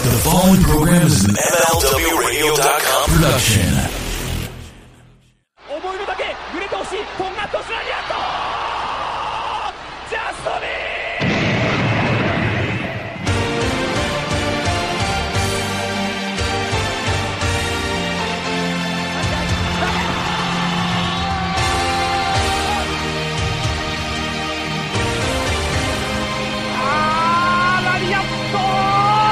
The following program is an MLWRadio.com production. 思いのだけ揺れてほしいトンガットスラリアットジャストミーラリアット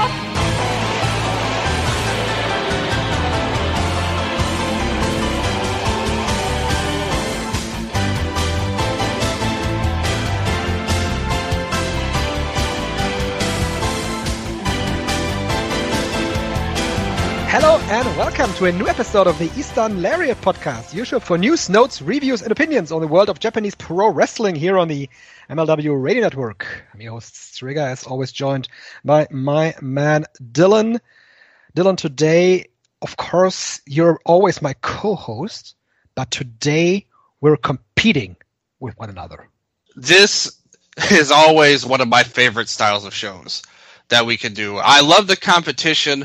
Hello and welcome to a new episode of the Eastern Lariat Podcast, your show for news, notes, reviews, and opinions on the world of Japanese pro wrestling here on the MLW Radio Network. I'm your host, Striga, as always joined by my man, Dylan. Dylan, today, of course, you're always my co-host, but today we're competing with one another. This is always one of my favorite styles of shows that we can do. I love the competition.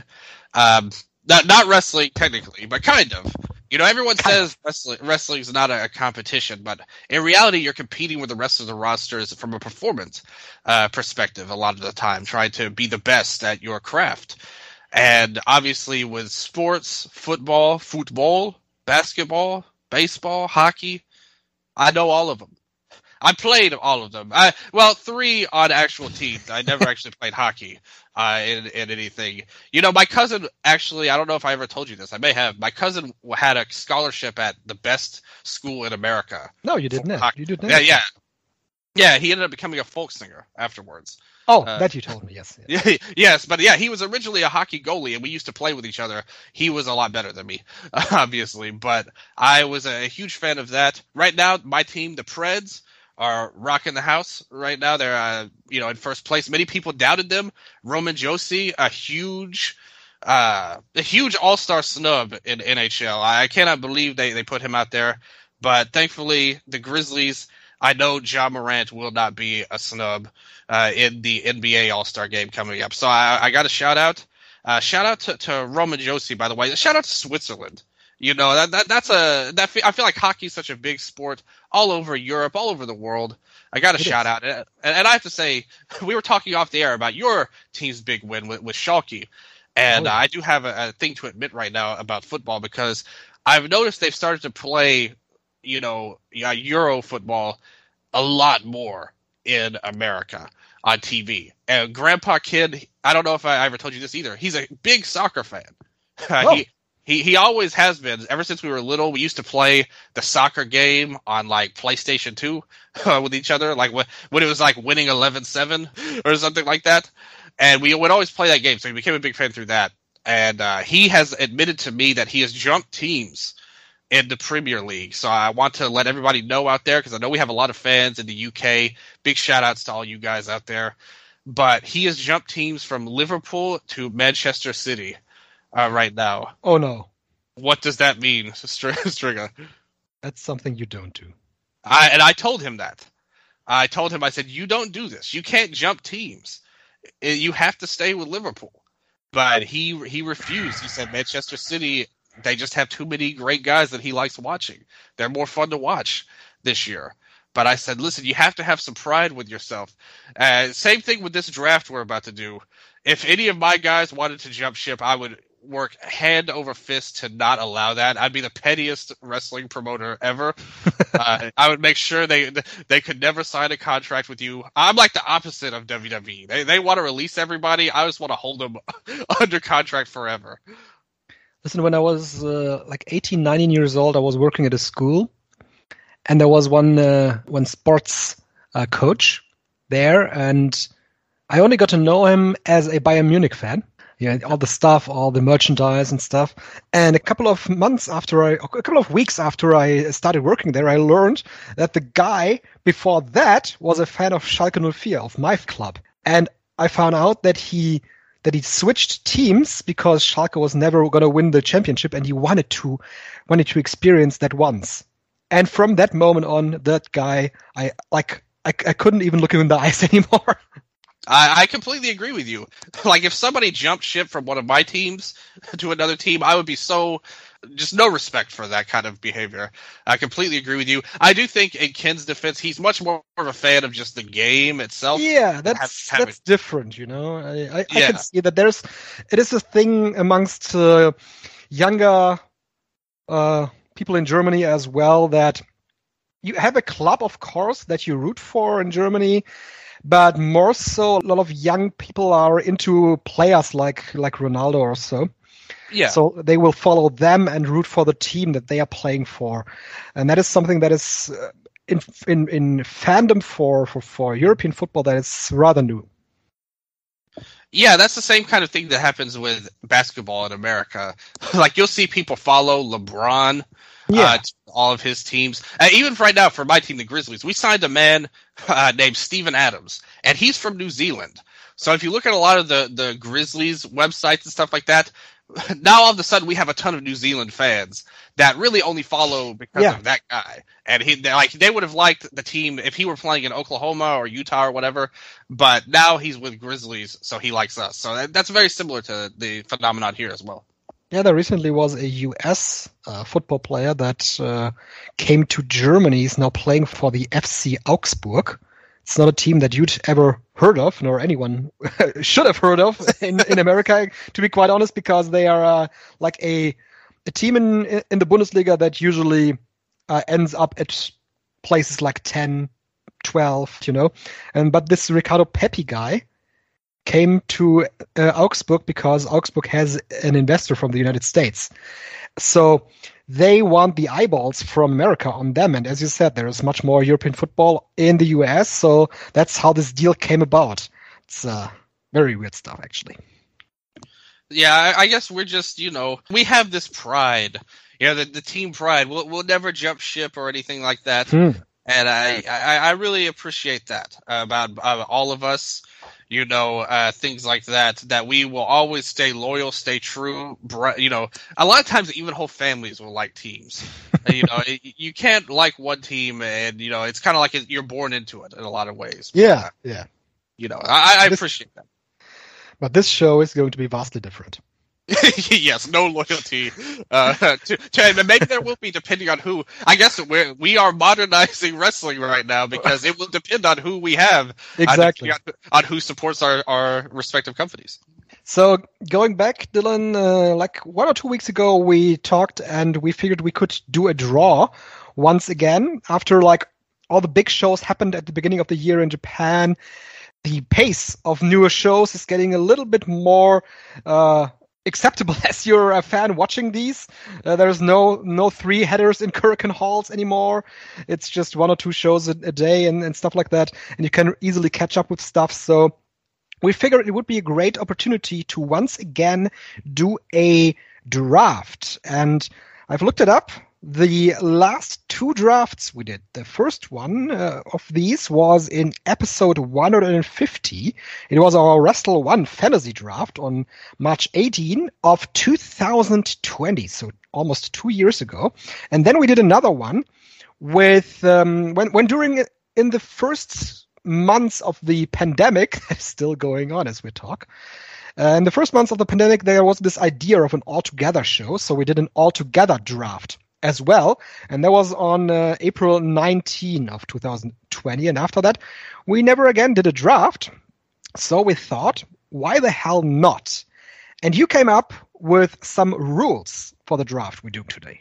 Not wrestling technically, but kind of. You know, everyone says wrestling is not a competition, but in reality, you're competing with the rest of the rosters from a performance perspective a lot of the time, trying to be the best at your craft. And obviously with sports, football, basketball, baseball, hockey, I know all of them. I played all of them. 3 on actual teams. I never actually played hockey in anything. You know, my cousin actually, I don't know if I ever told you this. I may have. My cousin had a scholarship at the best school in America. No, you didn't. You didn't. Yeah. Yeah, he ended up becoming a folk singer afterwards. Oh, that you told me, yes. Yes, but yeah, he was originally a hockey goalie, and we used to play with each other. He was a lot better than me, obviously, but I was a huge fan of that. Right now, my team, the Preds, are rocking the house right now. They're, in first place. Many people doubted them. Roman Josi, a huge all-star snub in NHL. I cannot believe they put him out there. But thankfully, the Grizzlies, I know Ja Morant will not be a snub in the NBA All-Star game coming up. So I got a shout-out. Shout-out to Roman Josi, by the way. Shout-out to Switzerland. You know, I feel like hockey is such a big sport all over Europe, all over the world. I got a shout out. And I have to say, we were talking off the air about your team's big win with Schalke. And I do have a thing to admit right now about football because I've noticed they've started to play, Euro football a lot more in America on TV. And Grandpa Kid, I don't know if I ever told you this either. He's a big soccer fan. He always has been. Ever since we were little, we used to play the soccer game on, PlayStation 2 with each other, when it was, winning 11-7 or something like that. And we would always play that game, so he became a big fan through that. And he has admitted to me that he has jumped teams in the Premier League. So I want to let everybody know out there, because I know we have a lot of fans in the UK. Big shout-outs to all you guys out there. But he has jumped teams from Liverpool to Manchester City. Right now. Oh, no. What does that mean, Striga? That's something you don't do. I told him that. I said, you don't do this. You can't jump teams. You have to stay with Liverpool. But he refused. He said Manchester City, they just have too many great guys that he likes watching. They're more fun to watch this year. But I said, listen, you have to have some pride with yourself. Same thing with this draft we're about to do. If any of my guys wanted to jump ship, I would work hand over fist to not allow that. I'd be the pettiest wrestling promoter ever. I would make sure they could never sign a contract with you. I'm like the opposite of WWE. They want to release everybody. I just want to hold them under contract forever. Listen, when I was 18, 19 years old, I was working at a school, and there was one sports coach there, and I only got to know him as a Bayern Munich fan. Yeah, all the stuff, all the merchandise and stuff. And a couple of weeks after I started working there, I learned that the guy before that was a fan of Schalke 04, of my club. And I found out that he switched teams because Schalke was never going to win the championship, and he wanted to experience that once. And from that moment on, that guy, I couldn't even look him in the eyes anymore. I completely agree with you. Like, if somebody jumped ship from one of my teams to another team, I would be just no respect for that kind of behavior. I completely agree with you. I do think, in Ken's defense, he's much more of a fan of just the game itself. Yeah, that's different, you know. I can see that it is a thing amongst younger people in Germany as well, that you have a club, of course, that you root for in Germany, but more so, a lot of young people are into players like Ronaldo or so. Yeah. So they will follow them and root for the team that they are playing for, and that is something that is in fandom for European football that is rather new. Yeah, that's the same kind of thing that happens with basketball in America. Like, you'll see people follow LeBron. To all of his teams. Even right now, for my team, the Grizzlies, we signed a man named Steven Adams, and he's from New Zealand. So if you look at a lot of the Grizzlies websites and stuff like that, now all of a sudden we have a ton of New Zealand fans that really only follow because of that guy. And they would have liked the team if he were playing in Oklahoma or Utah or whatever, but now he's with Grizzlies, so he likes us. So that's very similar to the phenomenon here as well. Yeah, there recently was a U.S. Football player that came to Germany. He's now playing for the FC Augsburg. It's not a team that you'd ever heard of, nor anyone should have heard of in America, to be quite honest, because they are like a team in the Bundesliga that usually ends up at places like 10, 12, you know. But this Ricardo Pepi guy came to Augsburg because Augsburg has an investor from the United States. So they want the eyeballs from America on them. And as you said, there is much more European football in the US. So that's how this deal came about. It's very weird stuff, actually. Yeah, I guess we're just, we have this pride. The team pride. We'll never jump ship or anything like that. And I really appreciate that about all of us. Things like that we will always stay loyal, stay true. A lot of times even whole families will like teams. You can't like one team and, it's kind of like you're born into it in a lot of ways. Yeah. I appreciate that. But this show is going to be vastly different. Yes, no loyalty. To maybe there will be, depending on who. I guess we are modernizing wrestling right now because it will depend on who we have. Exactly. On who supports our respective companies. So going back, Dylan, like 1 or 2 weeks ago, we talked and we figured we could do a draw once again after like all the big shows happened at the beginning of the year in Japan. The pace of newer shows is getting a little bit more acceptable as you're a fan watching these. There's no 3 headers in Hurricane Halls anymore. It's just 1 or 2 shows a day and stuff like that. And you can easily catch up with stuff. So we figured it would be a great opportunity to once again do a draft. And I've looked it up. The last 2 drafts we did, the first one of these was in episode 150. It was our Wrestle 1 fantasy draft on March 18 of 2020, so almost 2 years ago. And then we did another one with when during in the first months of the pandemic, still going on as we talk. In the first months of the pandemic, there was this idea of an all-together show, so we did an all-together draft as well, and that was on April 19 of 2020, and after that we never again did a draft, so we thought, why the hell not? And you came up with some rules for the draft we're doing today.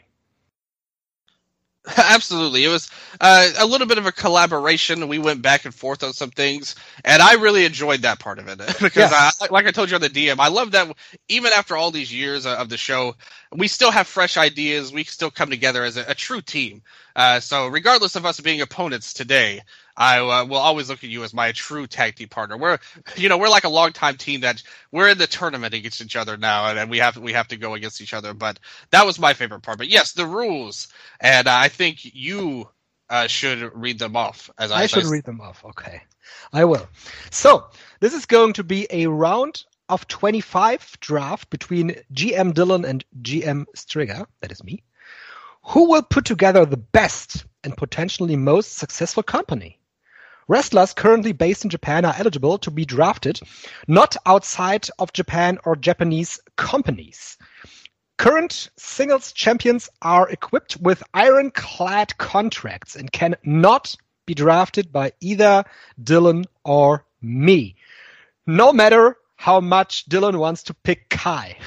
Absolutely. It was a little bit of a collaboration. We went back and forth on some things, and I really enjoyed that part of it because, like I told you on the DM, I love that even after all these years of the show, we still have fresh ideas. We still come together as a true team. So regardless of us being opponents today, I will always look at you as my true tag team partner. We're like a longtime team that we're in the tournament against each other now, and we have to go against each other. But that was my favorite part. But yes, the rules, and I think you should read them off. I should read them off. Okay, I will. So this is going to be a round of 25 draft between GM Dylan and GM Striga. That is me. Who will put together the best and potentially most successful company? Wrestlers currently based in Japan are eligible to be drafted, not outside of Japan or Japanese companies. Current singles champions are equipped with ironclad contracts and can not be drafted by either Dylan or me. No matter how much Dylan wants to pick Kai.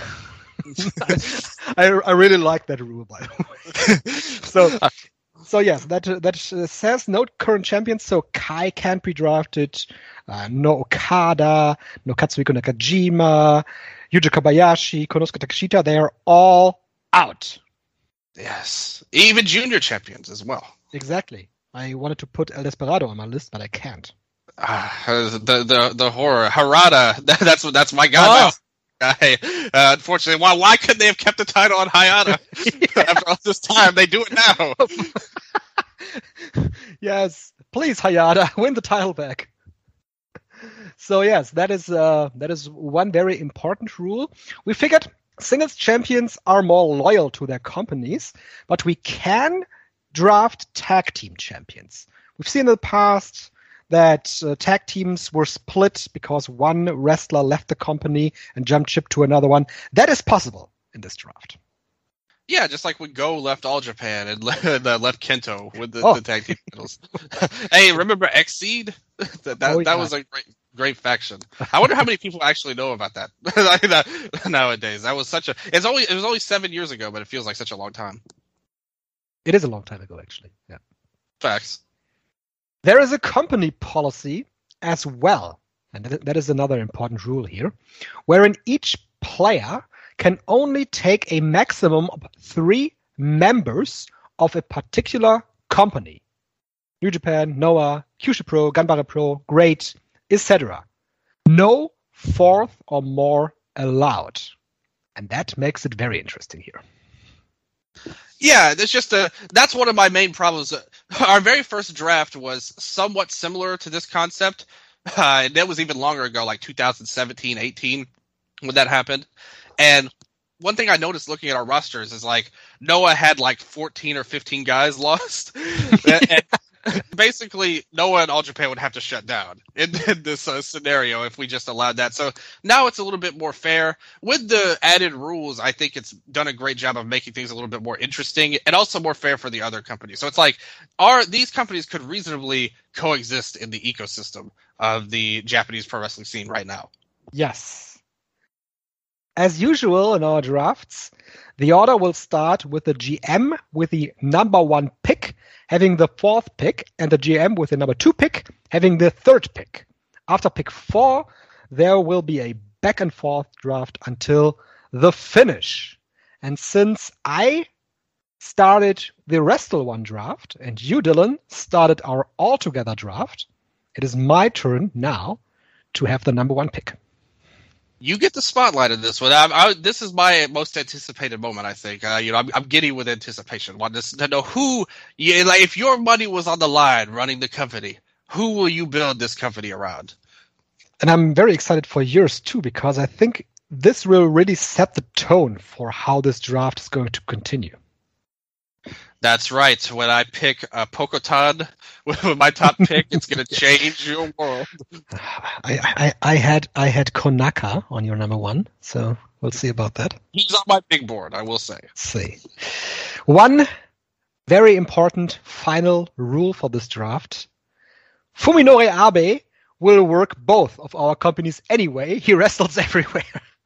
I really like that rule, by the way. So yes, that says no current champions. So Kai can't be drafted. No Okada, no Katsuhiko Nakajima, Yuji Kobayashi, Konosuke Takeshita. They are all out. Yes, even junior champions as well. Exactly. I wanted to put El Desperado on my list, but I can't. The horror Harada. That's my guy. Unfortunately, why couldn't they have kept the title on Hayata after all this time? They do it now. Yes, please, Hayata, win the title back. So yes, that is one very important rule. We figured singles champions are more loyal to their companies, but we can draft tag team champions. We've seen in the past that tag teams were split because one wrestler left the company and jumped ship to another one. That is possible in this draft. Yeah, just like when Go left All Japan and left Kento with the tag team titles. Hey, remember Xseed? That was a great faction. I wonder how many people actually know about that nowadays. That was it was only 7 years ago, but it feels like such a long time. It is a long time ago, actually. Yeah. Facts. There is a company policy as well, and that is another important rule here, wherein each player can only take a maximum of 3 members of a particular company. New Japan, Noah, Kyushu Pro, Ganbare Pro, Great, etc. No 4th or more allowed. And that makes it very interesting here. Yeah, that's one of my main problems. Our very first draft was somewhat similar to this concept. And that was even longer ago, like 2017, 18, when that happened. And one thing I noticed looking at our rosters is like Noah had like 14 or 15 guys lost. And basically, Noah and All Japan would have to shut down in this scenario if we just allowed that. So now it's a little bit more fair. With the added rules, I think it's done a great job of making things a little bit more interesting and also more fair for the other companies. So it's like these companies could reasonably coexist in the ecosystem of the Japanese pro wrestling scene right now. Yes. As usual in our drafts, the order will start with the GM with the number 1 pick having the 4th pick, and the GM with the number 2 pick having the 3rd pick. After pick 4, there will be a back and forth draft until the finish. And since I started the Wrestle One draft and you, Dylan, started our All-Together draft, it is my turn now to have the number 1 pick. You get the spotlight in this one. This is my most anticipated moment, I think. I'm giddy with anticipation. Want to know who, if your money was on the line running the company, who will you build this company around? And I'm very excited for yours too, because I think this will really set the tone for how this draft is going to continue. That's right. When I pick Pokotan with my top pick, it's going to change your world. I had Konaka on your number 1, so we'll see about that. He's on my big board, I will say. Let's see. One very important final rule for this draft. Fuminori Abe will work both of our companies anyway. He wrestles everywhere.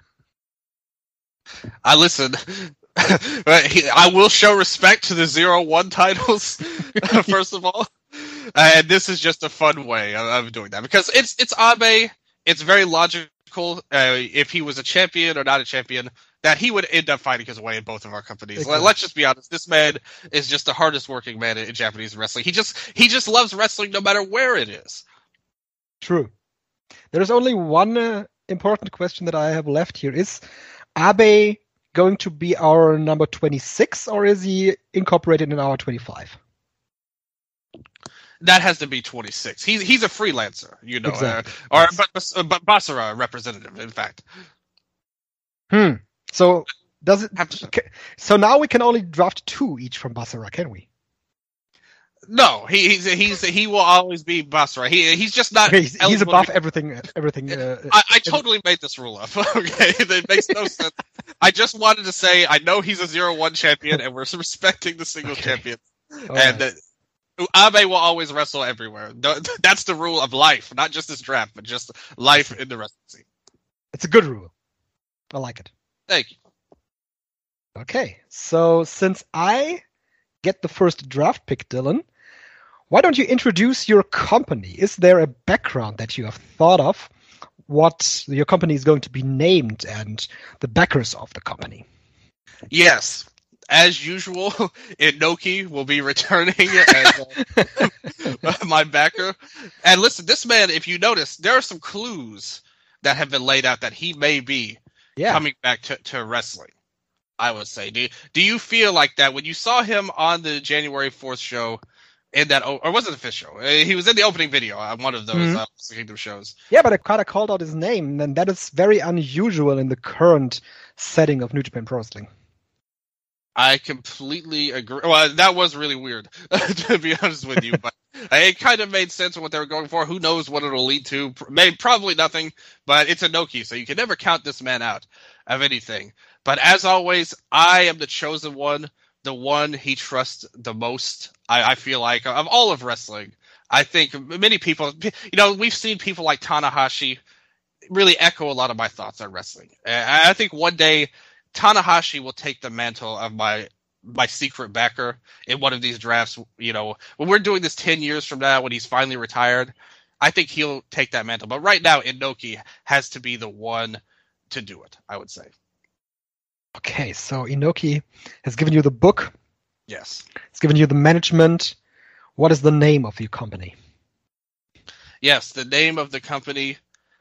Listen. I will show respect to the 0-1 titles, first of all. And this is just a fun way of doing that. Because it's Abe, it's very logical, if he was a champion or not a champion, that he would end up fighting his way in both of our companies. Exactly. Let's just be honest, this man is just the hardest working man in Japanese wrestling. He just loves wrestling no matter where it is. True. There is only one important question that I have left here. Is Abe going to be our number 26, or is he incorporated in our 25? That has to be 26. He's a freelancer, exactly. But Basara representative, in fact. So does it have to? So now we can only draft 2 each from Basara, can we? No, he will always be Basra. He's just not. Okay, he's eligible above to be- everything. Everything. I totally made this rule up. Okay, that makes no sense. I just wanted to say I know he's a 0-1 champion, and we're respecting the single champion, and right. Abe will always wrestle everywhere. That's the rule of life, not just this draft, but just life in the wrestling scene. It's a good rule. I like it. Thank you. Okay, so since I get the first draft pick, Dylan, why don't you introduce your company? Is there a background that you have thought of? What your company is going to be named and the backers of the company? Yes. As usual, Inoki will be returning as my backer. And listen, this man, if you notice, there are some clues that have been laid out that he may be coming back to wrestling, I would say. Do you feel like that when you saw him on the January 4th show, in that, or was it the 5th show? He was in the opening video on one of those Kingdom shows. Yeah, but I kind of called out his name, and that is very unusual in the current setting of New Japan Pro Wrestling. I completely agree. Well, that was really weird, to be honest with you, but it kind of made sense of what they were going for. Who knows what it'll lead to? Maybe, probably nothing, but it's Inoki, so you can never count this man out of anything. But as always, I am the chosen one, the one he trusts the most. I feel like of all of wrestling. I think many people, we've seen people like Tanahashi really echo a lot of my thoughts on wrestling. And I think one day Tanahashi will take the mantle of my secret backer in one of these drafts. When we're doing this 10 years from now, when he's finally retired, I think he'll take that mantle. But right now, Inoki has to be the one to do it, I would say. Okay, so Inoki has given you the book. Yes. It's given you the management. What is the name of your company? Yes, the name of the company,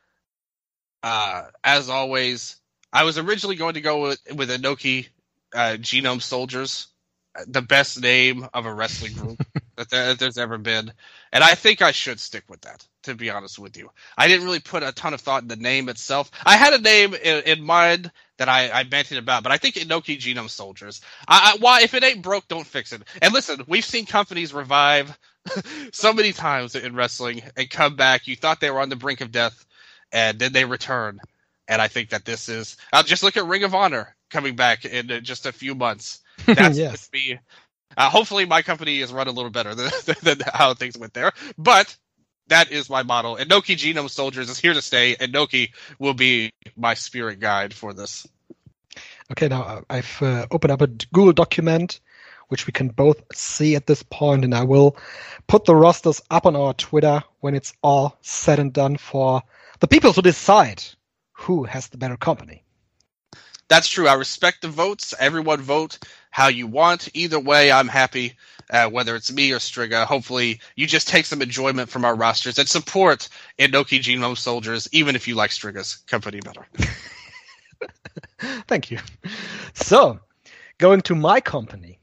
as always, I was originally going to go with Inoki Genome Soldiers, the best name of a wrestling group that there's ever been. And I think I should stick with that, to be honest with you. I didn't really put a ton of thought in the name itself. I had a name in mind that I banted about, but I think Inoki Genome Soldiers. Why, if it ain't broke, don't fix it. And listen, we've seen companies revive so many times in wrestling and come back. You thought they were on the brink of death, and then they return. And I think that this is... just look at Ring of Honor coming back in just a few months. That's going to be... hopefully my company is run a little better than how things went there. But that is my model. Inoki Genome Soldiers is here to stay. Inoki will be my spirit guide for this. Okay, now I've opened up a Google document, which we can both see at this point, and I will put the rosters up on our Twitter when it's all said and done for the people to decide who has the better company. That's true. I respect the votes. Everyone vote how you want. Either way, I'm happy, whether it's me or Striga. Hopefully, you just take some enjoyment from our rosters and support Inoki Genome Soldiers, even if you like Striga's company better. Thank you. So, going to my company.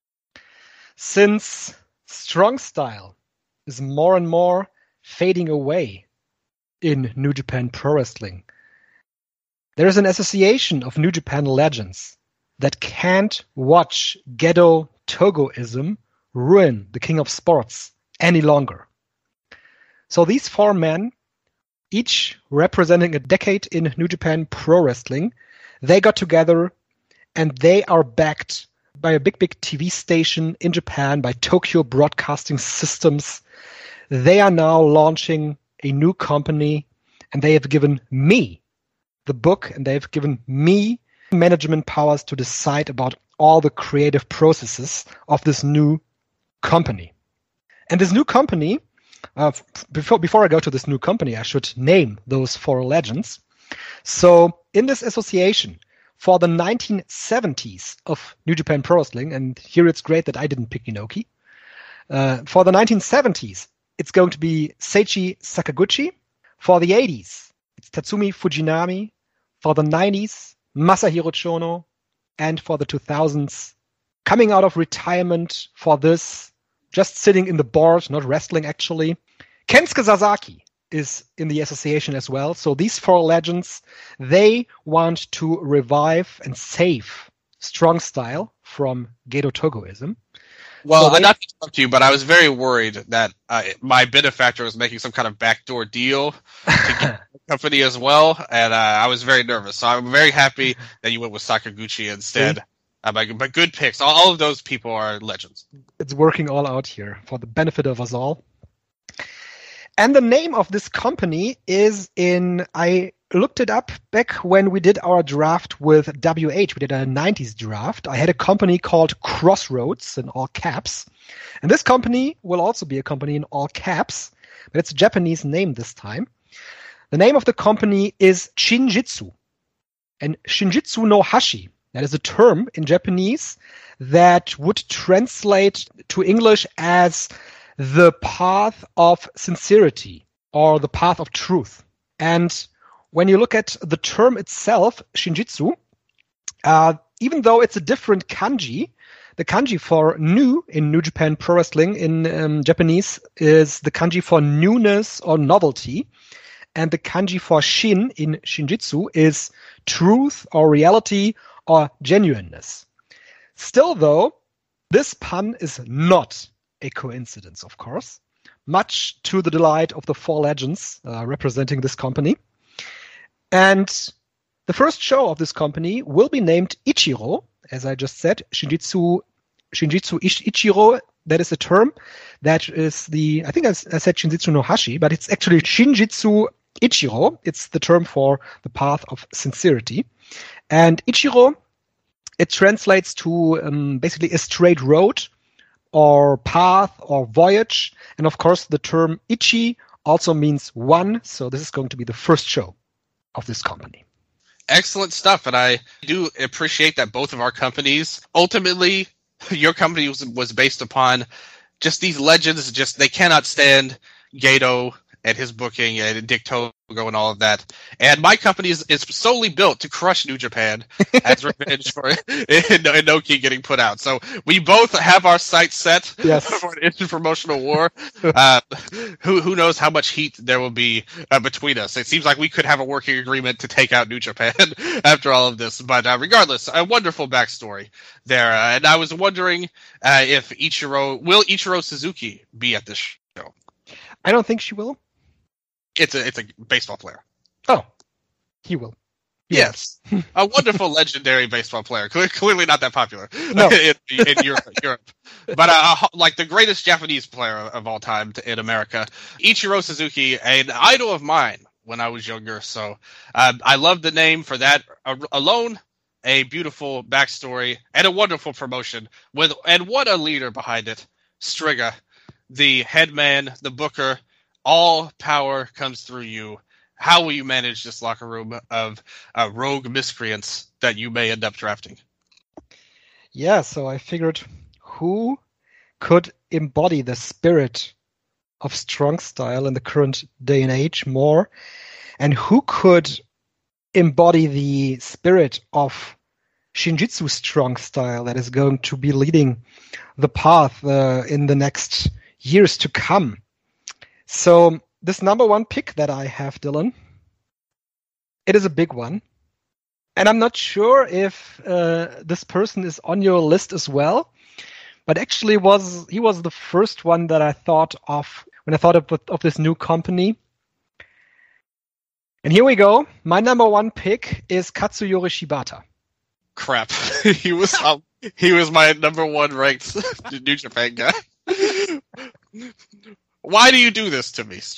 Since Strong Style is more and more fading away in New Japan Pro Wrestling, there is an association of New Japan legends that can't watch Gedo Togoism ruin the king of sports any longer. So these 4 men, each representing a decade in New Japan Pro Wrestling, they got together and they are backed by a big TV station in Japan, by Tokyo Broadcasting Systems. They are now launching a new company, and they have given me the book, and they've given me management powers to decide about all the creative processes of this new company. And this new company, before I go to this new company, I should name those 4 legends. So in this association, for the 1970s of New Japan Pro Wrestling, and here it's great that I didn't pick Inoki, for the 1970s, it's going to be Seiichi Sakaguchi. For the 80s, it's Tatsumi Fujinami. For the 90s, Masahiro Chono. And for the 2000s, coming out of retirement for this, just sitting in the board, not wrestling actually, Kensuke Sasaki is in the association as well. So these 4 legends, they want to revive and save Strong Style from Gedo Togoism. Well, not to interrupt you, but I was very worried that my benefactor was making some kind of backdoor deal to get the company as well, and I was very nervous. So I'm very happy that you went with Sakaguchi instead. But good picks. All of those people are legends. It's working all out here for the benefit of us all. And the name of this company I looked it up back when we did our draft with WH. We did a 90s draft. I had a company called Crossroads in all caps. And this company will also be a company in all caps, but it's a Japanese name this time. The name of the company is Shinjitsu. And Shinjitsu no Hashi, that is a term in Japanese that would translate to English as the path of sincerity or the path of truth. And when you look at the term itself, Shinjitsu, even though it's a different kanji, the kanji for new in New Japan Pro Wrestling in Japanese is the kanji for newness or novelty. And the kanji for shin in Shinjitsu is truth or reality or genuineness. Still, though, this pun is not a coincidence, of course, much to the delight of the four legends representing this company. And the first show of this company will be named Ichiro, as I just said, Shinjitsu Ichiro. That is a term that is I think I said Shinjitsu no Hashi, but it's actually Shinjitsu Ichiro. It's the term for the path of sincerity. And Ichiro, it translates to basically a straight road or path or voyage. And of course, the term Ichi also means one. So this is going to be the first show of this company. Excellent stuff. And I do appreciate that both of our companies, ultimately, your company was based upon just these legends. Just they cannot stand Gato and his booking and Dick Togo and all of that. And my company is solely built to crush New Japan as revenge for Inoki getting put out. So we both have our sights set for an interpromotional war. Who knows how much heat there will be between us. It seems like we could have a working agreement to take out New Japan after all of this. But regardless, a wonderful backstory there. And I was wondering if Ichiro Suzuki be at this show? I don't think she will. It's a baseball player. Oh, he will. Yes. A wonderful, legendary baseball player. Clearly not that popular in Europe. But like the greatest Japanese player of all time in America, Ichiro Suzuki, an idol of mine when I was younger. So I love the name for that alone. A beautiful backstory and a wonderful promotion. And what a leader behind it. Striga, the head man, the booker. All power comes through you. How will you manage this locker room of rogue miscreants that you may end up drafting? Yeah, so I figured who could embody the spirit of strong style in the current day and age more, and who could embody the spirit of Shinjitsu strong style that is going to be leading the path in the next years to come. So this number one pick that I have, Dylan, it is a big one. And I'm not sure if this person is on your list as well, but actually he was the first one that I thought of when I thought of this new company. And here we go. My number one pick is Katsuyori Shibata. Crap. He was my number one ranked New Japan guy. Why do you do this to me?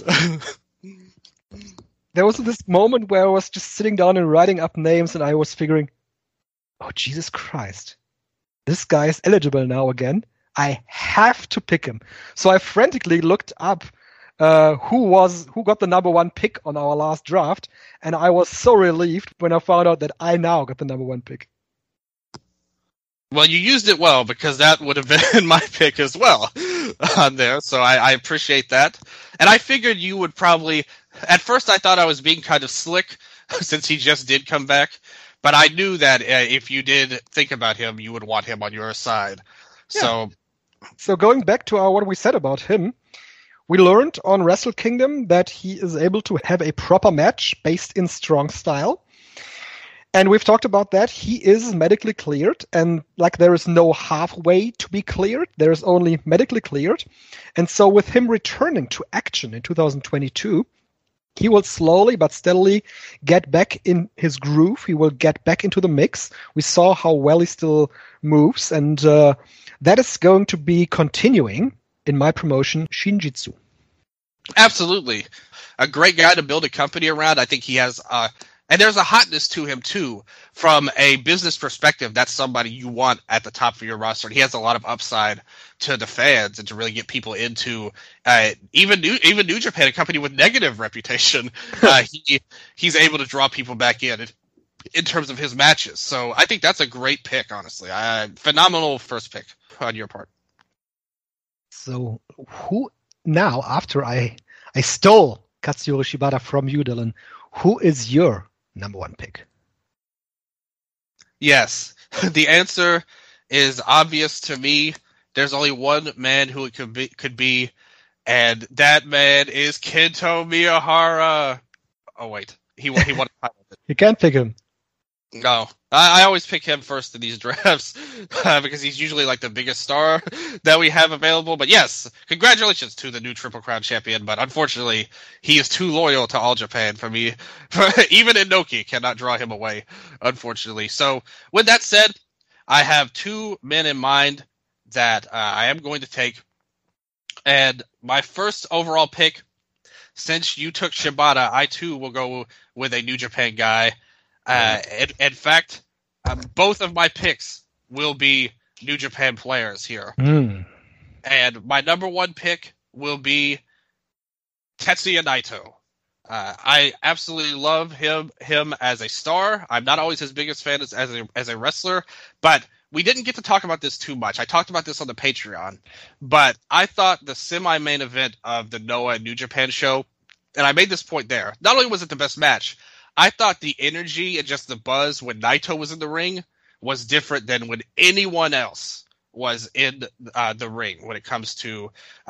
There was this moment where I was just sitting down and writing up names, and I was figuring, oh, Jesus Christ, this guy is eligible now again. I have to pick him. So I frantically looked up who got the number one pick on our last draft, and I was so relieved when I found out that I now got the number one pick. Well, you used it well, because that would have been my pick as well on there, so I appreciate that. And I figured you would probably... At first I thought I was being kind of slick, since he just did come back, but I knew that if you did think about him, you would want him on your side. Yeah. So going back to what we said about him, we learned on Wrestle Kingdom that he is able to have a proper match based in strong style. And we've talked about that. He is medically cleared, and like there is no halfway to be cleared. There is only medically cleared. And so with him returning to action in 2022, he will slowly but steadily get back in his groove. He will get back into the mix. We saw how well he still moves, and that is going to be continuing in my promotion, Shinjitsu. Absolutely. A great guy to build a company around. I think he has and there's a hotness to him, too. From a business perspective, that's somebody you want at the top of your roster. And he has a lot of upside to the fans and to really get people into even New Japan, a company with negative reputation. He's able to draw people back in terms of his matches. So I think that's a great pick, honestly. Phenomenal first pick on your part. So who now, after I stole Katsuyori Shibata from you, Dylan, who is your number one pick? Yes, the answer is obvious to me. There's only one man who it could be, and that man is Kento Miyahara. Oh wait, he won a title. You can't pick him. No, I always pick him first in these drafts because he's usually like the biggest star that we have available. But yes, congratulations to the new Triple Crown champion. But unfortunately, he is too loyal to All Japan for me. Even Inoki cannot draw him away, unfortunately. So with that said, I have two men in mind that I am going to take. And my first overall pick, since you took Shibata, I too will go with a New Japan guy. In fact, both of my picks will be New Japan players here. And my number one pick will be Tetsuya Naito. I absolutely love him as a star. I'm not always his biggest fan as a wrestler, but we didn't get to talk about this too much. I talked about this on the Patreon, but I thought the semi-main event of the Noah New Japan show, and I made this point there, not only was it the best match, I thought the energy and just the buzz when Naito was in the ring was different than when anyone else was in the ring when it comes to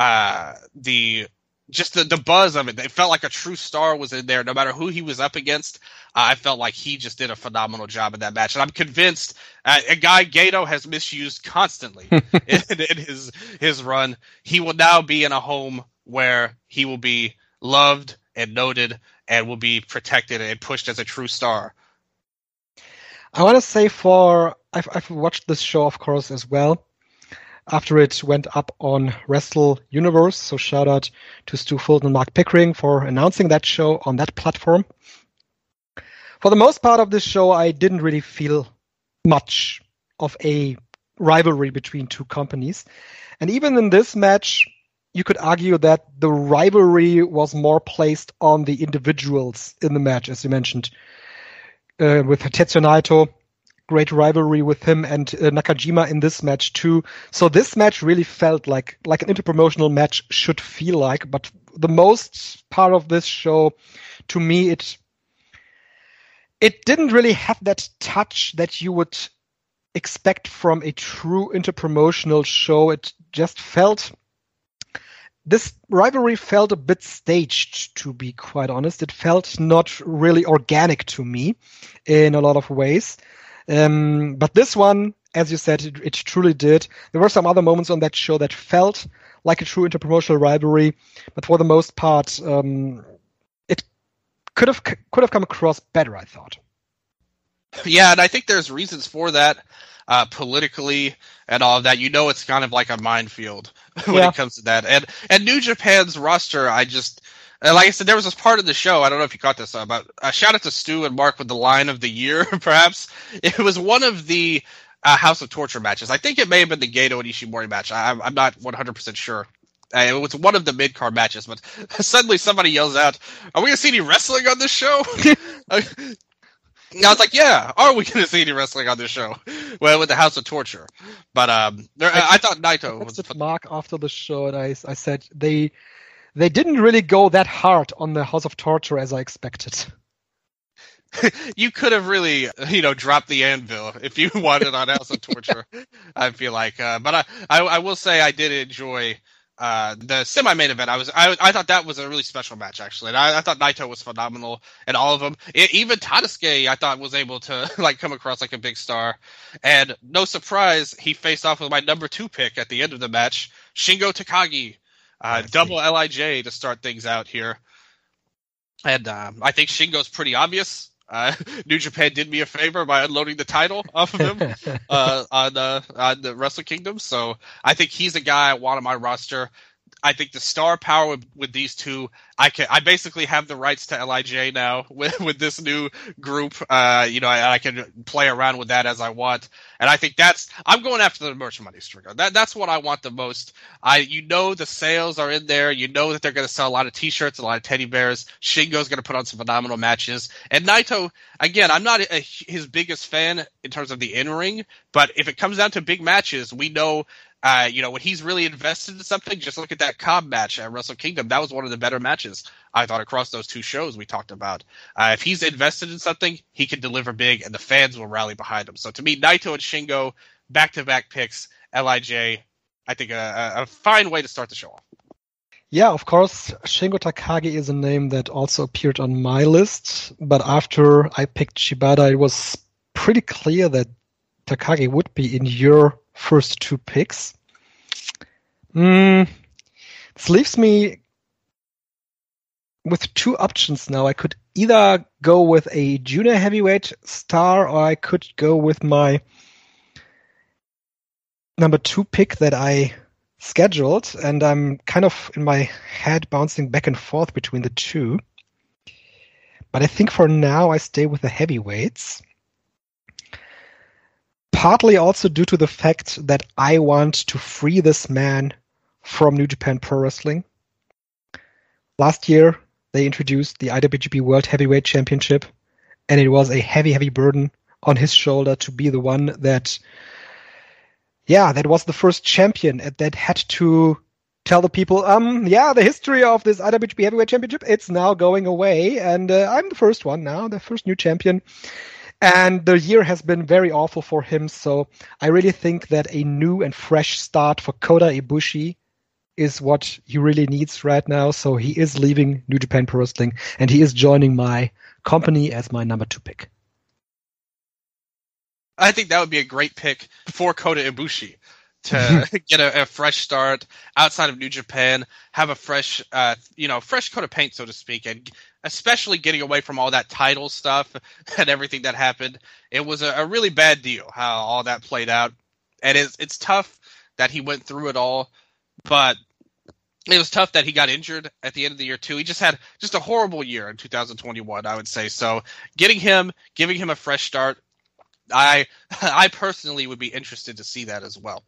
the buzz of it. It felt like a true star was in there no matter who he was up against. I felt like he just did a phenomenal job in that match. And I'm convinced a guy Gato has misused constantly in his run. He will now be in a home where he will be loved and noted and will be protected and pushed as a true star. I want to say I've watched this show, of course, as well, after it went up on Wrestle Universe. So shout out to Stu Fulton and Mark Pickering for announcing that show on that platform. For the most part of this show, I didn't really feel much of a rivalry between two companies. And even in this match, you could argue that the rivalry was more placed on the individuals in the match, as you mentioned, with Tetsuya Naito. Great rivalry with him and Nakajima in this match too. So this match really felt like an interpromotional match should feel like. But the most part of this show, to me, it didn't really have that touch that you would expect from a true interpromotional show. It just this rivalry felt a bit staged, to be quite honest. It felt not really organic to me in a lot of ways. But this one, as you said, it truly did. There were some other moments on that show that felt like a true interpromotional rivalry, but for the most part, it could have come across better, I thought. Yeah, and I think there's reasons for that. Politically and all of that, it's kind of like a minefield when it comes to that. And New Japan's roster, like I said, there was this part of the show, I don't know if you caught this, but shout out to Stu and Mark with the line of the year, perhaps. It was one of the House of Torture matches. I think it may have been the Gato and Ishimori match. I'm not 100% sure. It was one of the mid-card matches, but suddenly somebody yells out, "Are we going to see any wrestling on this show?" I was like, yeah, are we going to see any wrestling on this show? Well, with the House of Torture. But I thought Naito was... with Mark after the show, and I said they didn't really go that hard on the House of Torture as I expected. You could have really, dropped the anvil if you wanted on House of Torture, I feel like. But I will say I did enjoy the semi-main event, I thought that was a really special match, actually. And I thought Naito was phenomenal in all of them. Even Tadasuke, I thought, was able to like come across like a big star. And no surprise, he faced off with my number 2 pick at the end of the match, Shingo Takagi. Double LIJ to start things out here. And I think Shingo's pretty obvious. New Japan did me a favor by unloading the title off of him on the Wrestle Kingdom. So I think he's a guy I want on my roster. I think the star power with these two, I basically have the rights to LIJ now with this new group. I can play around with that as I want. And I think I'm going after the merch money, Stringer. That's what I want the most. The sales are in there. You know that they're going to sell a lot of t-shirts, a lot of teddy bears. Shingo's going to put on some phenomenal matches. And Naito, again, I'm not his biggest fan in terms of the in-ring, but if it comes down to big matches, we know when he's really invested in something, just look at that Cobb match at Wrestle Kingdom. That was one of the better matches, I thought, across those 2 shows we talked about. If he's invested in something, he can deliver big, and the fans will rally behind him. So to me, Naito and Shingo, back-to-back picks, LIJ, I think a fine way to start the show off. Yeah, of course, Shingo Takagi is a name that also appeared on my list. But after I picked Shibata, it was pretty clear that Takagi would be in your first 2 picks. This leaves me with 2 options now. I could either go with a junior heavyweight star, or I could go with my number 2 pick that I scheduled, and I'm kind of in my head bouncing back and forth between the 2. But I think for now I stay with the heavyweights. Partly also due to the fact that I want to free this man from New Japan Pro Wrestling. Last year, they introduced the IWGP World Heavyweight Championship, and it was a heavy, heavy burden on his shoulder to be the one that was the first champion that had to tell the people, the history of this IWGP Heavyweight Championship, it's now going away, and I'm the first one now, the first new champion. And the year has been very awful for him, so I really think that a new and fresh start for Kota Ibushi is what he really needs right now. So he is leaving New Japan Pro Wrestling, and he is joining my company as my number 2 pick. I think that would be a great pick for Kota Ibushi to get a fresh start outside of New Japan, have a fresh coat of paint, so to speak, and especially getting away from all that title stuff and everything that happened. It was a really bad deal how all that played out. And it's tough that he went through it all, but it was tough that he got injured at the end of the year too. He just had a horrible year in 2021, I would say. So giving him a fresh start, I personally would be interested to see that as well.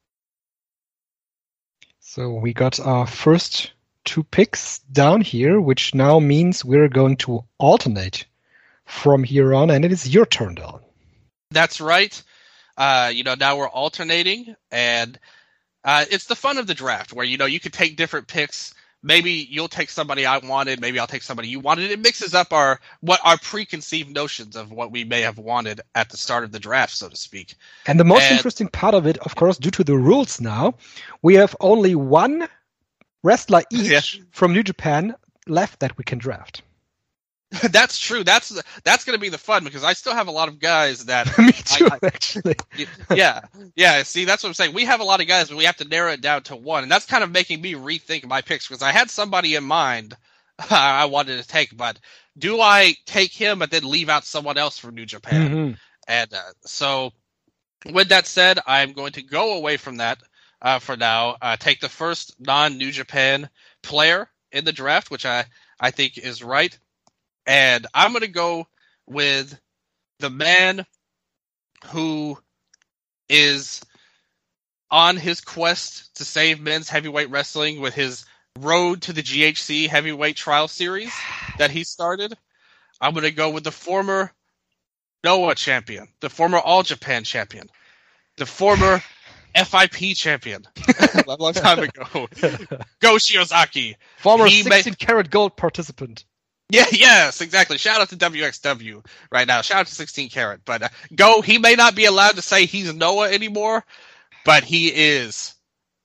So we got our first 2 picks down here, which now means we're going to alternate from here on, and it is your turn, Dylan. That's right. Now we're alternating, and it's the fun of the draft where, you could take different picks. Maybe you'll take somebody I wanted. Maybe I'll take somebody you wanted. It mixes up our preconceived notions of what we may have wanted at the start of the draft, so to speak. And the most interesting part of it, of course, due to the rules now, we have only 1 wrestler each from New Japan left that we can draft. That's true. That's going to be the fun, because I still have a lot of guys that me too, actually. Yeah. See, that's what I'm saying. We have a lot of guys, but we have to narrow it down to 1, and that's kind of making me rethink my picks, because I had somebody in mind I wanted to take, but do I take him but then leave out someone else from New Japan? Mm-hmm. And so, with that said, I'm going to go away from that for now. Take the first non-New Japan player in the draft, which I think is right. And I'm going to go with the man who is on his quest to save men's heavyweight wrestling with his road to the GHC heavyweight trial series that he started. I'm going to go with the former Noah champion, the former All Japan champion, the former FIP champion a long time ago, Go Shiozaki. Former 16-karat gold participant. Yeah, yes, exactly. Shout out to WXW right now. Shout out to 16 Karat. But he may not be allowed to say he's Noah anymore, but he is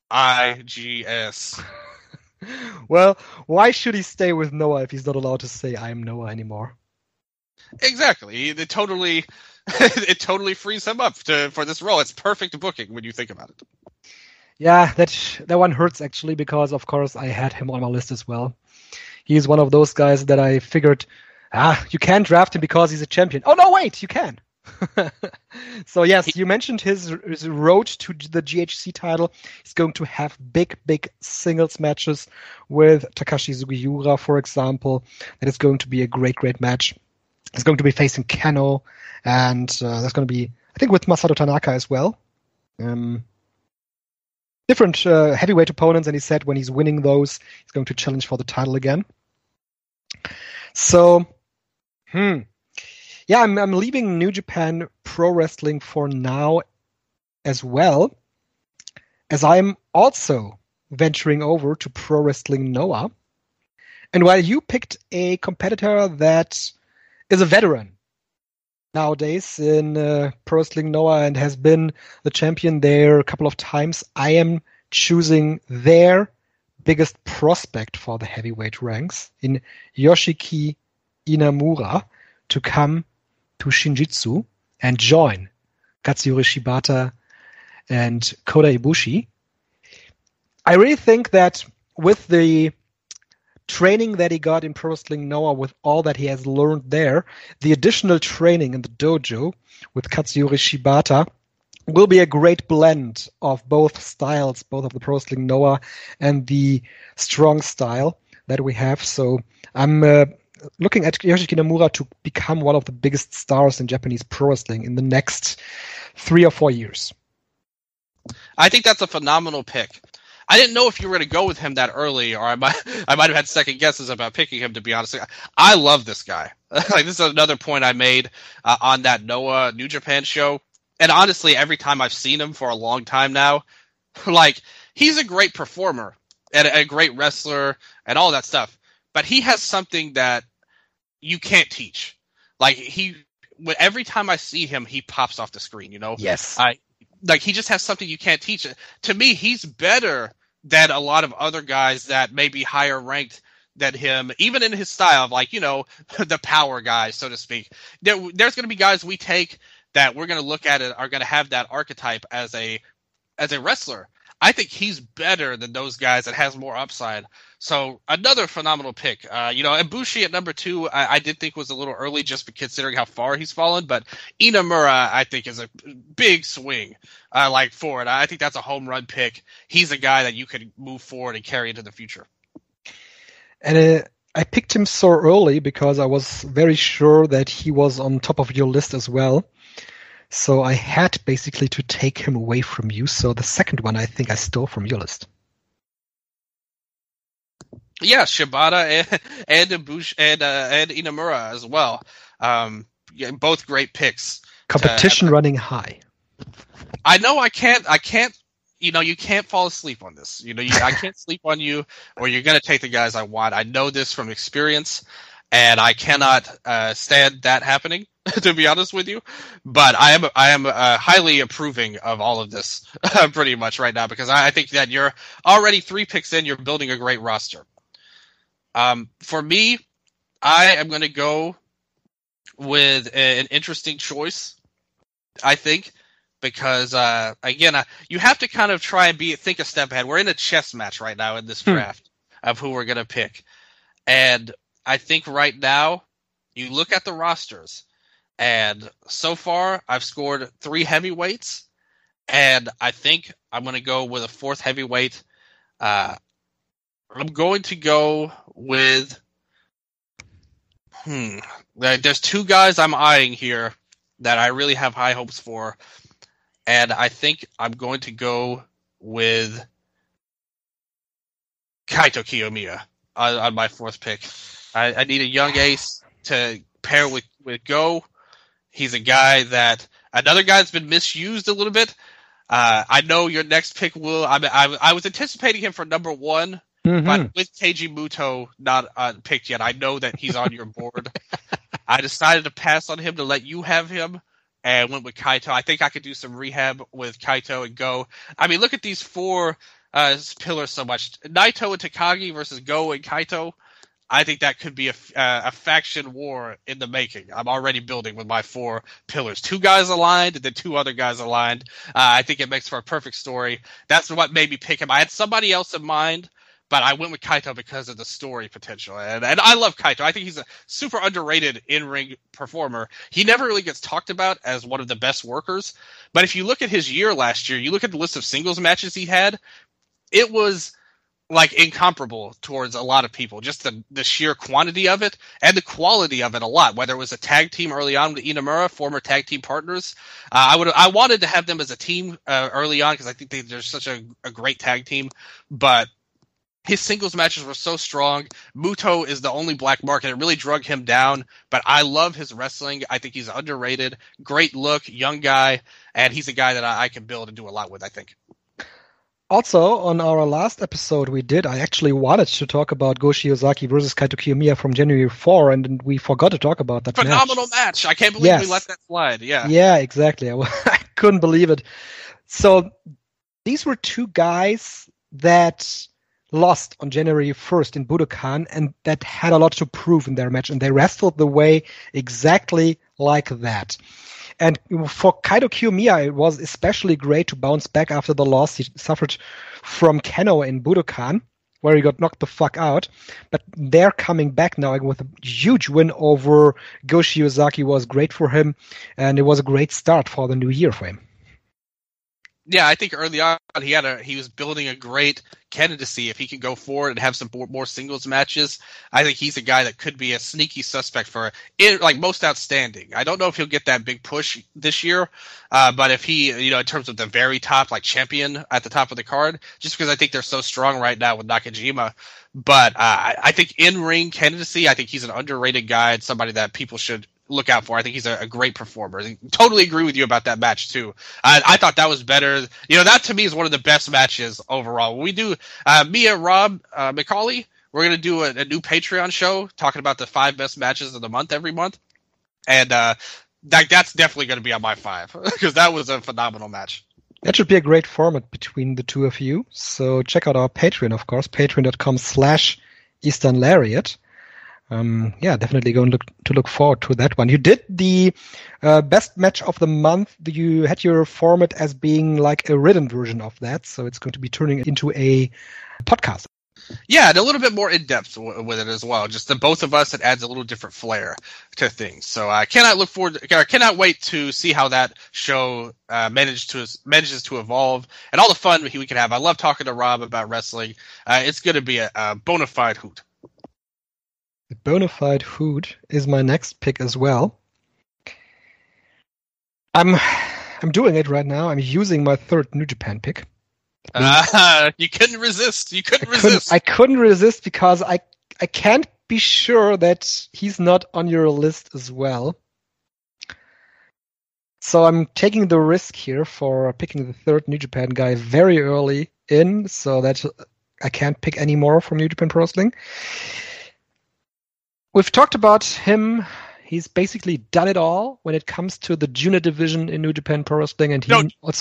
IGS. Well, why should he stay with Noah if he's not allowed to say "I am Noah" anymore? Exactly. It totally frees him up for this role. It's perfect booking when you think about it. Yeah, that one hurts actually because, of course, I had him on my list as well. He's one of those guys that I figured, you can't draft him because he's a champion. Oh, no, wait, you can. So, yes, you mentioned his road to the GHC title. He's going to have big singles matches with Takashi Sugiura, for example. That is going to be a great match. He's going to be facing Kano, and there's going to be, I think, with Masato Tanaka as well. Different heavyweight opponents, and he said when he's winning those, he's going to challenge for the title again. So, yeah, I'm leaving New Japan Pro Wrestling for now as well, as I'm also venturing over to Pro Wrestling Noah. And while you picked a competitor that is a veteran nowadays in Pro Wrestling Noah and has been the champion there a couple of times, I am choosing their biggest prospect for the heavyweight ranks in Yoshiki Inamura to come to Shinjitsu and join Katsuyori Shibata and Kota Ibushi. I really think that with the training that he got in Pro Wrestling Noah, with all that he has learned there, the additional training in the dojo with Katsuyori Shibata will be a great blend of both styles, both of the Pro Wrestling Noah and the strong style that we have. So I'm looking at Yoshiki Inamura to become one of the biggest stars in Japanese pro wrestling in the next 3 or 4 years. I think that's a phenomenal pick. I didn't know if you were going to go with him that early, or I might have had second guesses about picking him, to be honest. I love this guy. Like, this is another point I made on that Noah New Japan show. And honestly, every time I've seen him for a long time now, like, he's a great performer and a great wrestler and all that stuff. But he has something that you can't teach. Like, every time I see him, he pops off the screen, you know? Yes. Like, he just has something you can't teach. To me, he's better than a lot of other guys that may be higher ranked than him, even in his style of, like, you know, the power guys, so to speak. There's going to be guys we take that we're going to look at it are going to have that archetype as a wrestler. I think he's better than those guys that has more upside. So another phenomenal pick. Ibushi at number 2, I did think was a little early just considering how far he's fallen, but Inamura I think is a big swing forward. I think that's a home run pick. He's a guy that you could move forward and carry into the future. And I picked him so early because I was very sure that he was on top of your list as well. So I had basically to take him away from you. So the second one I think I stole from your list. Yeah, Shibata and Ibushi and Inamura as well. Both great picks. Competition running high. I know I can't. You can't fall asleep on this. I can't sleep on you, or you're going to take the guys I want. I know this from experience, and I cannot stand that happening. To be honest with you, but I am highly approving of all of this pretty much right now, because I think that you're already 3 picks in. You're building a great roster. For me, I am going to go with an interesting choice, I think, because again, you have to kind of try and think a step ahead. We're in a chess match right now in this draft of who we're going to pick, and I think right now you look at the rosters. And so far, I've scored 3 heavyweights, and I think I'm going to go with a 4th heavyweight. I'm going to go with... There's 2 guys I'm eyeing here that I really have high hopes for, and I think I'm going to go with Kaito Kiyomiya on my 4th pick. I need a young ace to pair with Go. He's a guy another guy's been misused a little bit. I know your next pick will. I was anticipating him for number 1, but with Keiji Muto not picked yet, I know that he's on your board. I decided to pass on him to let you have him, and went with Kaito. I think I could do some rehab with Kaito and Go. I mean, look at these 4 pillars so much. Naito and Takagi versus Go and Kaito. I think that could be a faction war in the making. I'm already building with my 4 pillars. 2 guys aligned, and then 2 other guys aligned. I think it makes for a perfect story. That's what made me pick him. I had somebody else in mind, but I went with Kaito because of the story potential. And I love Kaito. I think he's a super underrated in-ring performer. He never really gets talked about as one of the best workers. But if you look at his year last year, you look at the list of singles matches he had, it was like incomparable towards a lot of people. Just the sheer quantity of it and the quality of it a lot. Whether it was a tag team early on with Inamura, former tag team partners. I wanted to have them as a team early on because I think they're such a great tag team. But his singles matches were so strong. Muto is the only black mark, and it really drug him down. But I love his wrestling. I think he's underrated. Great look, young guy, and he's a guy that I can build and do a lot with, I think. Also, on our last episode I actually wanted to talk about Go Shiozaki versus Kaito Kiyomiya from January 4, and we forgot to talk about that Phenomenal match. I can't believe we let that slide. Yeah, exactly. I couldn't believe it. So these were 2 guys that lost on January 1st in Budokan, and that had a lot to prove in their match, and they wrestled the way exactly like that. And for Kaito Kiyomiya, it was especially great to bounce back after the loss he suffered from Kenoh in Budokan, where he got knocked the fuck out. But they're coming back now with a huge win over Go Shiozaki. Was great for him, and it was a great start for the new year for him. Yeah, I think early on he was building a great candidacy. If he can go forward and have some more singles matches, I think he's a guy that could be a sneaky suspect for like most outstanding. I don't know if he'll get that big push this year, but if he, in terms of the very top, like champion at the top of the card, just because I think they're so strong right now with Nakajima. But I think in-ring candidacy, I think he's an underrated guy and somebody that people should look out for. I think he's a great performer. I totally agree with you about that match too. I thought that was better. That to me is one of the best matches overall. When we do me and Rob McCauley, we're going to do a new Patreon show talking about the 5 best matches of the month every month. And that's definitely going to be on my 5 because that was a phenomenal match. That should be a great format between the 2 of you. So check out our Patreon, of course, patreon.com/Eastern Lariat. Definitely going to look forward to that one. You did the best match of the month. You had your format as being like a written version of that, so it's going to be turning into a podcast. Yeah, and a little bit more in depth with it as well. Just the both of us, it adds a little different flair to things. So I cannot wait to see how that show manages to evolve and all the fun we can have. I love talking to Rob about wrestling. It's going to be a bona fide hoot. The bona fide hoot is my next pick as well. I'm doing it right now. I'm using my 3rd New Japan pick. You couldn't resist. I couldn't resist because I can't be sure that he's not on your list as well. So I'm taking the risk here for picking the 3rd New Japan guy very early in, so that I can't pick any more from New Japan Pro Wrestling. We've talked about him. He's basically done it all when it comes to the junior division in New Japan Pro Wrestling, and he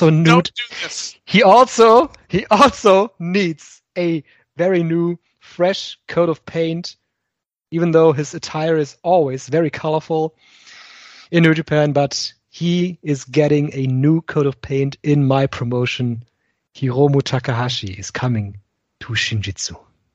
also needs a very new, fresh coat of paint. Even though his attire is always very colorful in New Japan, but he is getting a new coat of paint in my promotion. Hiromu Takahashi is coming to Shinjitsu.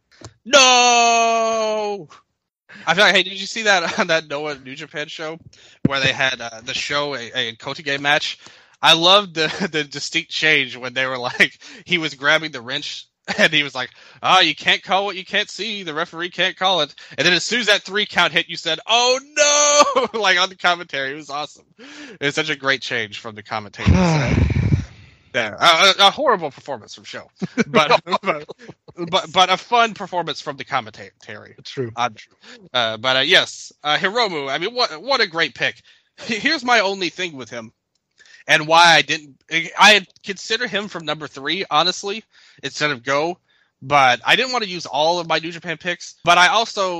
No! I feel like, hey, did you see that on that Noah New Japan show where they had the show a Kotige match? I loved the distinct change when they were like, he was grabbing the wrench and he was like, you can't call what you can't see. The referee can't call it. And then as soon as that 3 count hit, you said, oh no! Like on the commentary. It was awesome. It was such a great change from the commentators. Yeah, a horrible performance from Show, but a fun performance from the commentary. True. Yes, Hiromu. I mean, what a great pick. Here's my only thing with him, and why I had considered him from number 3, honestly, instead of Go, but I didn't want to use all of my New Japan picks. But I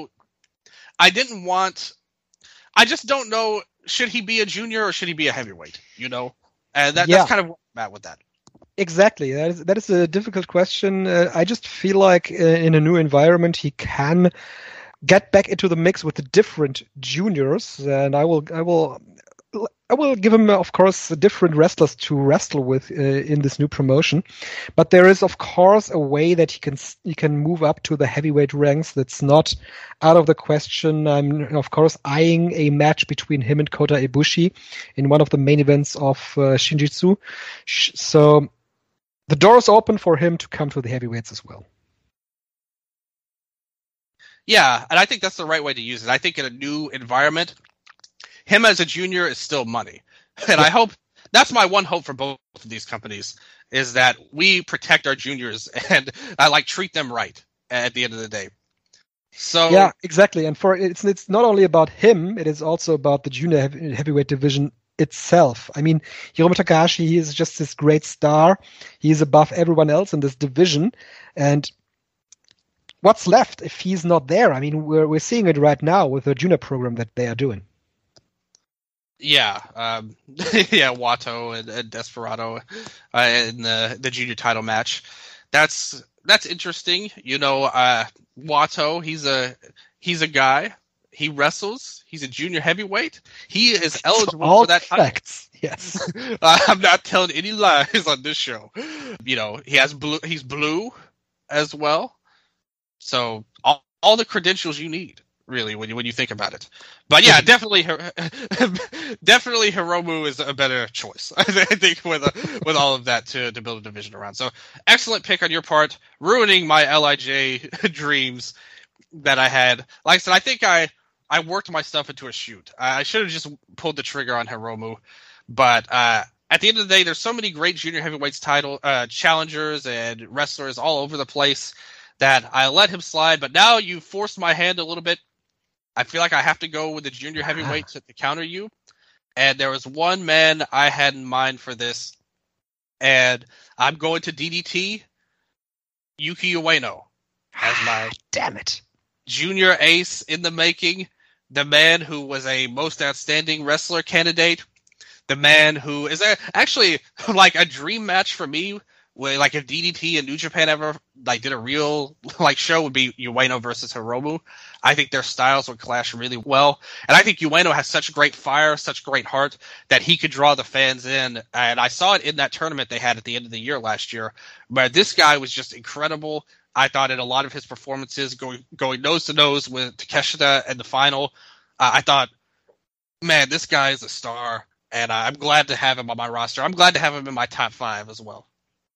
just don't know. Should he be a junior or should he be a heavyweight? And that's kind of where I'm at with that. Exactly. That is a difficult question. I just feel like in a new environment he can get back into the mix with the different juniors, and I will give him, of course, different wrestlers to wrestle with in this new promotion. But there is, of course, a way that he can move up to the heavyweight ranks. That's not out of the question. I'm, of course, eyeing a match between him and Kota Ibushi in one of the main events of Shinjitsu. So the door is open for him to come to the heavyweights as well. Yeah, and I think that's the right way to use it. I think in a new environment, him as a junior is still money. And I hope that's my one hope for both of these companies is that we protect our juniors and treat them right at the end of the day. So yeah, exactly. And it's not only about him, it is also about the junior heavyweight division itself. I mean, Hiromu Takahashi, he is just this great star. He is above everyone else in this division. And what's left if he's not there? I mean, we're seeing it right now with the junior program that they are doing. Yeah, Wato and Desperado in the junior title match. That's interesting. You know, Wato, he's a guy. He wrestles. He's a junior heavyweight. He is eligible for that title. Facts. Yes. I'm not telling any lies on this show. You know, he's blue as well. So all the credentials you need, really, when you think about it. But yeah, definitely Hiromu is a better choice. I think with all of that to build a division around. So excellent pick on your part, ruining my LIJ dreams that I had. Like I said, I think I worked my stuff into a shoot. I should have just pulled the trigger on Hiromu, but at the end of the day, there's so many great junior heavyweights title challengers and wrestlers all over the place that I let him slide. But now you forced my hand a little bit. I feel like I have to go with the junior heavyweights to counter you. And there was one man I had in mind for this, and I'm going to DDT Yuki Ueno as my damn it junior ace in the making. The man who was a most outstanding wrestler candidate. The man who is actually like a dream match for me. Where, like, if DDT and New Japan ever did a real show, would be Ueno versus Hiromu. I think their styles would clash really well, and I think Ueno has such great fire, such great heart that he could draw the fans in. And I saw it in that tournament they had at the end of the year last year, where this guy was just incredible. I thought in a lot of his performances, going nose to nose with Takeshita in the final, I thought, man, this guy is a star, and I'm glad to have him on my roster. I'm glad to have him in my top 5 as well.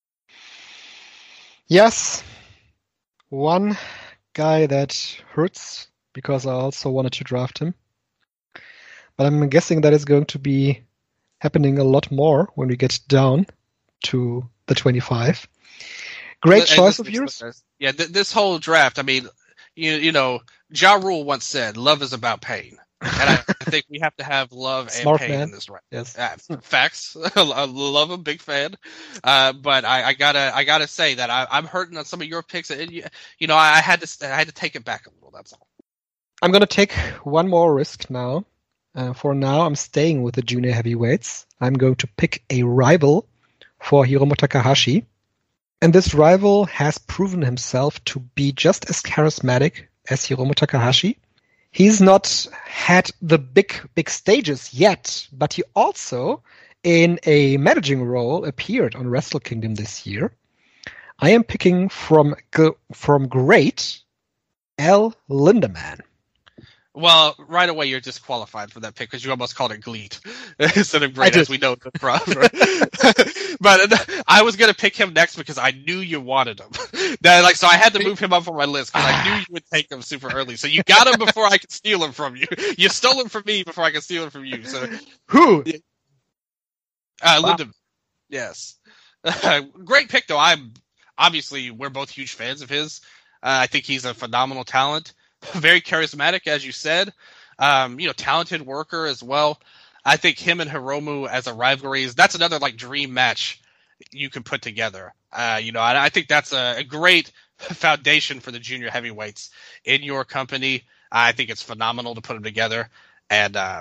Yes, one guy that hurts because I also wanted to draft him. But I'm guessing that is going to be happening a lot more when we get down to the 25. Great choice of yours. Yeah, this whole draft, I mean, you know, Ja Rule once said, love is about pain. And I think we have to have love and pain in this, right? Yes. Facts. I love him, big fan. But I gotta say that I'm hurting on some of your picks. You know, I had to take it back a little. That's all. I'm gonna take one more risk now. For now, I'm staying with the junior heavyweights. I'm going to pick a rival for Hiromu Takahashi, and this rival has proven himself to be just as charismatic as Hiromu Takahashi. He's not had the big stages yet, but he also, in a managing role, appeared on Wrestle Kingdom this year. I am picking from great El Lindaman. Well, right away you're disqualified for that pick because you almost called it Gleet instead of Great, as we know the proper. But I was gonna pick him next because I knew you wanted him. So I had to move him up on my list because I knew you would take him super early. So you got him before I could steal him from you. You stole him from me before I could steal him from you. So who? Lindemann. Yes. Great pick though. We're both huge fans of his. I think he's a phenomenal talent. Very charismatic, as you said. Talented worker as well. I think him and Hiromu as a rivalry that's another dream match you can put together. I think that's a great foundation for the junior heavyweights in your company. I think it's phenomenal to put them together, and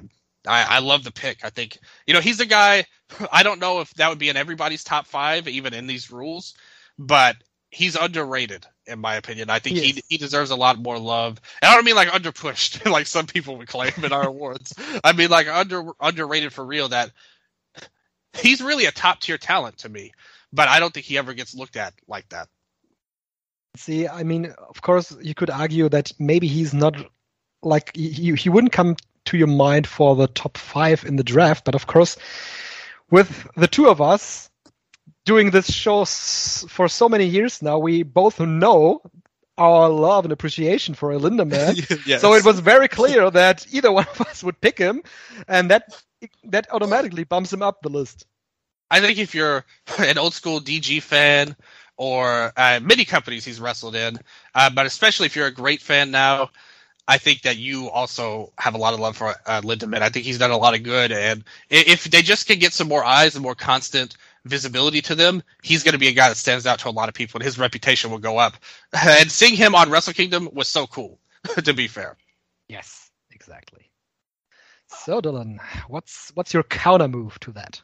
I love the pick. I think, he's a guy, I don't know if that would be in everybody's top 5, even in these rules, but he's underrated, in my opinion. I think he deserves a lot more love. And I don't mean like underpushed, like some people would claim in our awards. I mean like underrated for real, that he's really a top-tier talent to me, but I don't think he ever gets looked at like that. See, I mean, of course, you could argue that maybe he's not, like, he wouldn't come to your mind for the top 5 in the draft, but of course, with the two of us doing this show for so many years now, we both know our love and appreciation for Lindemann. Yes. So it was very clear that either one of us would pick him, and that automatically bumps him up the list. I think if you're an old school DG fan, or many companies he's wrestled in, but especially if you're a great fan now, I think that you also have a lot of love for Lindemann. I think he's done a lot of good, and if they just can get some more eyes and more constant visibility to them, he's going to be a guy that stands out to a lot of people, and his reputation will go up. And seeing him on Wrestle Kingdom was so cool, to be fair. Yes, exactly. So, Dylan, what's your counter move to that?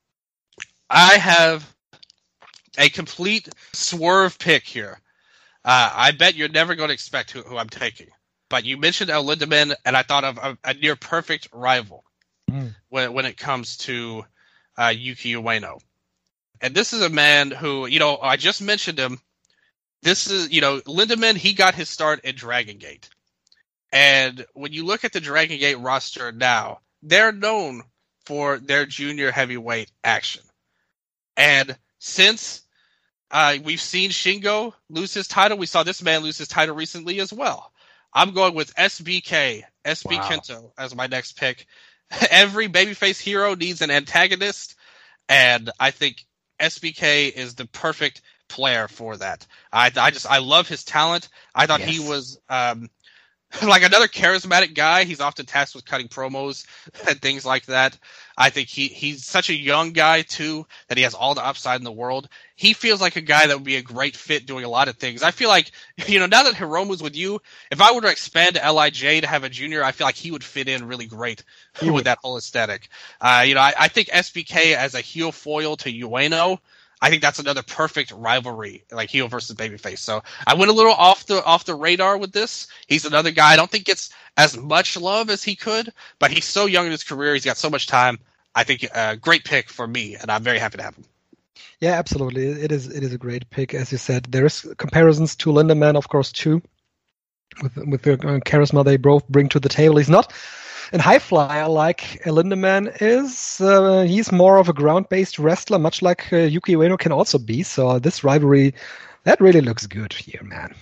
I have a complete swerve pick here. I bet you're never going to expect who I'm taking. But you mentioned El Lindemann, and I thought of a near perfect rival when it comes to Yuki Ueno. And this is a man who, I just mentioned him. This is, Lindemann, he got his start in Dragon Gate. And when you look at the Dragon Gate roster now, they're known for their junior heavyweight action. And since we've seen Shingo lose his title, we saw this man lose his title recently as well. I'm going with SBK, Kento, as my next pick. Every babyface hero needs an antagonist, and I think SBK is the perfect player for that. I love his talent. I thought he was like another charismatic guy. He's often tasked with cutting promos and things like that. I think he's such a young guy, too, that he has all the upside in the world. He feels like a guy that would be a great fit doing a lot of things. I feel like, now that Hiromu's with you, if I were to expand LIJ to have a junior, I feel like he would fit in really great with that whole aesthetic. I think SBK as a heel foil to Ueno, I think that's another perfect rivalry, like heel versus babyface. So I went a little off the radar with this. He's another guy I don't think gets as much love as he could, but he's so young in his career. He's got so much time. I think a great pick for me, and I'm very happy to have him. Yeah, absolutely. It is a great pick, as you said. There's comparisons to Lindemann, of course, too, with the charisma they both bring to the table. He's not a high flyer like Lindemann is. He's more of a ground-based wrestler, much like Yuki Ueno can also be. So this rivalry, that really looks good here, man.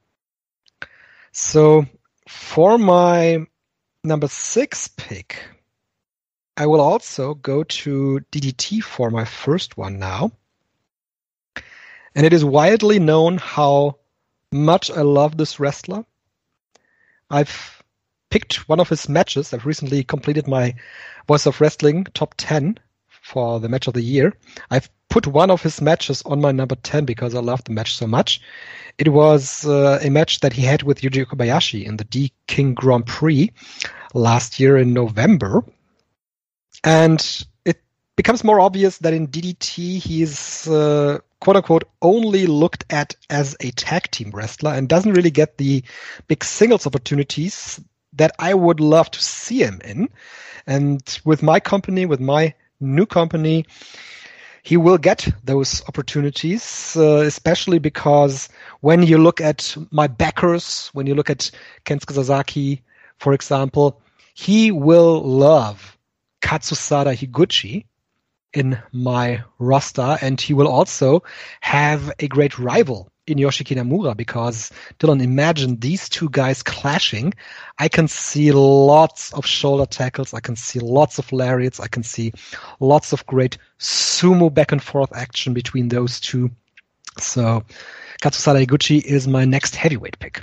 So for my number 6 pick, I will also go to DDT for my first one now. And it is widely known how much I love this wrestler. I've picked one of his matches. I've recently completed my Voice of Wrestling top 10 for the match of the year. I've put one of his matches on my number 10 because I love the match so much. It was a match that he had with Yuji Kobayashi in the D-King Grand Prix last year in November. And it becomes more obvious that in DDT he's quote-unquote only looked at as a tag team wrestler and doesn't really get the big singles opportunities that I would love to see him in. And with my company, with my new company, he will get those opportunities, especially because when you look at my backers, when you look at Kensuke Sasaki, for example, he will love Katsusada Higuchi in my roster, and he will also have a great rival in Yoshiki Namura, because, Dylan, imagine these two guys clashing. I can see lots of shoulder tackles, I can see lots of lariats, I can see lots of great sumo back and forth action between those two. So Katsusada Higuchi is my next heavyweight pick.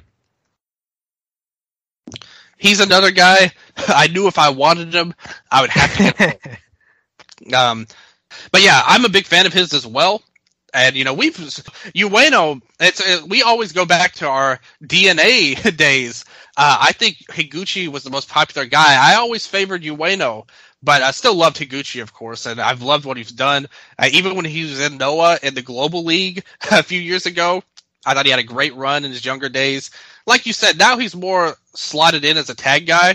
He's another guy I knew if I wanted him, I would have to get him. But yeah, I'm a big fan of his as well. And, Ueno, we always go back to our DNA days. I think Higuchi was the most popular guy. I always favored Ueno, but I still loved Higuchi, of course, and I've loved what he's done. Even when he was in Noah in the Global League a few years ago, I thought he had a great run in his younger days. Like you said, now he's more slotted in as a tag guy.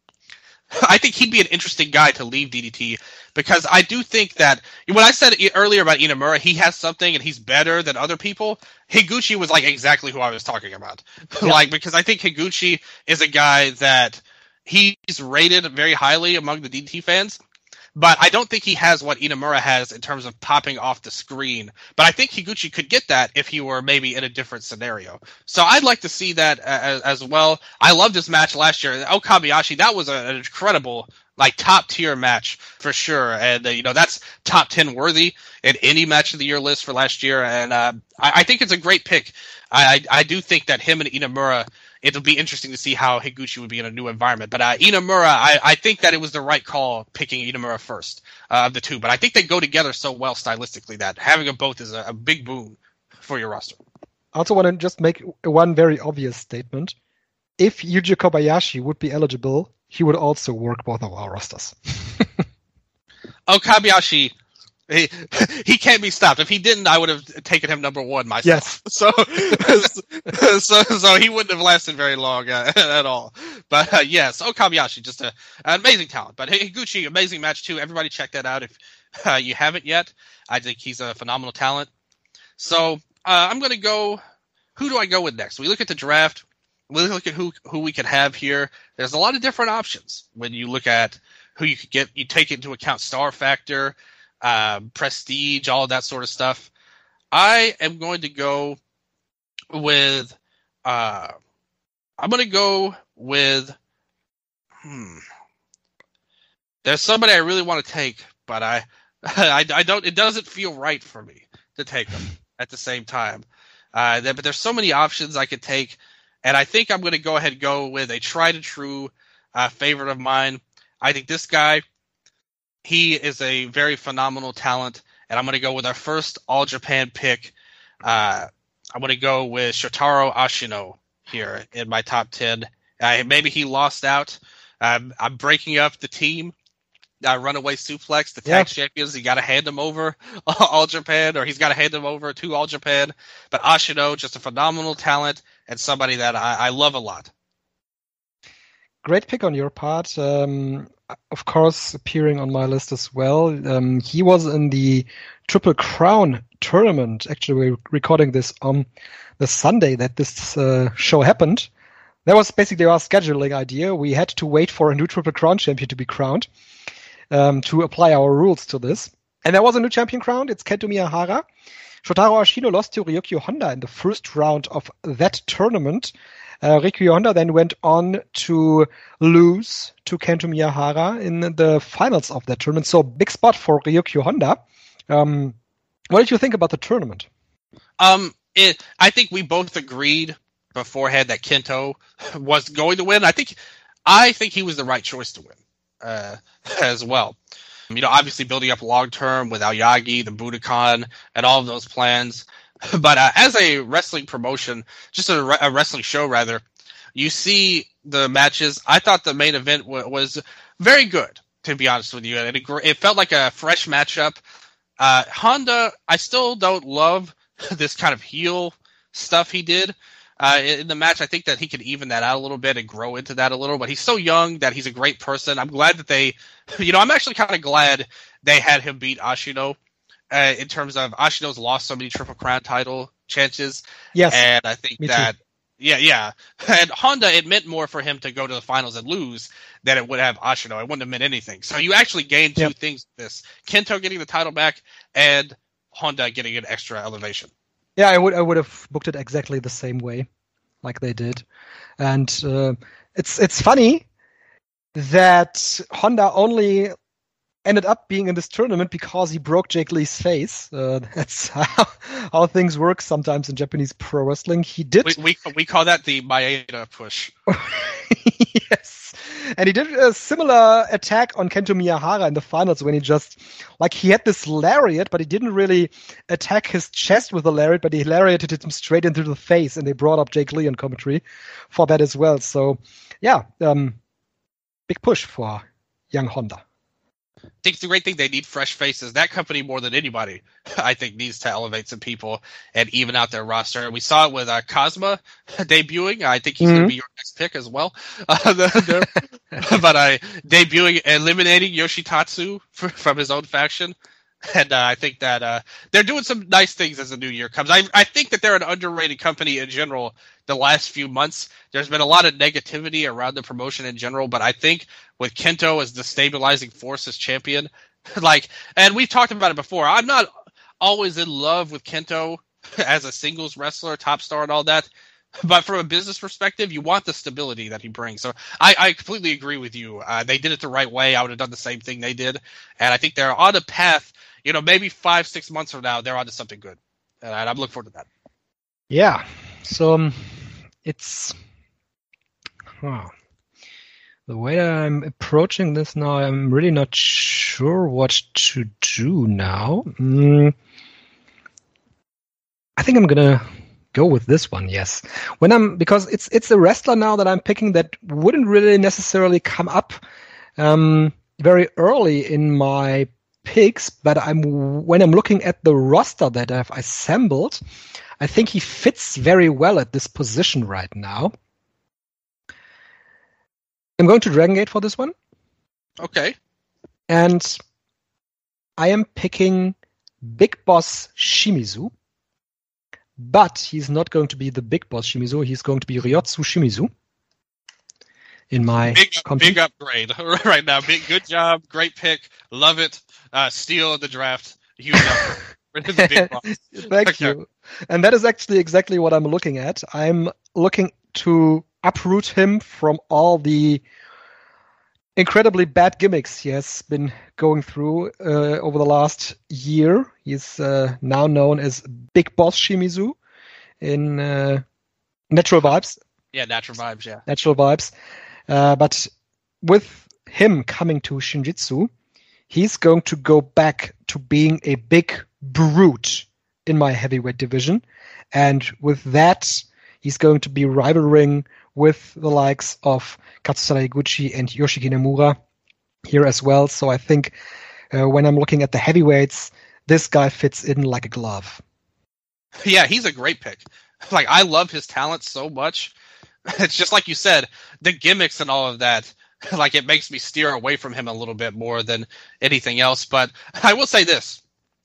I think he'd be an interesting guy to leave DDT, because I do think that when I said earlier about Inamura, he has something and he's better than other people. Higuchi was like exactly who I was talking about. Yeah. Because I think Higuchi is a guy that he's rated very highly among the DDT fans, but I don't think he has what Inamura has in terms of popping off the screen. But I think Higuchi could get that if he were maybe in a different scenario. So I'd like to see that as well. I loved this match last year. Okabayashi, that was an incredible, top tier match for sure. And, that's top 10 worthy in any match of the year list for last year. And I think it's a great pick. I do think that him and Inamura, it'll be interesting to see how Higuchi would be in a new environment. But Inamura, I think that it was the right call picking Inamura first of the two. But I think they go together so well stylistically that having them both is a big boon for your roster. I also want to just make one very obvious statement. If Yuji Kobayashi would be eligible, he would also work both of our rosters. Kobayashi, he can't be stopped. If he didn't, I would have taken him number one myself. Yes. So he wouldn't have lasted very long at all. But yes, Okabayashi, just an amazing talent. But Higuchi, amazing match too. Everybody check that out if you haven't yet. I think he's a phenomenal talent. So I'm going to go. Who do I go with next? We look at the draft. We look at who we could have here. There's a lot of different options when you look at who you could get. You take into account star factor, prestige, all of that sort of stuff. I am going to go with there's somebody I really want to take, but I don't, it doesn't feel right for me to take them at the same time. But there's so many options I could take, and I think I'm going to go ahead and go with a tried and true favorite of mine. I think this guy, he is a very phenomenal talent, and I'm going to go with our first All Japan pick. I'm going to go with Shotaro Ashino here in my top 10. Maybe he lost out. I'm breaking up the team. Runaway suplex, the tag champions. You got to hand them over All Japan, or he's got to hand them over to All Japan. But Ashino, just a phenomenal talent and somebody that I love a lot. Great pick on your part. Of course, appearing on my list as well. He was in the Triple Crown tournament. Actually, we're recording this on the Sunday that this show happened. That was basically our scheduling idea. We had to wait for a new Triple Crown champion to be crowned to apply our rules to this. And there was a new champion crowned. It's Kento Miyahara. Shotaro Ashino lost to Ryukyu Honda in the first round of that tournament. Ryukyu Honda then went on to lose to Kento Miyahara in the finals of that tournament. So big spot for Ryukyu Honda. What did you think about the tournament? I think we both agreed beforehand that Kento was going to win. I think he was the right choice to win as well. Obviously building up long term with Aoyagi, the Budokan, and all of those plans. But as a wrestling promotion, just a wrestling show rather, you see the matches. I thought the main event was very good, to be honest with you. And it felt like a fresh matchup. Honda, I still don't love this kind of heel stuff he did in the match. I think that he could even that out a little bit and grow into that a little. But he's so young that he's a great person. I'm glad that they, I'm actually kind of glad they had him beat Ashino. In terms of Ashino's lost so many Triple Crown title chances. Yes. And I think that, too. Yeah. And Honda, it meant more for him to go to the finals and lose than it would have Ashino. It wouldn't have meant anything. So you actually gained two things with this. Kento getting the title back and Honda getting an extra elevation. Yeah, I would have booked it exactly the same way like they did. And it's funny that Honda only ended up being in this tournament because he broke Jake Lee's face. That's how things work sometimes in Japanese pro wrestling. He did. We call that the Maeda push. Yes. And he did a similar attack on Kento Miyahara in the finals when he he had this lariat, but he didn't really attack his chest with the lariat, but he lariated him straight into the face, and they brought up Jake Lee on commentary for that as well. So, yeah, big push for young Honda. I think the great thing, they need fresh faces. That company, more than anybody, I think, needs to elevate some people and even out their roster. We saw it with Cosma debuting. I think he's going to be your next pick as well. But debuting, eliminating Yoshitatsu from his own faction. And I think that they're doing some nice things as the new year comes. I think that they're an underrated company in general the last few months. There's been a lot of negativity around the promotion in general, but I think with Kento as the stabilizing force as champion, and we've talked about it before, I'm not always in love with Kento as a singles wrestler, top star and all that, but from a business perspective, you want the stability that he brings. So I completely agree with you. They did it the right way. I would have done the same thing they did. And I think they're on a path, maybe 5-6 months from now, they're onto something good. And I'm looking forward to that. Yeah. So it's the way that I'm approaching this now, I'm really not sure what to do now. I think I'm gonna go with this one. Yes, because it's a wrestler now that I'm picking that wouldn't really necessarily come up very early in my picks, but when I'm looking at the roster that I've assembled, I think he fits very well at this position right now. I'm going to Dragon Gate for this one. Okay. And I am picking Big Boss Shimizu. But he's not going to be the Big Boss Shimizu. He's going to be Ryotsu Shimizu. In my big upgrade right now. Good job. Great pick. Love it. Steal the draft. Huge upgrade. Big boss. Thank you. And that is actually exactly what I'm looking at. I'm looking to uproot him from all the incredibly bad gimmicks he has been going through over the last year. He's now known as Big Boss Shimizu in Natural Vibes. Yeah, Natural Vibes, yeah. Natural Vibes. But with him coming to Shinjitsu, he's going to go back to being a big brute in my heavyweight division. And with that, he's going to be rivaling with the likes of Katsusara Higuchi and Yoshiki Nomura here as well. So I think when I'm looking at the heavyweights, this guy fits in like a glove. Yeah, he's a great pick. I love his talent so much. It's just like you said, the gimmicks and all of that, it makes me steer away from him a little bit more than anything else. But I will say this.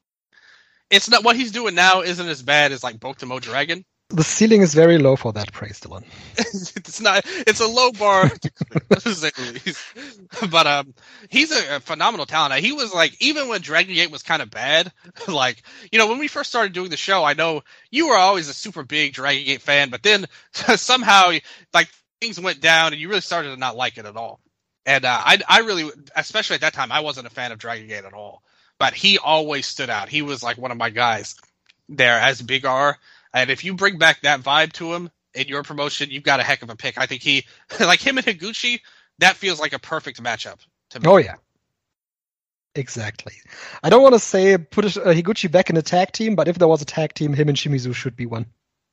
It's not what he's doing now isn't as bad as Bokuto Dragon. The ceiling is very low for that praise, Dylan. It's not. It's a low bar to say the least. But he's a phenomenal talent. He was even when Dragon Gate was kind of bad. When we first started doing the show, I know you were always a super big Dragon Gate fan, but then somehow things went down, and you really started to not like it at all. And I really, especially at that time, I wasn't a fan of Dragon Gate at all. But he always stood out. He was one of my guys there as Big R. And if you bring back that vibe to him in your promotion, you've got a heck of a pick. I think him and Higuchi, that feels like a perfect matchup to me. Oh, yeah. Exactly. I don't want to say put Higuchi back in a tag team, but if there was a tag team, him and Shimizu should be one.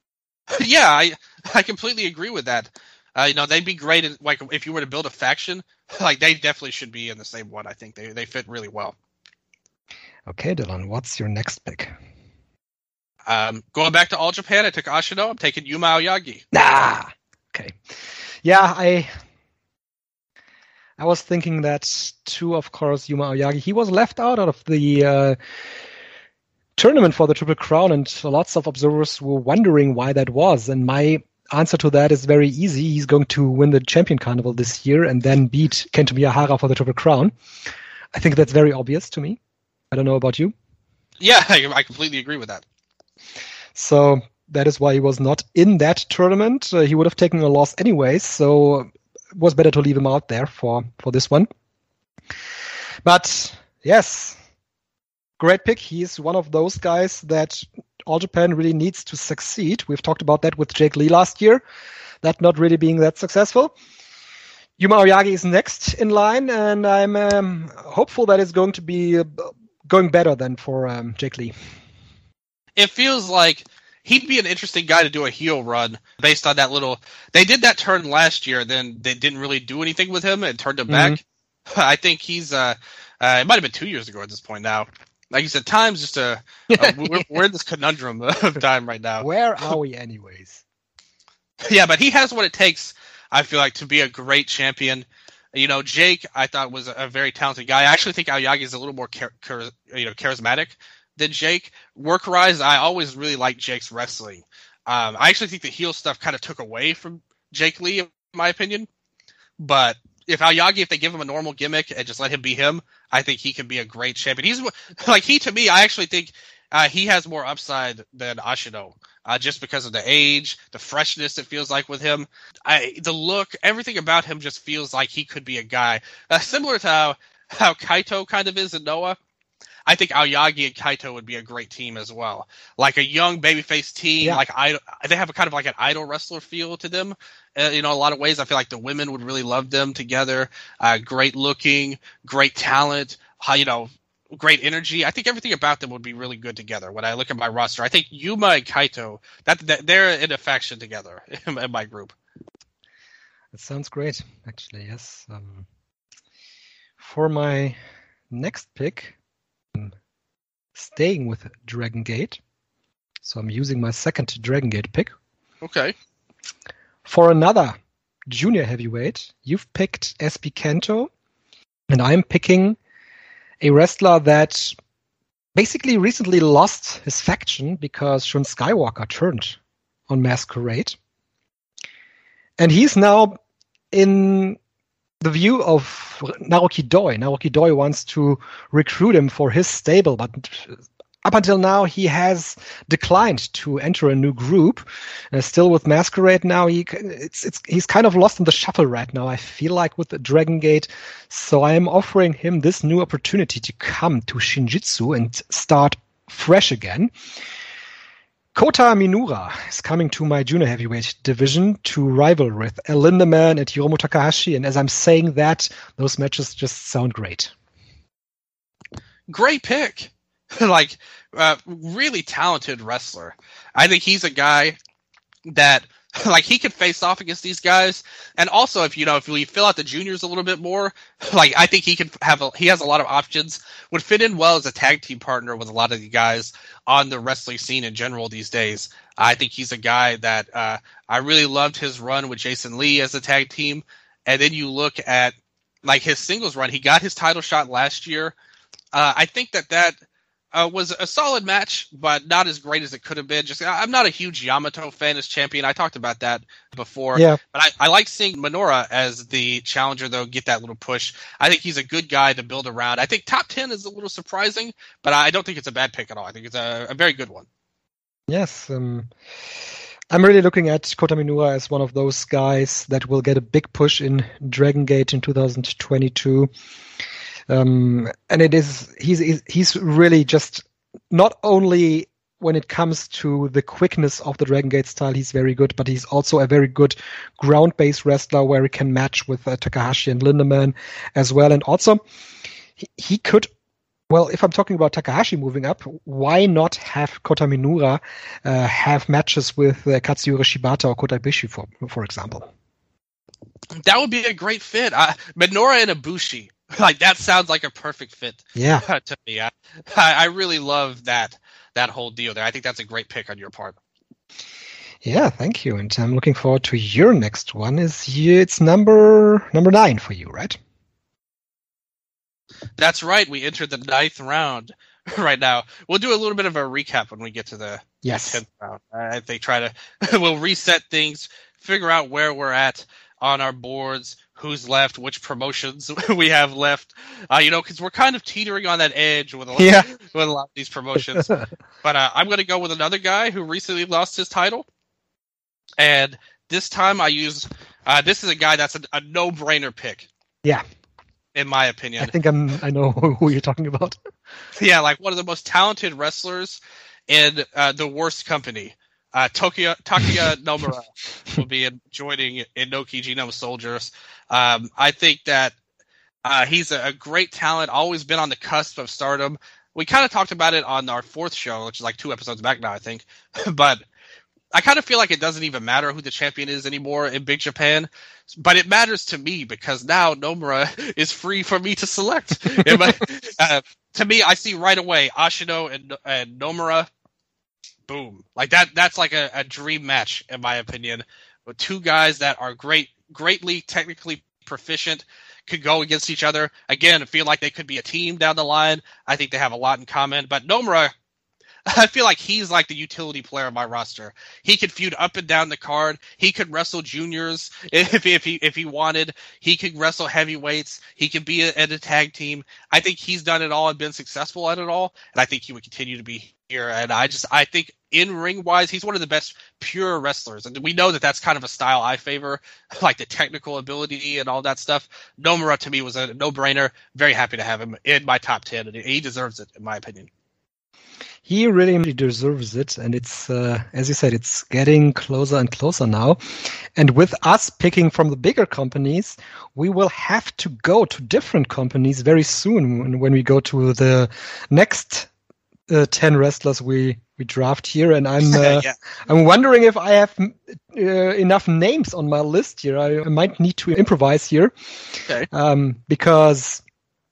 Yeah, I completely agree with that. They'd be great if you were to build a faction. They definitely should be in the same one. I think they fit really well. Okay, Dylan, what's your next pick? Going back to All Japan, I took Ashino. I'm taking Yuma Aoyagi. Okay. Yeah, I was thinking that too, of course, Yuma Aoyagi. He was left out of the tournament for the Triple Crown, and lots of observers were wondering why that was. And my answer to that is very easy. He's going to win the Champion Carnival this year and then beat Kento Miyahara for the Triple Crown. I think that's very obvious to me. I don't know about you. Yeah, I completely agree with that. So that is why he was not in that tournament. He would have taken a loss anyways, so it was better to leave him out there for this one. But Yes. Great pick. He's one of those guys that All Japan really needs to succeed. We've talked about that with Jake Lee last year, that not really being that successful. Yuma Aoyagi is next in line, and I'm hopeful that it's going to be going better than for Jake Lee. It feels like he'd be an interesting guy to do a heel run based on that little... They did that turn last year, then they didn't really do anything with him and turned him back. I think he's... it might have been 2 years ago at this point now. Like you said, time's just we're in this conundrum of time right now. Where are we anyways? Yeah, but he has what it takes, I feel like, to be a great champion. You know, Jake, I thought, was a very talented guy. I actually think Aoyagi is a little more charismatic than Jake. Work-wise, I always really liked Jake's wrestling. I actually think the heel stuff kind of took away from Jake Lee, in my opinion. But if they give him a normal gimmick and just let him be him, I think he can be a great champion. To me, I actually think he has more upside than Ashino. Just because of the age, the freshness it feels like with him. The look, everything about him just feels like he could be a guy. Similar to how Kaito kind of is in Noah. I think Aoyagi and Kaito would be a great team as well. Like a young babyface team, they have a kind of like an idol wrestler feel to them. A lot of ways. I feel like the women would really love them together. Great looking, great talent, great energy. I think everything about them would be really good together. When I look at my roster, I think Yuma and Kaito, that they're in a faction together in my group. That sounds great, actually, yes. For my next pick, I'm staying with Dragon Gate. So I'm using my second Dragon Gate pick. Okay. For another junior heavyweight, you've picked SB Kento, and I'm picking a wrestler that basically recently lost his faction because Shun Skywalker turned on Masquerade. And he's now in the view of Naruki Doi. Naruki Doi wants to recruit him for his stable, but up until now, he has declined to enter a new group. Still with Masquerade now, he's kind of lost in the shuffle right now, I feel like, with the Dragon Gate. So I am offering him this new opportunity to come to Shinjitsu and start fresh again. Kota Minura is coming to my junior heavyweight division to rival with El Lindemann and Hiromu Takahashi. And as I'm saying that, those matches just sound great. Great pick. Really talented wrestler. I think he's a guy that, he could face off against these guys. And also, if we fill out the juniors a little bit more, I think he has a lot of options. Would fit in well as a tag team partner with a lot of the guys on the wrestling scene in general these days. I think he's a guy that I really loved his run with Jason Lee as a tag team. And then you look at his singles run. He got his title shot last year. I think that was a solid match, but not as great as it could have been. I'm not a huge Yamato fan as champion. I talked about that before. Yeah. But I like seeing Minora as the challenger, though, get that little push. I think he's a good guy to build around. I think top 10 is a little surprising, but I don't think it's a bad pick at all. I think it's a very good one. Yes. I'm really looking at Kota Minura as one of those guys that will get a big push in Dragon Gate in 2022. And he's really just not only when it comes to the quickness of the Dragon Gate style, he's very good, but he's also a very good ground-based wrestler where he can match with Takahashi and Lindemann as well. And also, he could, well, if I'm talking about Takahashi moving up, why not have Kota Minura have matches with Katsuyori Shibata or Kota Ibushi, for example? That would be a great fit. Minora and Ibushi. That sounds like a perfect fit. Yeah. To me. I really love that whole deal there. I think that's a great pick on your part. Yeah, thank you. And I'm looking forward to your next one. It's number 9 for you, right? That's right. We entered the 9th round right now. We'll do a little bit of a recap when we get to the 10th round. I think we'll reset things, figure out where we're at on our boards, who's left, which promotions we have left, because we're kind of teetering on that edge with a lot of these promotions. But I'm going to go with another guy who recently lost his title. And this time I use, this is a guy that's a no-brainer pick. Yeah. in my opinion. I think I know who you're talking about. Yeah, like one of the most talented wrestlers in the worst company. Takuya Nomura will be joining Inoki Genome Soldiers. I think that he's a great talent, always been on the cusp of stardom. We kind of talked about it on our fourth show, which is like 2 episodes back now, I think. But I kind of feel like it doesn't even matter who the champion is anymore in Big Japan. But it matters to me because now Nomura is free for me to select. To me, I see right away Ashino and Nomura. Boom. Like that's like a dream match, in my opinion. With 2 guys that are greatly technically proficient, could go against each other. Again, I feel like they could be a team down the line. I think they have a lot in common. But Nomura, I feel like he's like the utility player of my roster. He could feud up and down the card. He could wrestle juniors if he wanted. He could wrestle heavyweights. He could be in a tag team. I think he's done it all and been successful at it all. And I think he would continue to be here. And I think in ring wise, he's one of the best pure wrestlers. And we know that that's kind of a style I favor, like the technical ability and all that stuff. Nomura to me was a no brainer. Very happy to have him in my top 10. And he deserves it, in my opinion. He really deserves it, and it's, as you said, it's getting closer and closer now. And with us picking from the bigger companies, we will have to go to different companies very soon when we go to the next 10 wrestlers we draft here. And I'm I'm wondering if I have enough names on my list here. I might need to improvise here, because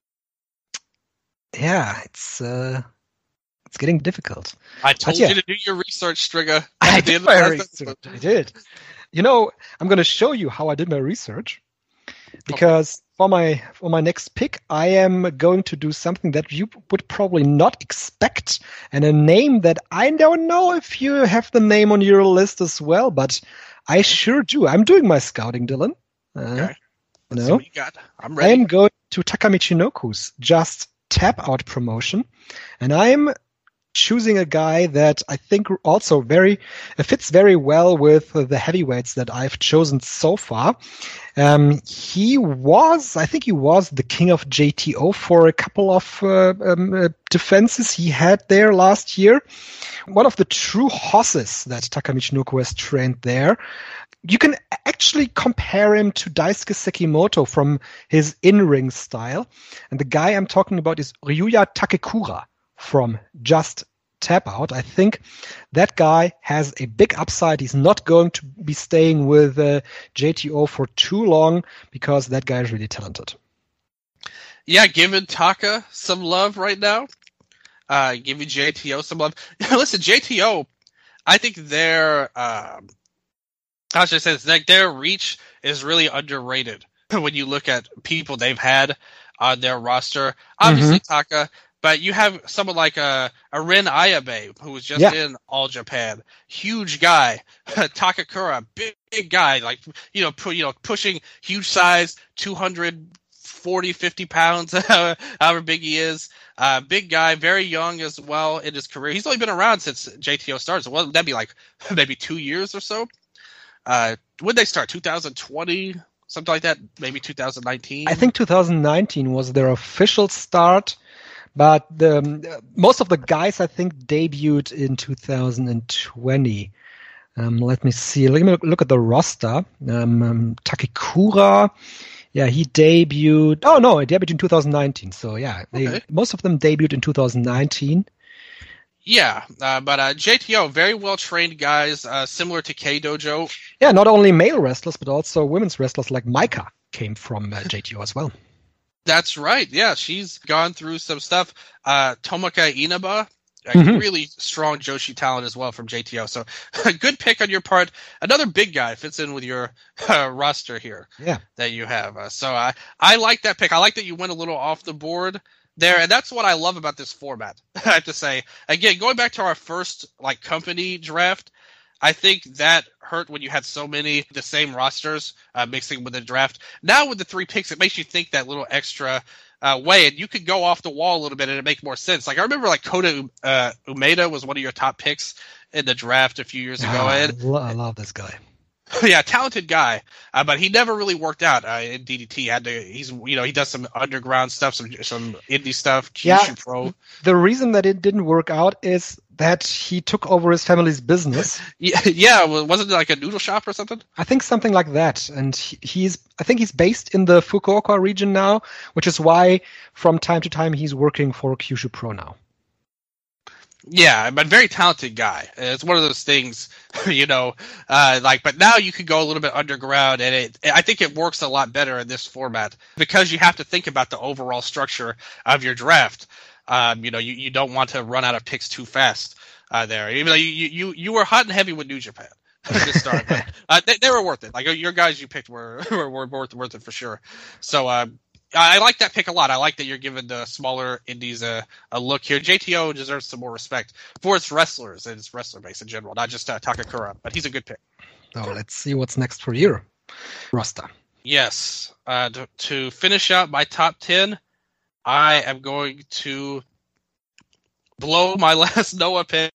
it's getting difficult. I told you to do your research, Striga. I did my research. I did. You know, I'm going to show you how I did my research, because for my next pick, I am going to do something that you would probably not expect, and a name that I don't know if you have the name on your list as well, but I sure do. I'm doing my scouting, Dylan. Okay. Let's see what you got. I'm ready. I am going to Takamichinoku's Just Tap Out promotion, and I'm choosing a guy that I think also fits very well with the heavyweights that I've chosen so far. I think he was the king of JTO for a couple of defenses he had there last year. One of the true hosses that Takamichinoku has trained there. You can actually compare him to Daisuke Sekimoto from his in-ring style. And the guy I'm talking about is Ryuya Takekura from Just Tap Out. I think that guy has a big upside. He's not going to be staying with JTO for too long, because that guy is really talented. Yeah, giving Taka some love right now. Giving JTO some love. Listen, JTO, I think their how should I say this? Like, their reach is really underrated when you look at people they've had on their roster. Obviously, Taka. But you have someone like a Ren Ayabe, who was just in All Japan. Huge guy. Takakura, big guy, like, pushing huge size, 240, 50 pounds, however big he is. Big guy, very young as well in his career. He's only been around since JTO started. So that'd be like maybe 2 years or so. When they start? 2020? Something like that? Maybe 2019? I think 2019 was their official start. But most of the guys, I think, debuted in 2020. Let me see. Let me look at the roster. Takekura, he debuted. Oh, no, he debuted in 2019. So, most of them debuted in 2019. Yeah, but JTO, very well-trained guys, similar to K-Dojo. Yeah, not only male wrestlers, but also women's wrestlers like Maika came from JTO as well. That's right. Yeah, she's gone through some stuff. Tomoka Inaba, really strong Joshi talent as well from JTO. So a good pick on your part. Another big guy fits in with your roster here that you have. So I like that pick. I like that you went a little off the board there, and that's what I love about this format. I have to say, again, going back to our first company draft, I think that hurt when you had so many the same rosters mixing with the draft. Now with the 3 picks, it makes you think that little extra way, and you could go off the wall a little bit and it make more sense. Like I remember, Kota Umeda was one of your top picks in the draft a few years ago. I love this guy. Yeah, talented guy, but he never really worked out in DDT. He does some underground stuff, some indie stuff, Kyushu Pro. The reason that it didn't work out is that he took over his family's business. Yeah, wasn't it like a noodle shop or something? I think something like that. And I think he's based in the Fukuoka region now, which is why from time to time he's working for Kyushu Pro now. Yeah, but very talented guy. It's one of those things, but now you could go a little bit underground, and I think it works a lot better in this format because you have to think about the overall structure of your draft. You don't want to run out of picks too fast there. Even though you were hot and heavy with New Japan to start, but they were worth it. Like your guys you picked were worth it for sure. So. I like that pick a lot. I like that you're giving the smaller indies a look here. JTO deserves some more respect for its wrestlers and its wrestler base in general, not just Takakura, but he's a good pick. Oh, let's see what's next for your roster. Yes. To finish out my top 10, I am going to blow my last Noah pick.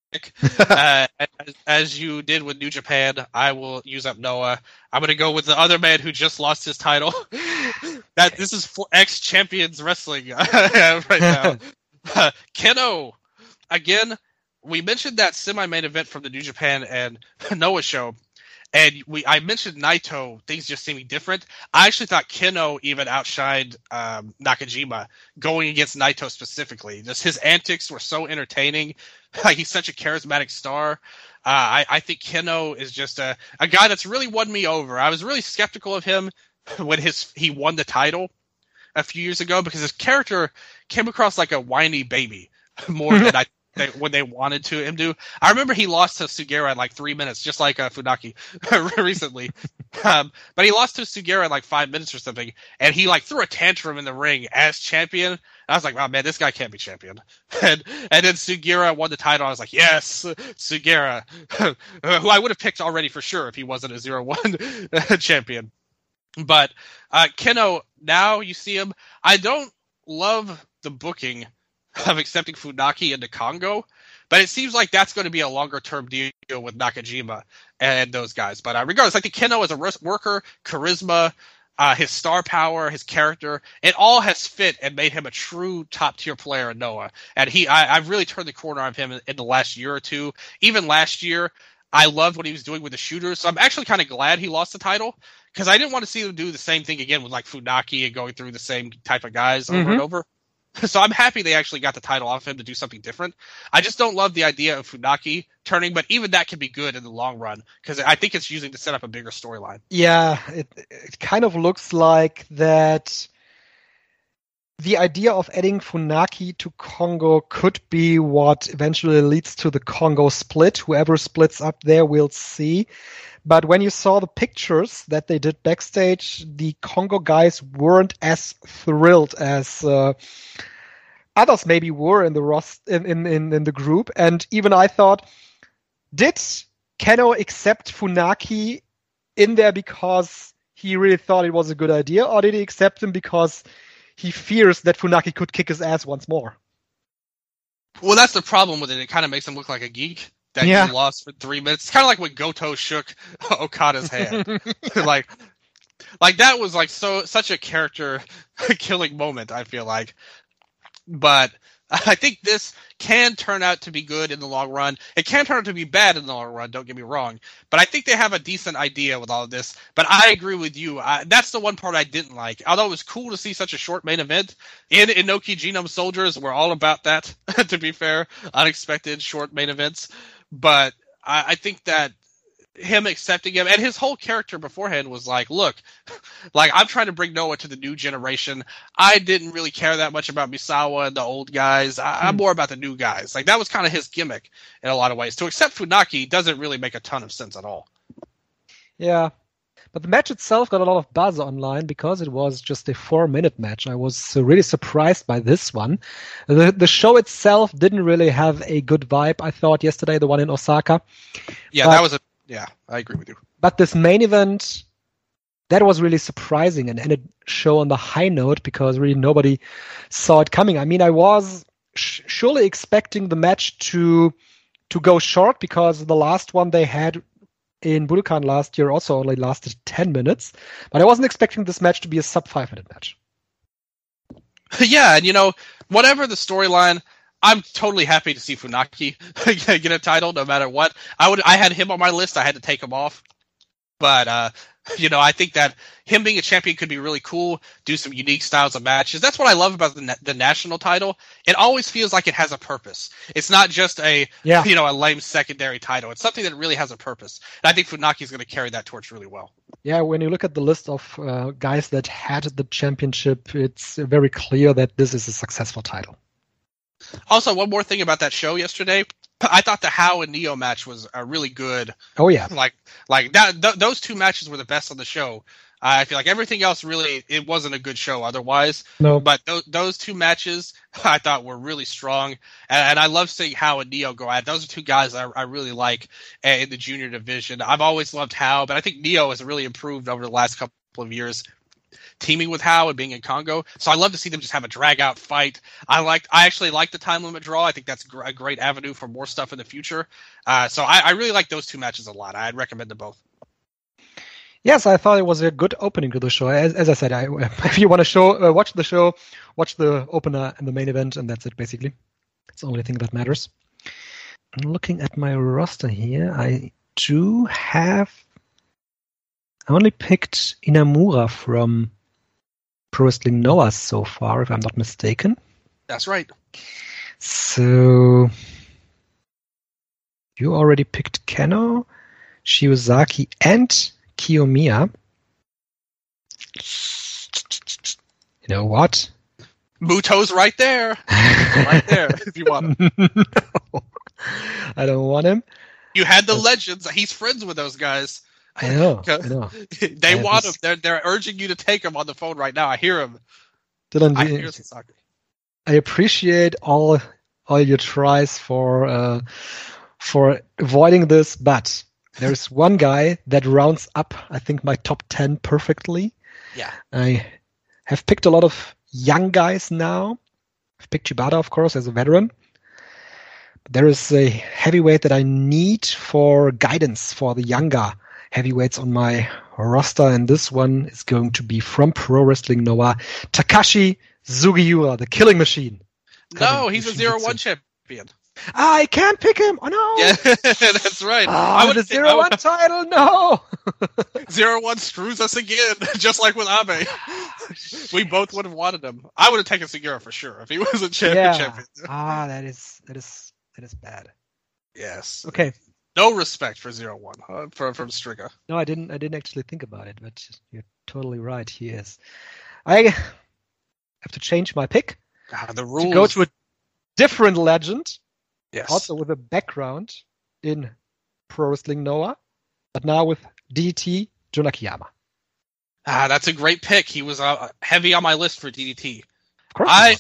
As you did with New Japan, I will use up Noah. I'm going to go with the other man who just lost his title. This is for ex-champions wrestling right now. Kenoh. Again, we mentioned that semi-main event from the New Japan and Noah show, and I mentioned Naito, things just seeming different. I actually thought Kenoh even outshined Nakajima going against Naito specifically. Just his antics were so entertaining. Like, he's such a charismatic star. I think Kenoh is just a guy that's really won me over. I was really skeptical of him when he won the title a few years ago because his character came across like a whiny baby more than when they wanted to him to. I remember he lost to Sugiura in like 3 minutes, just like Funaki recently. But he lost to Sugiura in like 5 minutes or something, and he like threw a tantrum in the ring as champion. I was like, wow, man, this guy can't be champion. And then Sugiura won the title. I was like, yes, Sugiura, who I would have picked already for sure if he wasn't a 0-1 champion. But Kenoh, now you see him. I don't love the booking of accepting Funaki into Congo, but it seems like that's going to be a longer-term deal with Nakajima and those guys. But regardless, I think Kenoh is a worker, charisma, his star power, his character, it all has fit and made him a true top-tier player in Noah. And I've really turned the corner on him in the last year or two. Even last year, I loved what he was doing with the shooters, so I'm actually kind of glad he lost the title, because I didn't want to see him do the same thing again with like Funaki and going through the same type of guys over and over. So I'm happy they actually got the title off him to do something different. I just don't love the idea of Funaki turning, but even that can be good in the long run, because I think it's using to set up a bigger storyline. Yeah, it kind of looks like that the idea of adding Funaki to Congo could be what eventually leads to the Congo split. Whoever splits up there, we'll see. But when you saw the pictures that they did backstage, the Congo guys weren't as thrilled as others maybe were in the group. And even I thought, did Kenoh accept Funaki in there because he really thought it was a good idea, or did he accept him because he fears that Funaki could kick his ass once more? Well, that's the problem with it. It kind of makes him look like a geek. That he lost for 3 minutes. It's kind of like when Goto shook Okada's hand. like that was like such a character killing moment, I feel like. But I think this can turn out to be good in the long run. It can turn out to be bad in the long run, don't get me wrong. But I think they have a decent idea with all of this. But I agree with you. That's the one part I didn't like. Although it was cool to see such a short main event. In Inoki Genome Soldiers, we're all about that, to be fair. Unexpected short main events. But I think that him accepting him and his whole character beforehand was like, look, like I'm trying to bring Noah to the new generation. I didn't really care that much about Misawa and the old guys. I'm more about the new guys. Like that was kind of his gimmick in a lot of ways. To accept Funaki doesn't really make a ton of sense at all. Yeah. But the match itself got a lot of buzz online because it was just a 4-minute match. I was really surprised by this one. The show itself didn't really have a good vibe, I thought, yesterday, the one in Osaka. Yeah, I agree with you. But this main event, that was really surprising and ended show on the high note because really nobody saw it coming. I mean, I was surely expecting the match to go short because the last one they had in Budokan last year also only lasted 10 minutes. But I wasn't expecting this match to be a sub 5-minute match. Yeah, and whatever the storyline, I'm totally happy to see Funaki get a title no matter what. I had him on my list. I had to take him off. But, I think that him being a champion could be really cool, do some unique styles of matches. That's what I love about the national title. It always feels like it has a purpose. It's not just a lame secondary title. It's something that really has a purpose. And I think Funaki's going to carry that torch really well. Yeah, when you look at the list of guys that had the championship, it's very clear that this is a successful title. Also, one more thing about that show yesterday. I thought the Hao and Neo match was a really good. Oh yeah, like that. Those two matches were the best on the show. I feel like everything else really it wasn't a good show otherwise. No, but those two matches I thought were really strong, and I love seeing Hao and Neo go at it. Those are two guys I really like in the junior division. I've always loved Hao, but I think Neo has really improved over the last couple of years, teaming with Hao and being in Congo. So I love to see them just have a drag out fight. I actually like the time limit draw. I think that's a great avenue for more stuff in the future. So I really like those two matches a lot. I'd recommend them both. Yes, I thought it was a good opening to the show. As I said, if you want to watch the show, watch the opener and the main event, and that's it basically. It's the only thing that matters. I'm looking at my roster here. I only picked Inamura from Pro Wrestling Noah so far, if I'm not mistaken. That's right. So you already picked Keno, Shiozaki, and Kiyomiya. You know what? Muto's right there. Right there, if you want him. No, I don't want him. You had the legends. He's friends with those guys. I know. They want him. They're urging you to take him on the phone right now. I hear him. Dylan, I appreciate all your tries for avoiding this, but there's one guy that rounds up, I think, my top 10 perfectly. Yeah. I have picked a lot of young guys now. I've picked Shibata, of course, as a veteran. But there is a heavyweight that I need for guidance for the younger heavyweights on my roster, and this one is going to be from Pro Wrestling Noah, Takashi Sugiura, the Killing Machine. No, he's a 0-1 champion. I can't pick him. Oh no! Yeah, that's right. The 0-1 title. No. 0-1 screws us again, just like with Abe. We both would have wanted him. I would have taken Sugiura for sure if he was a champion. That is bad. Yes. Okay. No respect for 0-1 from Striga. No, I didn't actually think about it, but you're totally right. He is. I have to change my pick. The rules. To go to a different legend. Yes. Also with a background in Pro Wrestling Noah, but now with DDT, Jun Akiyama. That's a great pick. He was heavy on my list for DDT. Of course.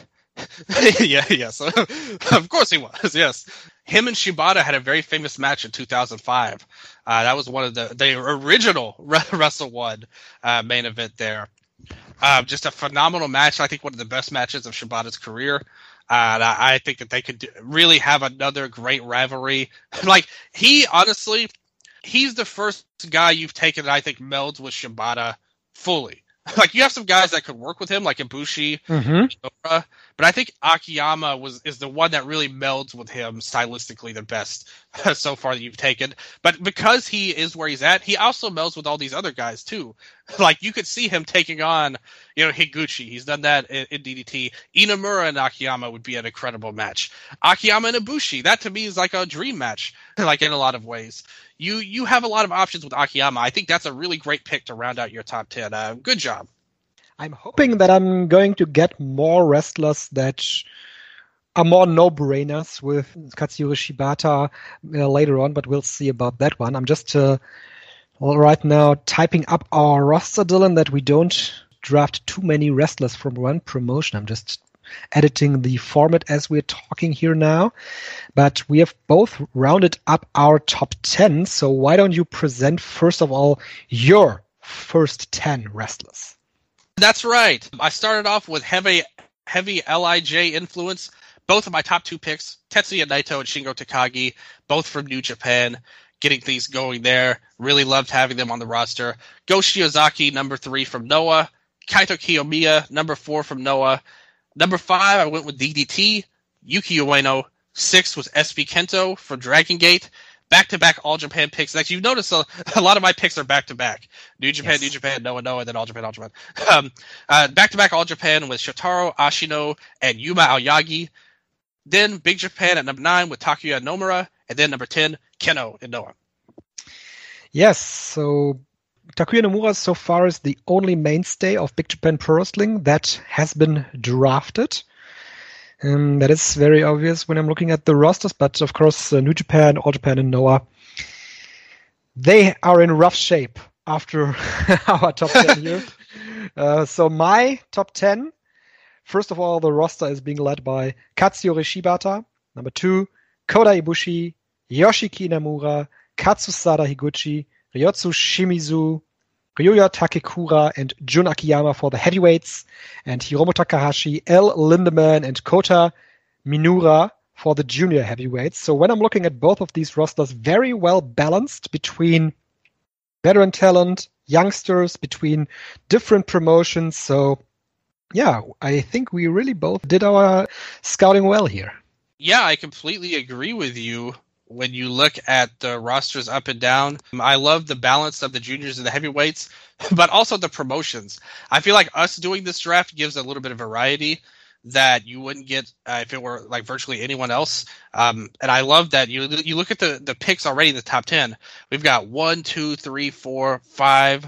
Yes. Of course he was, yes. Him and Shibata had a very famous match in 2005. That was one of the original Wrestle 1 main event there. Just a phenomenal match. I think one of the best matches of Shibata's career. I think that they could really have another great rivalry. He's the first guy you've taken that I think melds with Shibata fully. You have some guys that could work with him, like Ibushi, Nora, but I think Akiyama is the one that really melds with him stylistically the best so far that you've taken. But because he is where he's at, he also melds with all these other guys too. You could see him taking on, Higuchi. He's done that in DDT. Inamura and Akiyama would be an incredible match. Akiyama and Ibushi, that to me is like a dream match, in a lot of ways. You have a lot of options with Akiyama. I think that's a really great pick to round out your top 10. Good job. I'm hoping that I'm going to get more wrestlers that are more no-brainers with Katsuyori Shibata later on, but we'll see about that one. I'm just right now typing up our roster, Dylan, that we don't draft too many wrestlers from one promotion. I'm just editing the format as we're talking here now. But we have both rounded up our top 10, so why don't you present, first of all, your first 10 wrestlers? That's right. I started off with heavy LIJ influence. Both of my top 2 picks, Tetsuya Naito and Shingo Takagi, both from New Japan. getting things going there. Really loved having them on the roster. Go Shiozaki, number 3 from Noah. Kaito Kiyomiya, number 4 from Noah. Number 5, I went with DDT. Yuki Ueno. 6 was SB Kento from Dragon Gate. Back-to-back All Japan picks. Actually, you've noticed a lot of my picks are back-to-back. New Japan, yes. New Japan, Noah, then All Japan, All Japan. Back-to-back All Japan with Shotaro Ashino and Yuma Aoyagi. Then Big Japan at number 9 with Takuya Nomura. And then number 10, Keno and Noah. Yes, so Takuya Nomura so far is the only mainstay of Big Japan Pro Wrestling that has been drafted. That is very obvious when I'm looking at the rosters, but of course, New Japan, All Japan, and Noah, they are in rough shape after our top 10 here. So my top 10, first of all, the roster is being led by Katsuyori Shibata, number 2, Kota Ibushi, Yoshiki Inamura, Katsusada Higuchi, Ryotsu Shimizu, Ryuya Takekura and Jun Akiyama for the heavyweights, and Hiromu Takahashi, L. Lindemann, and Kota Minura for the junior heavyweights. So when I'm looking at both of these rosters, very well balanced between veteran talent, youngsters, between different promotions. So yeah, I think we really both did our scouting well here. Yeah, I completely agree with you. When you look at the rosters up and down, I love the balance of the juniors and the heavyweights, but also the promotions. I feel like us doing this draft gives a little bit of variety that you wouldn't get if it were like virtually anyone else. And I love that you look at the picks already in the top 10. We've got 1, 2, 3, 4, 5,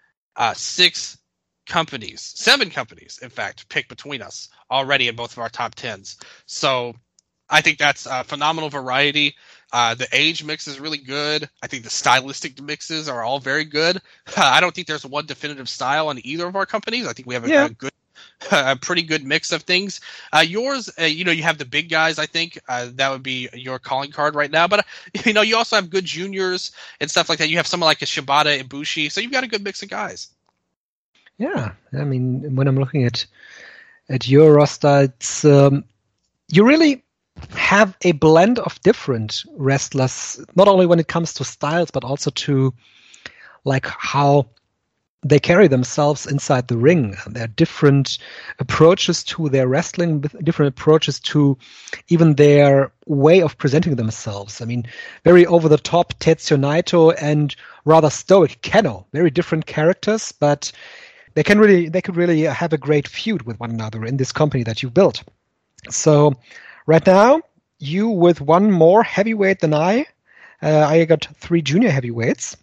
6 companies, 7 companies, in fact, picked between us already in both of our top 10s. So I think that's phenomenal variety. The age mix is really good. I think the stylistic mixes are all very good. I don't think there's one definitive style on either of our companies. I think we have a pretty good mix of things. Yours, you have the big guys. I think that would be your calling card right now. But you also have good juniors and stuff like that. You have someone like a Shibata Ibushi, so you've got a good mix of guys. Yeah, I mean, when I'm looking at your roster, it's you really have a blend of different wrestlers, not only when it comes to styles, but also to like how they carry themselves inside the ring. There are different approaches to their wrestling, different approaches to even their way of presenting themselves. I mean, very over-the-top Tetsuya Naito and rather stoic Keno, very different characters, but they could really have a great feud with one another in this company that you built. So right now, you with one more heavyweight than I got 3 junior heavyweights.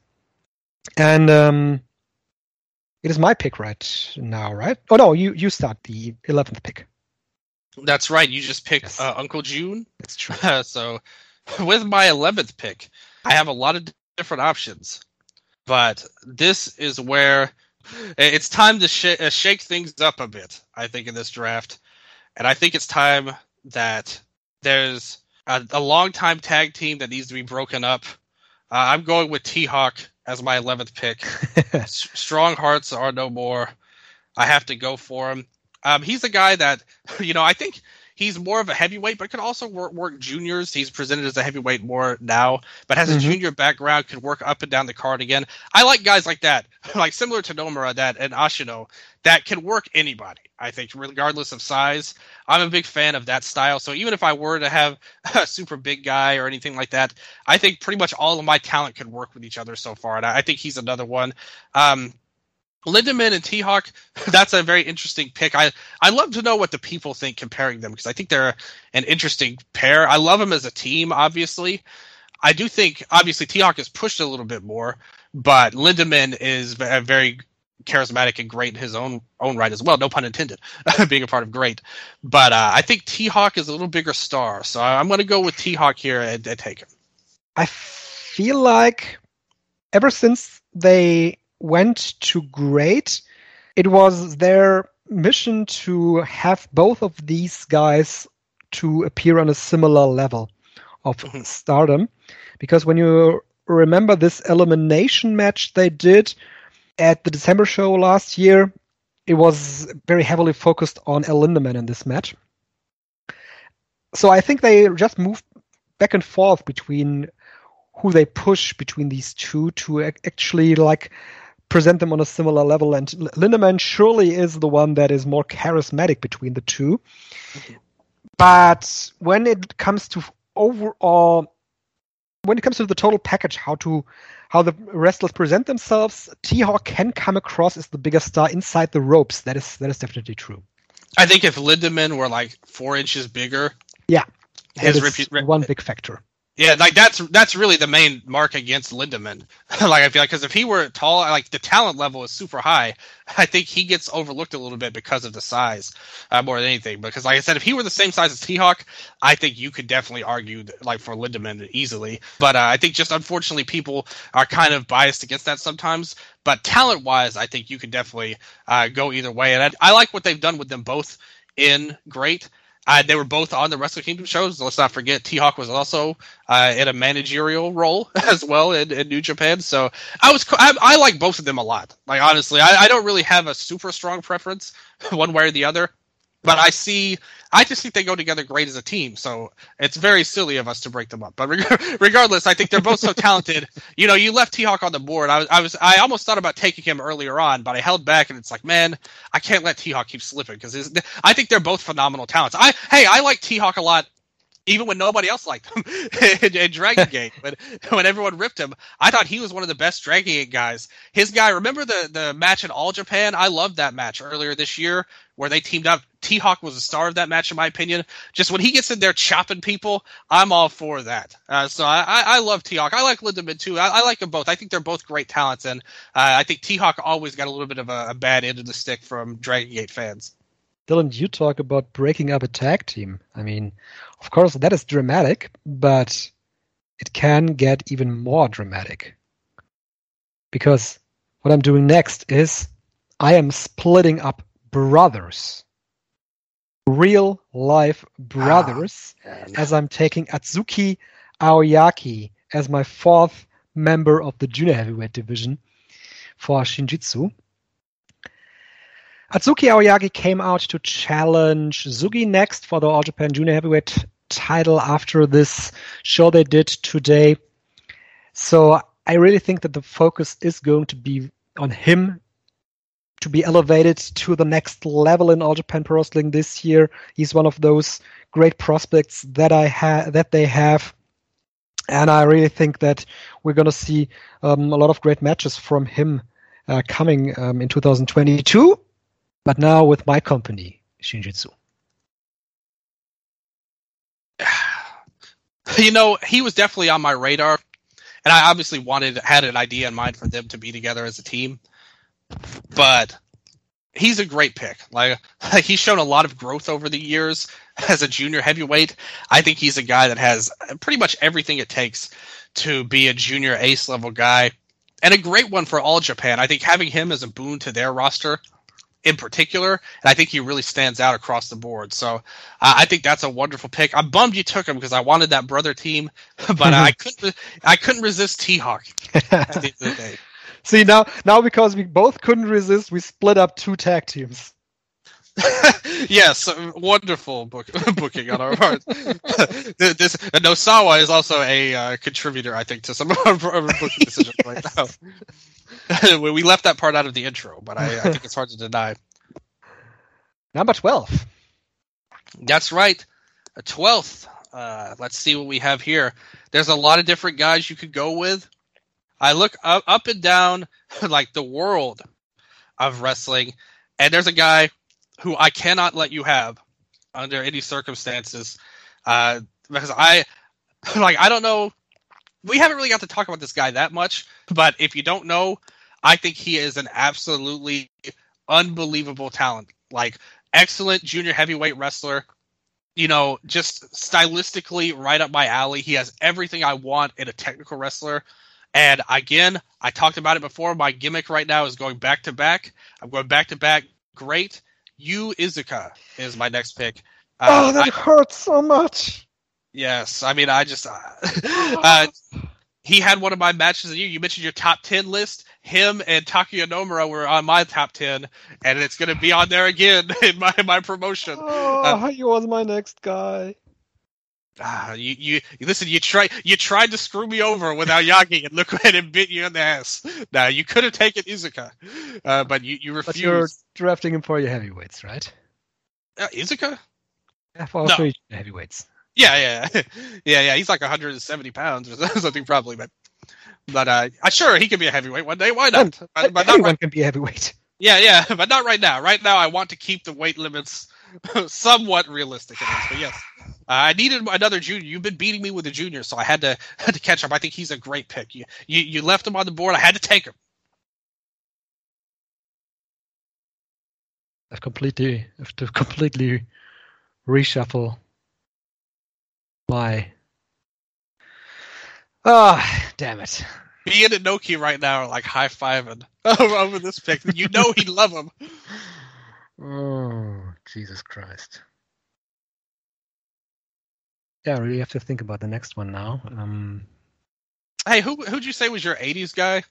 And it is my pick right now, right? Oh, no, you start the 11th pick. That's right. You just picked Yes. Uncle June. That's true. So with my 11th pick, I have a lot of different options. But this is where it's time to shake things up a bit, I think, in this draft. And I think it's time that there's a long-time tag team that needs to be broken up. I'm going with T-Hawk as my 11th pick. Strong Hearts Are No More. I have to go for him. He's a guy that, I think he's more of a heavyweight, but could also work juniors. He's presented as a heavyweight more now, but has a junior background, could work up and down the card again. I like guys like that, like similar to Nomura and Ashino, that can work anybody, I think, regardless of size. I'm a big fan of that style. So even if I were to have a super big guy or anything like that, I think pretty much all of my talent could work with each other so far. And I think he's another one. Lindemann and T-Hawk, that's a very interesting pick. I love to know what the people think comparing them, because I think they're an interesting pair. I love them as a team, obviously. I do think, obviously, T-Hawk is pushed a little bit more, but Lindemann is very charismatic and great in his own right as well. No pun intended, being a part of great. But I think T-Hawk is a little bigger star, so I'm going to go with T-Hawk here and take him. I feel like ever since they went to Great, it was their mission to have both of these guys to appear on a similar level of stardom. Because when you remember this elimination match they did at the December show last year, it was very heavily focused on El Lindemann in this match. So I think they just moved back and forth between who they push between these two to actually like present them on a similar level. And Lindemann surely is the one that is more charismatic between the two. Mm-hmm. But when it comes to overall, when it comes to the total package, how the wrestlers present themselves, T-Hawk can come across as the bigger star inside the ropes. That is definitely true. I think if Lindemann were like 4 inches bigger, yeah, his one big factor. Yeah, like that's really the main mark against Lindemann. Like I feel like because if he were tall, like the talent level is super high, I think he gets overlooked a little bit because of the size more than anything. Because like I said, if he were the same size as T-Hawk, I think you could definitely argue like for Lindemann easily. But I think just unfortunately people are kind of biased against that sometimes. But talent wise, I think you could definitely go either way. And I like what they've done with them both in Great. They were both on the Wrestle Kingdom shows. Let's not forget T-Hawk was also in a managerial role as well in New Japan. So I like both of them a lot. Like honestly, I don't really have a super strong preference one way or the other. But I just think they go together great as a team. So it's very silly of us to break them up. But regardless, I think they're both so talented. You know, you left T-Hawk on the board. I almost thought about taking him earlier on, but I held back, and it's like, man, I can't let T-Hawk keep slipping because I think they're both phenomenal talents. I like T-Hawk a lot. Even when nobody else liked him in Dragon Gate, when everyone ripped him, I thought he was one of the best Dragon Gate guys. His guy, remember the match in All Japan? I loved that match earlier this year where they teamed up. T-Hawk was the star of that match, in my opinion. Just when he gets in there chopping people, I'm all for that. So I love T-Hawk. I like Lindemann too. I like them both. I think they're both great talents, and I think T-Hawk always got a little bit of a bad end of the stick from Dragon Gate fans. Dylan, you talk about breaking up a tag team. I mean, of course, that is dramatic, but it can get even more dramatic. Because what I'm doing next is I am splitting up brothers. Real life brothers, as I'm taking Atsuki Aoyaki as my 4th member of the junior heavyweight division for Shinjitsu. Atsuki Aoyagi came out to challenge Sugi next for the All Japan Junior Heavyweight title after this show they did today. So I really think that the focus is going to be on him to be elevated to the next level in All Japan Pro Wrestling this year. He's one of those great prospects that they have. And I really think that we're going to see a lot of great matches from him coming in 2022. But now with my company, Shinjitsu. You know, he was definitely on my radar, and I obviously had an idea in mind for them to be together as a team. But he's a great pick. Like he's shown a lot of growth over the years as a junior heavyweight. I think he's a guy that has pretty much everything it takes to be a junior ace level guy, and a great one for All Japan. I think having him as a boon to their roster in particular, and I think he really stands out across the board. So I think that's a wonderful pick. I'm bummed you took him because I wanted that brother team, but I couldn't resist T-Hawk at the end of the day. See, now because we both couldn't resist, we split up 2 tag teams. Yes, wonderful booking on our part. Nosawa is also a contributor, I think, to some of our booking decisions right now. We left that part out of the intro, but I think it's hard to deny. Number 12. That's right. 12th. Let's see what we have here. There's a lot of different guys you could go with. I look up and down like the world of wrestling, and there's a guy who I cannot let you have under any circumstances, because I don't know. We haven't really got to talk about this guy that much, but if you don't know, I think he is an absolutely unbelievable talent. Like, excellent junior heavyweight wrestler. You know, just stylistically right up my alley. He has everything I want in a technical wrestler. And again, I talked about it before. My gimmick right now is going back to back. I'm going back to back. Great. Yu Iizuka is my next pick. That hurts so much. Yes, I mean, I just he had one of my matches of the year. You mentioned your top 10 list. Him and Takuya Nomura were on my top 10, and it's going to be on there again in my promotion. He was my next guy. You listen. You tried to screw me over with Aoyagi, and look what it bit you in the ass. Now you could have taken Iizuka, but you refused. But you're drafting him for your heavyweights, right? Iizuka? Yeah, for No. for your heavyweights. Yeah. He's like 170 pounds or something probably, but sure he could be a heavyweight one day. Why not? But not Anyone right. can be a heavyweight. Yeah, but not right now. Right now, I want to keep the weight limits somewhat realistic at least. But yes, I needed another junior. You've been beating me with a junior, so I had to catch up. I think he's a great pick. You left him on the board. I had to take him. I have to completely reshuffle my. Damn it! Me and Inoki right now are like high-fiving over this pick. You know he'd love him. Oh, Jesus Christ! Yeah, I really have to think about the next one now. Hey, who'd you say was your 80s guy?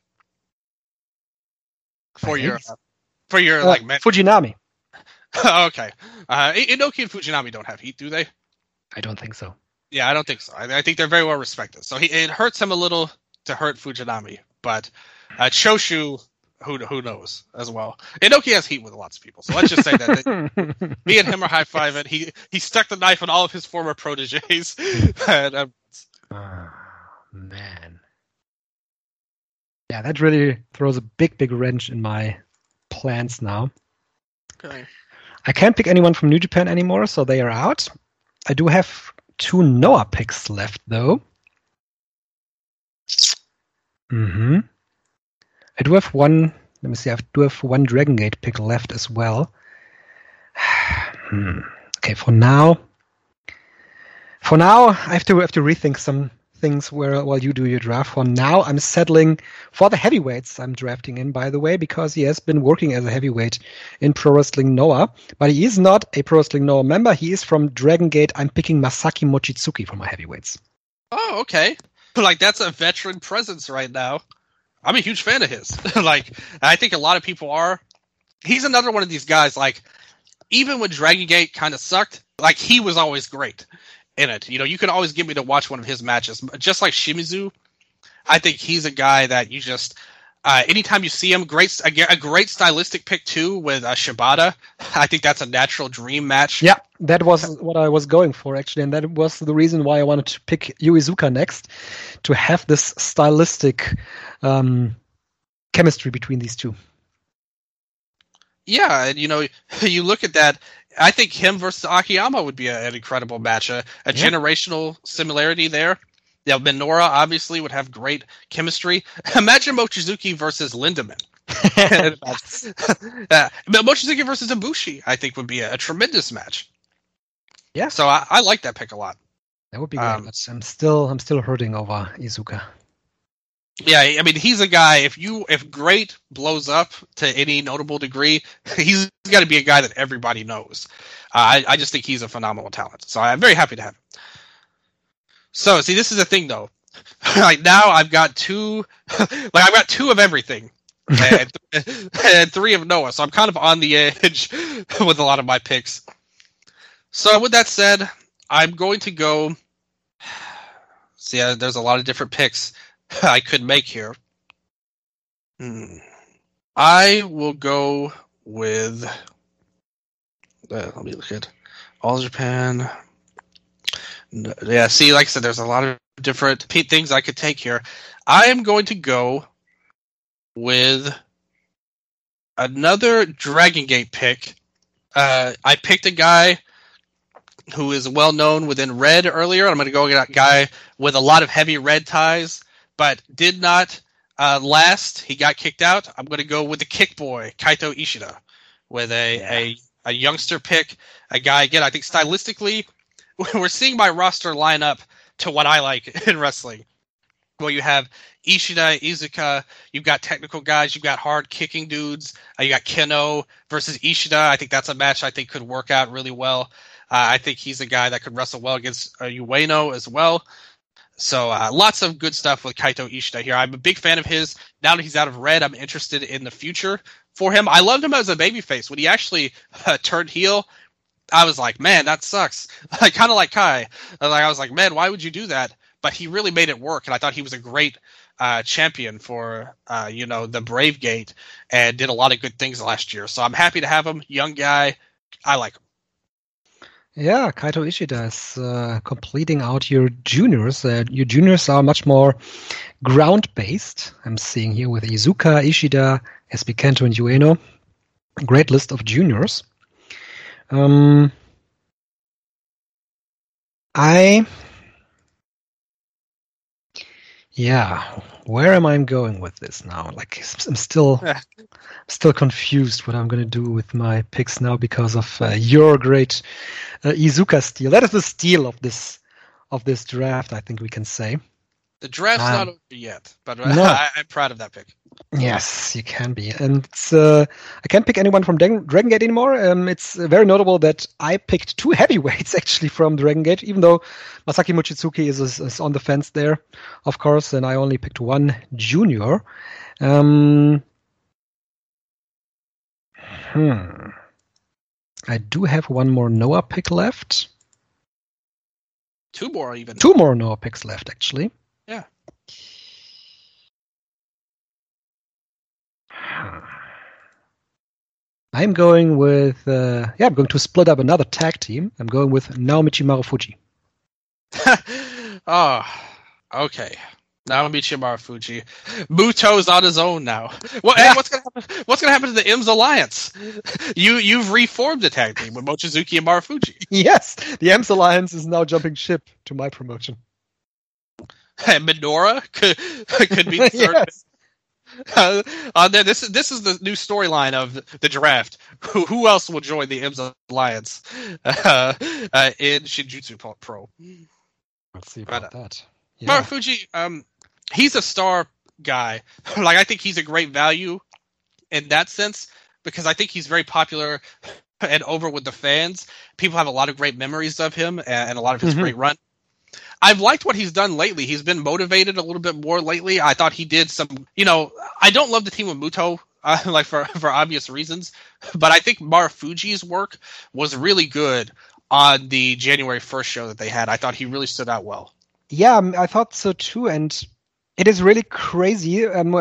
For your 80s? like man. Fujinami. Okay. Inoki and Fujinami don't have heat, do they? I don't think so. Yeah, I don't think so. I think they're very well respected. So it hurts him a little to hurt Fujinami, but Choshu, who knows as well. Inoki has heat with lots of people, so let's just say that me and him are high-fiving. He stuck the knife in all of his former proteges. And, Man. Yeah, that really throws a big wrench in my plans now. okay. I can't pick anyone from New Japan anymore, so they are out. I do have 2 Noah picks left, though. I do have one. Let me see. I do have one Dragon Gate pick left as well. Okay, for now, I have to rethink some things while you do your draft. For now, I'm settling for the heavyweights I'm drafting in, by the way, because he has been working as a heavyweight in Pro Wrestling Noah, but he is not a Pro Wrestling Noah member. He is from Dragon Gate. I'm picking Masaki Mochizuki for my heavyweights. Oh, okay. Like, that's a veteran presence right now. I'm a huge fan of his. Like, I think a lot of people are. He's another one of these guys, like, even when Dragon Gate kind of sucked, like, he was always great in it. You know, you could always get me to watch one of his matches. Just like Shimizu, I think he's a guy that you just, anytime you see him, a great stylistic pick too with Shibata. I think that's a natural dream match. Yeah, that was what I was going for, actually, and that was the reason why I wanted to pick Yuizuka next, to have this stylistic chemistry between these two. Yeah, and you know, you look at that, I think him versus Akiyama would be an incredible match. A generational similarity there. Yeah, Minoura obviously would have great chemistry. Imagine Mochizuki versus Lindemann. Mochizuki versus Ibushi, I think, would be a tremendous match. Yeah. So I like that pick a lot. That would be great, but I'm still hurting over Iizuka. Yeah, I mean, he's a guy, if Great blows up to any notable degree, he's got to be a guy that everybody knows. I just think he's a phenomenal talent. So I'm very happy to have him. So, see, this is the thing, though. Like, now I've got two of everything. And 3 of Noah, so I'm kind of on the edge with a lot of my picks. So, with that said, I'm going to go... See, there's a lot of different picks I could make here. I will go with... let me look at All Japan. Yeah, see, like I said, there's a lot of different things I could take here. I am going to go with another Dragon Gate pick. I picked a guy who is well known within Red earlier. I'm going to go with a guy with a lot of heavy Red ties, but did not last. He got kicked out. I'm going to go with the Kick Boy, Kaito Ishida, with a youngster pick. A guy, again, I think stylistically, we're seeing my roster line up to what I like in wrestling. Well, you have Ishida, Iizuka, you've got technical guys, you've got hard kicking dudes, you got Keno versus Ishida. I think that's a match I think could work out really well. I think he's a guy that could wrestle well against Ueno as well. So lots of good stuff with Kaito Ishida here. I'm a big fan of his. Now that he's out of Red, I'm interested in the future for him. I loved him as a babyface. When he actually turned heel, I was like, man, that sucks. Like, kind of like Kai. I was like, man, why would you do that? But he really made it work, and I thought he was a great champion for the Brave Gate, and did a lot of good things last year. So I'm happy to have him. Young guy, I like him. Yeah, Kaito Ishida is completing out your juniors. Your juniors are much more ground-based. I'm seeing here with Iizuka, Ishida, SB Kento, and Ueno. A great list of juniors. Where am I going with this now? Like, I'm still confused what I'm going to do with my picks now because of your great Iizuka steal. That is the steal of this draft, I think we can say. The draft's not over yet, but no. I'm proud of that pick. Yes, you can be. And I can't pick anyone from Dragon Gate anymore. It's very notable that I picked 2 heavyweights actually from Dragon Gate, even though Masaki Mochizuki is on the fence there, of course, and I only picked 1 junior. I do have 1 more Noah pick left. 2 more even. 2 more Noah picks left, actually. Yeah. I'm going with I'm going to split up another tag team. I'm going with Naomichi Marufuji. Oh, okay. Naomichi Marufuji. Muto's on his own now. Hey, what's gonna happen? What's gonna happen to the IMS Alliance? You've reformed the tag team with Mochizuki and Marufuji. Yes, the IMS Alliance is now jumping ship to my promotion. And Minoura could be the third. Yes. This is the new storyline of the draft. Who else will join the IMS Alliance in Shinjutsu Pro? Let's see about that. Yeah. Marufuji, he's a star guy. Like, I think he's a great value in that sense because I think he's very popular and over with the fans. People have a lot of great memories of him and a lot of his great run. I've liked what he's done lately. He's been motivated a little bit more lately. I thought he did some, I don't love the team with Muto, like for obvious reasons, but I think Marufuji's work was really good on the January 1st show that they had. I thought he really stood out well. Yeah, I thought so too, and it is really crazy. In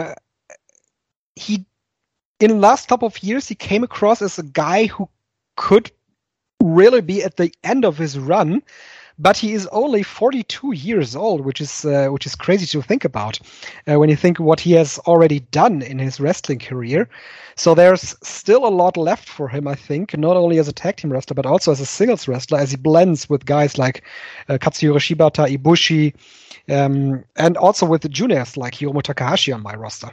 the last couple of years, he came across as a guy who could really be at the end of his run, but he is only 42 years old, which is crazy to think about when you think what he has already done in his wrestling career. So there's still a lot left for him, I think, not only as a tag team wrestler, but also as a singles wrestler, as he blends with guys like Katsuyori Shibata, Ibushi, and also with the juniors like Hiromu Takahashi on my roster.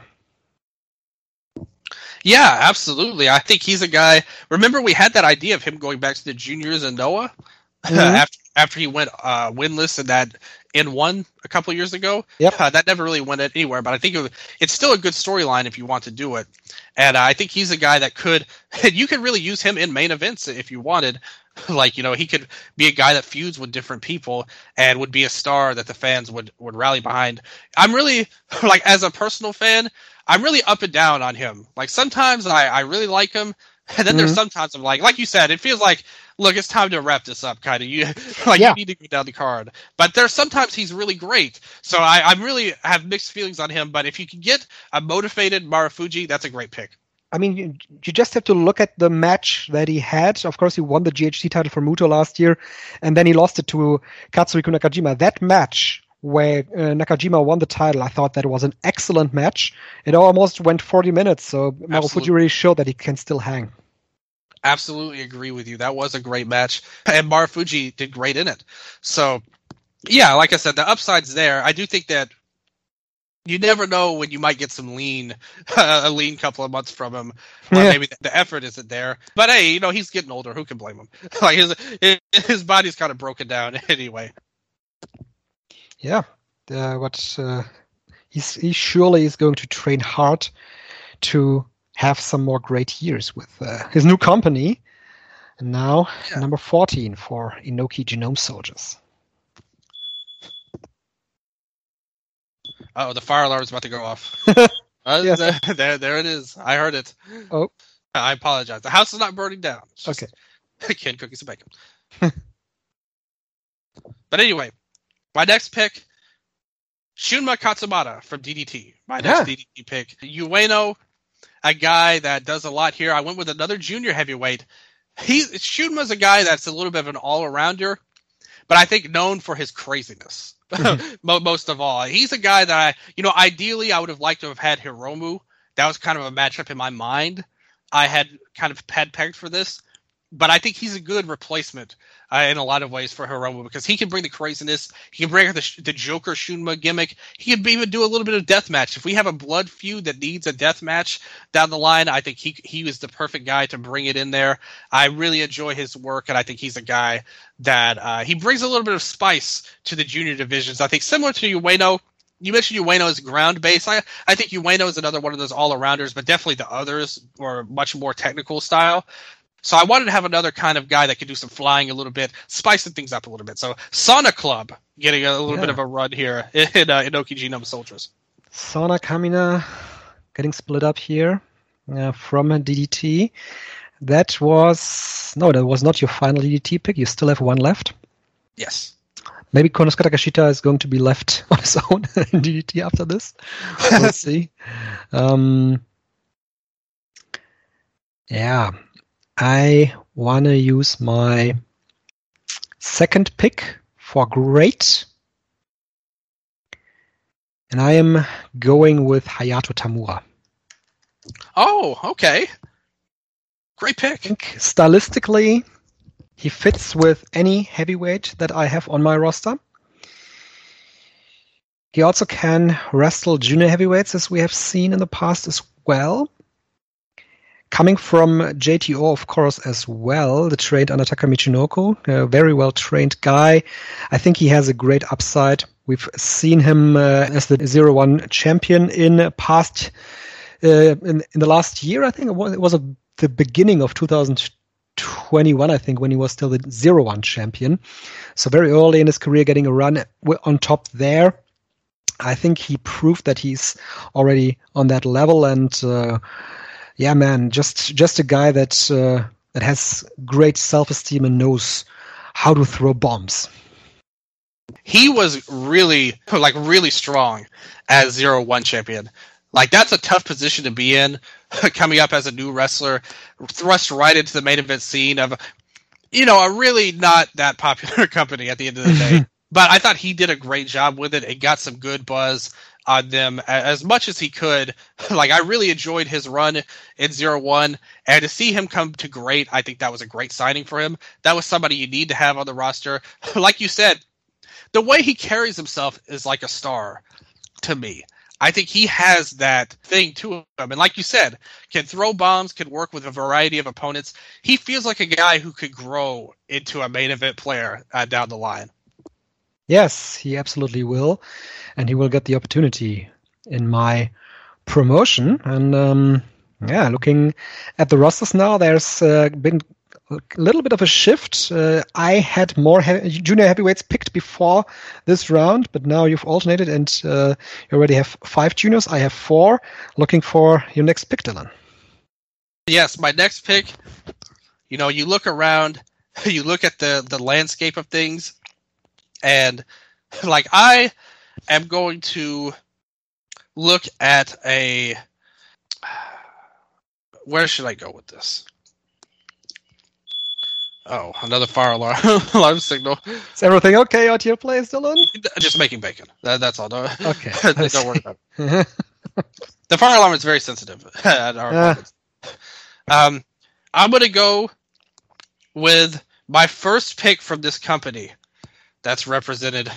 Yeah, absolutely. I think he's a guy. Remember, we had that idea of him going back to the juniors and Noah after he went winless in that N1 a couple of years ago. Yep. That never really went anywhere, but I think it's still a good storyline if you want to do it. And I think he's a guy that you could really use him in main events if you wanted. Like, he could be a guy that feuds with different people and would be a star that the fans would rally behind. I'm really, like, as a personal fan, I'm really up and down on him. Like, sometimes I really like him, and then there's sometimes I'm like you said, it feels like, look, it's time to wrap this up, kind of. You need to go down the card. But there's sometimes he's really great. So I really have mixed feelings on him. But if you can get a motivated Marufuji, that's a great pick. I mean, you just have to look at the match that he had. Of course, he won the GHC title for Muto last year, and then he lost it to Katsuhiko Nakajima. That match where Nakajima won the title, I thought that was an excellent match. It almost went 40 minutes, so Marufuji really showed that he can still hang. Absolutely agree with you. That was a great match, and Marufuji did great in it. So, yeah, like I said, the upside's there. I do think that you never know when you might get some a lean couple of months from him. Or maybe the effort isn't there. But hey, he's getting older. Who can blame him? Like his body's kind of broken down anyway. Yeah, he surely is going to train hard to have some more great years with his new company. And now, number 14 for Inoki Genome Soldiers. Oh, the fire alarm is about to go off. Yes. There it is. I heard it. Oh. I apologize. The house is not burning down. Okay. Ken Cookies and Bacon. But anyway, my next pick, Shunma Katsumata from DDT. My next DDT pick. Ueno, a guy that does a lot here. I went with another junior heavyweight. Shunma's a guy that's a little bit of an all-arounder, but I think known for his craziness. Most of all. He's a guy that ideally I would have liked to have had Hiromu. That was kind of a matchup in my mind. I had kind of pegged for this, but I think he's a good replacement in a lot of ways for Hiromu because he can bring the craziness. He can bring the Joker Shunma gimmick. He can even do a little bit of deathmatch. If we have a blood feud that needs a deathmatch down the line, I think he was the perfect guy to bring it in there. I really enjoy his work, and I think he's a guy that he brings a little bit of spice to the junior divisions. I think similar to Ueno. You mentioned Ueno as ground-based. I think Ueno is another one of those all-arounders, but definitely the others were much more technical style. So I wanted to have another kind of guy that could do some flying a little bit, spicing things up a little bit. So Sauna Club getting a little bit of a run here in Okiji no Soldiers. Sauna Kamina getting split up here from DDT. That was not your final DDT pick. You still have one left. Yes. Maybe Konosuke Takeshita is going to be left on his own in DDT after this. We'll see. I want to use my second pick for great. And I am going with Hayato Tamura. Oh, okay. Great pick. I think stylistically, he fits with any heavyweight that I have on my roster. He also can wrestle junior heavyweights, as we have seen in the past as well. Coming from JTO, of course, as well, the trained under Taka Michinoku, a very well-trained guy. I think he has a great upside. We've seen him as the 0-1 champion in past, in the last year, I think. It was the beginning of 2021, I think, when he was still the 0-1 champion. So very early in his career, getting a run on top there. I think he proved that he's already on that level, and just a guy that has great self-esteem and knows how to throw bombs. He was really strong as 0-1 champion. Like, that's a tough position to be in, coming up as a new wrestler, thrust right into the main event scene of, a really not that popular company at the end of the day. But I thought he did a great job with it. It got some good buzz on them as much as he could. Like, I really enjoyed his run in 0-1, and to see him come to great, I think that was a great signing for him. That was somebody you need to have on the roster. Like you said, the way he carries himself is like a star to me. I think he has that thing to him. And like you said, can throw bombs, can work with a variety of opponents. He feels like a guy who could grow into a main event player down the line. Yes, he absolutely will. And he will get the opportunity in my promotion. And looking at the rosters now, there's been a little bit of a shift. I had more junior heavyweights picked before this round, but now you've alternated and you already have 5 juniors. I have 4. Looking for your next pick, Dylan. Yes, my next pick, you look around, you look at the landscape of things, and I am going to look at where should I go with this? Oh, another fire alarm signal. Is everything okay at your place, Dylan? Just making bacon. That's all. Okay. Don't worry about it. The fire alarm is very sensitive at our apartments. I'm going to go with my first pick from this company that's represented.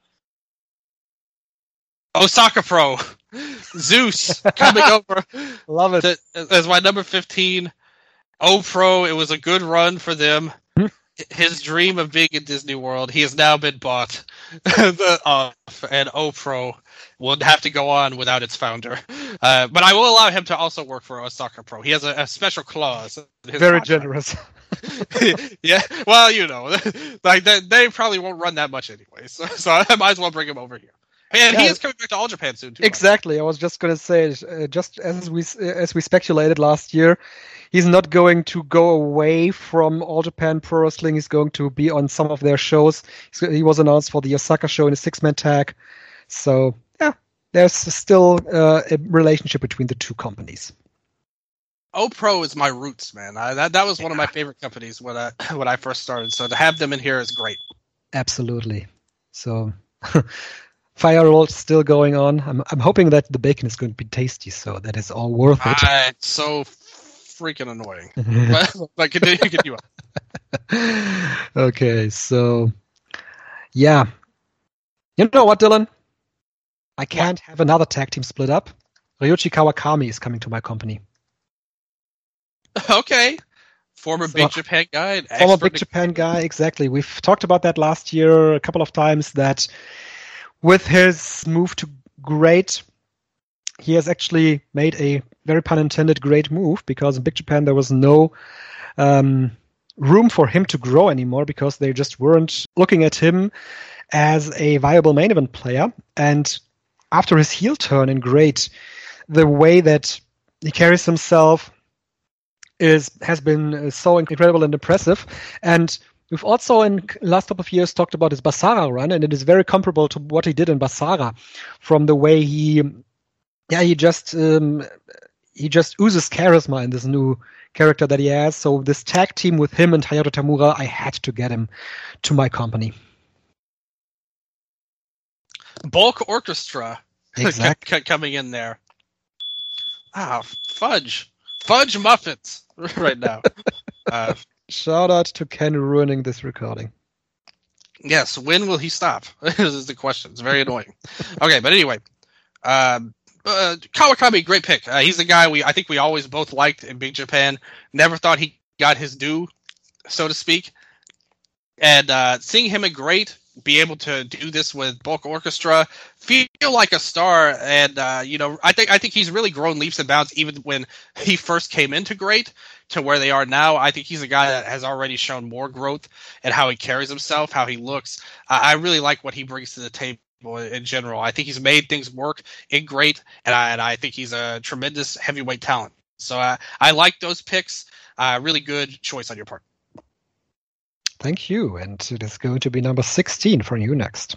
Osaka Pro. Zeus coming over. Love it. As my number 15. O-Pro, it was a good run for them. His dream of being in Disney World, he has now been bought and O-Pro will have to go on without its founder. But I will allow him to also work for Osaka Pro. He has a special clause. Very generous. Yeah, well, they probably won't run that much anyway, so I might as well bring him over here. And he is coming back to All Japan soon, too. Exactly. I was just going to say, just as we speculated last year, he's not going to go away from All Japan Pro Wrestling. He's going to be on some of their shows. He was announced for the Osaka show in a 6-man tag. So, yeah, there's still a relationship between the two companies. O-Pro is my roots, man. That was one of my favorite companies when I first started. So to have them in here is great. Absolutely. So... Fire roll still going on. I'm hoping that the bacon is going to be tasty, so that is all worth it. It's so freaking annoying. But continue on. Okay, so yeah. You know what, Dylan? I can't have another tag team split up. Ryuichi Kawakami is coming to my company. Okay. Former Big Japan guy. Former Big Japan guy, exactly. We've talked about that last year a couple of times, that with his move to Great, he has actually made a, very pun intended, great move, because in Big Japan there was no room for him to grow anymore, because they just weren't looking at him as a viable main event player. And after his heel turn in Great, the way that he carries himself has been so incredible and impressive. And we've also in last couple of years talked about his Basara run, and it is very comparable to what he did in Basara, from the way he just oozes charisma in this new character that he has. So this tag team with him and Hayato Tamura, I had to get him to my company. Bulk Orchestra, exactly. Coming in there. Fudge muffins right now. Shout out to Ken ruining this recording. Yes, when will he stop? Is the question. It's very annoying. Okay, but anyway, Kawakami, great pick. He's the guy I think we always both liked in Big Japan. Never thought he got his due, so to speak. And seeing him in Great, be able to do this with Bulk Orchestra, feel like a star. And I think he's really grown leaps and bounds even when he first came into Great to where they are now. I think he's a guy that has already shown more growth in how he carries himself, how he looks. I really like what he brings to the table in general. I think he's made things work in Great, and I think he's a tremendous heavyweight talent. So I like those picks. Really good choice on your part. Thank you. And it is going to be number 16 for you next.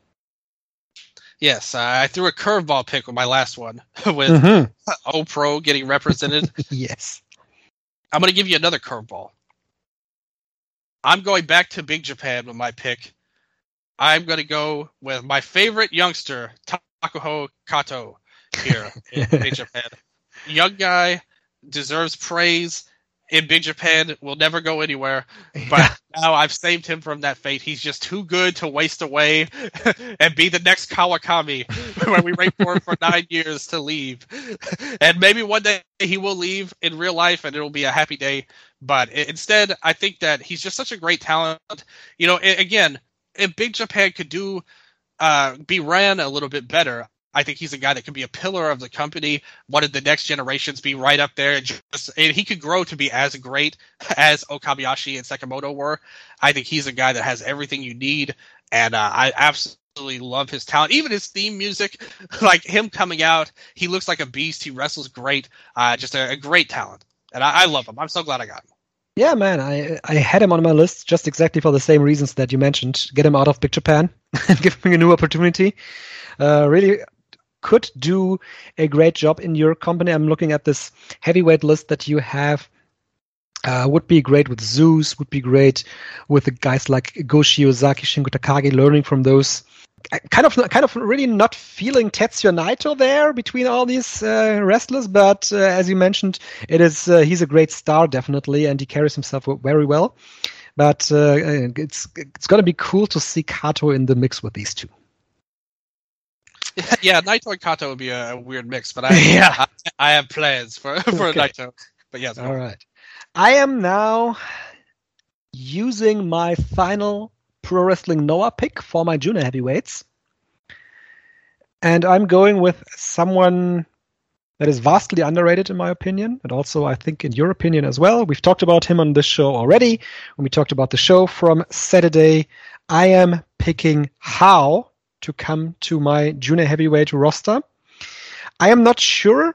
Yes, I threw a curveball pick with my last one with O-Pro getting represented. Yes. I'm going to give you another curveball. I'm going back to Big Japan with my pick. I'm going to go with my favorite youngster, Takuho Kato, here in Big Japan. Young guy, deserves praise. In Big Japan, will never go anywhere. But now I've saved him from that fate. He's just too good to waste away and be the next Kawakami when we wait for him for 9 years to leave. And maybe one day he will leave in real life and it'll be a happy day. But instead, I think that he's just such a great talent. Again, if Big Japan could be ran a little bit better, I think he's a guy that could be a pillar of the company. One of the next generations, be right up there. And he could grow to be as great as Okabayashi and Sekimoto were. I think he's a guy that has everything you need. And I absolutely love his talent. Even his theme music, like him coming out, he looks like a beast. He wrestles great. Just a great talent. And I love him. I'm so glad I got him. Yeah, man, I had him on my list just exactly for the same reasons that you mentioned. Get him out of Big Japan and give him a new opportunity. Really could do a great job in your company. I'm looking at this heavyweight list that you have. Would be great with Zeus, would be great with the guys like Go Shiozaki, Shingo Takagi, learning from those. Kind of really not feeling Tetsuya Naito there between all these wrestlers, but as you mentioned, he's a great star, definitely, and he carries himself very well. But it's going to be cool to see Kato in the mix with these two. Yeah, Naito and Kato would be a weird mix, but I have plans for Naito. But yeah, all right. I am now using my final Pro Wrestling Noah pick for my junior heavyweights, and I'm going with someone that is vastly underrated in my opinion, and also I think in your opinion as well. We've talked about him on this show already when we talked about the show from Saturday. I am picking How to come to my junior heavyweight roster. I am not sure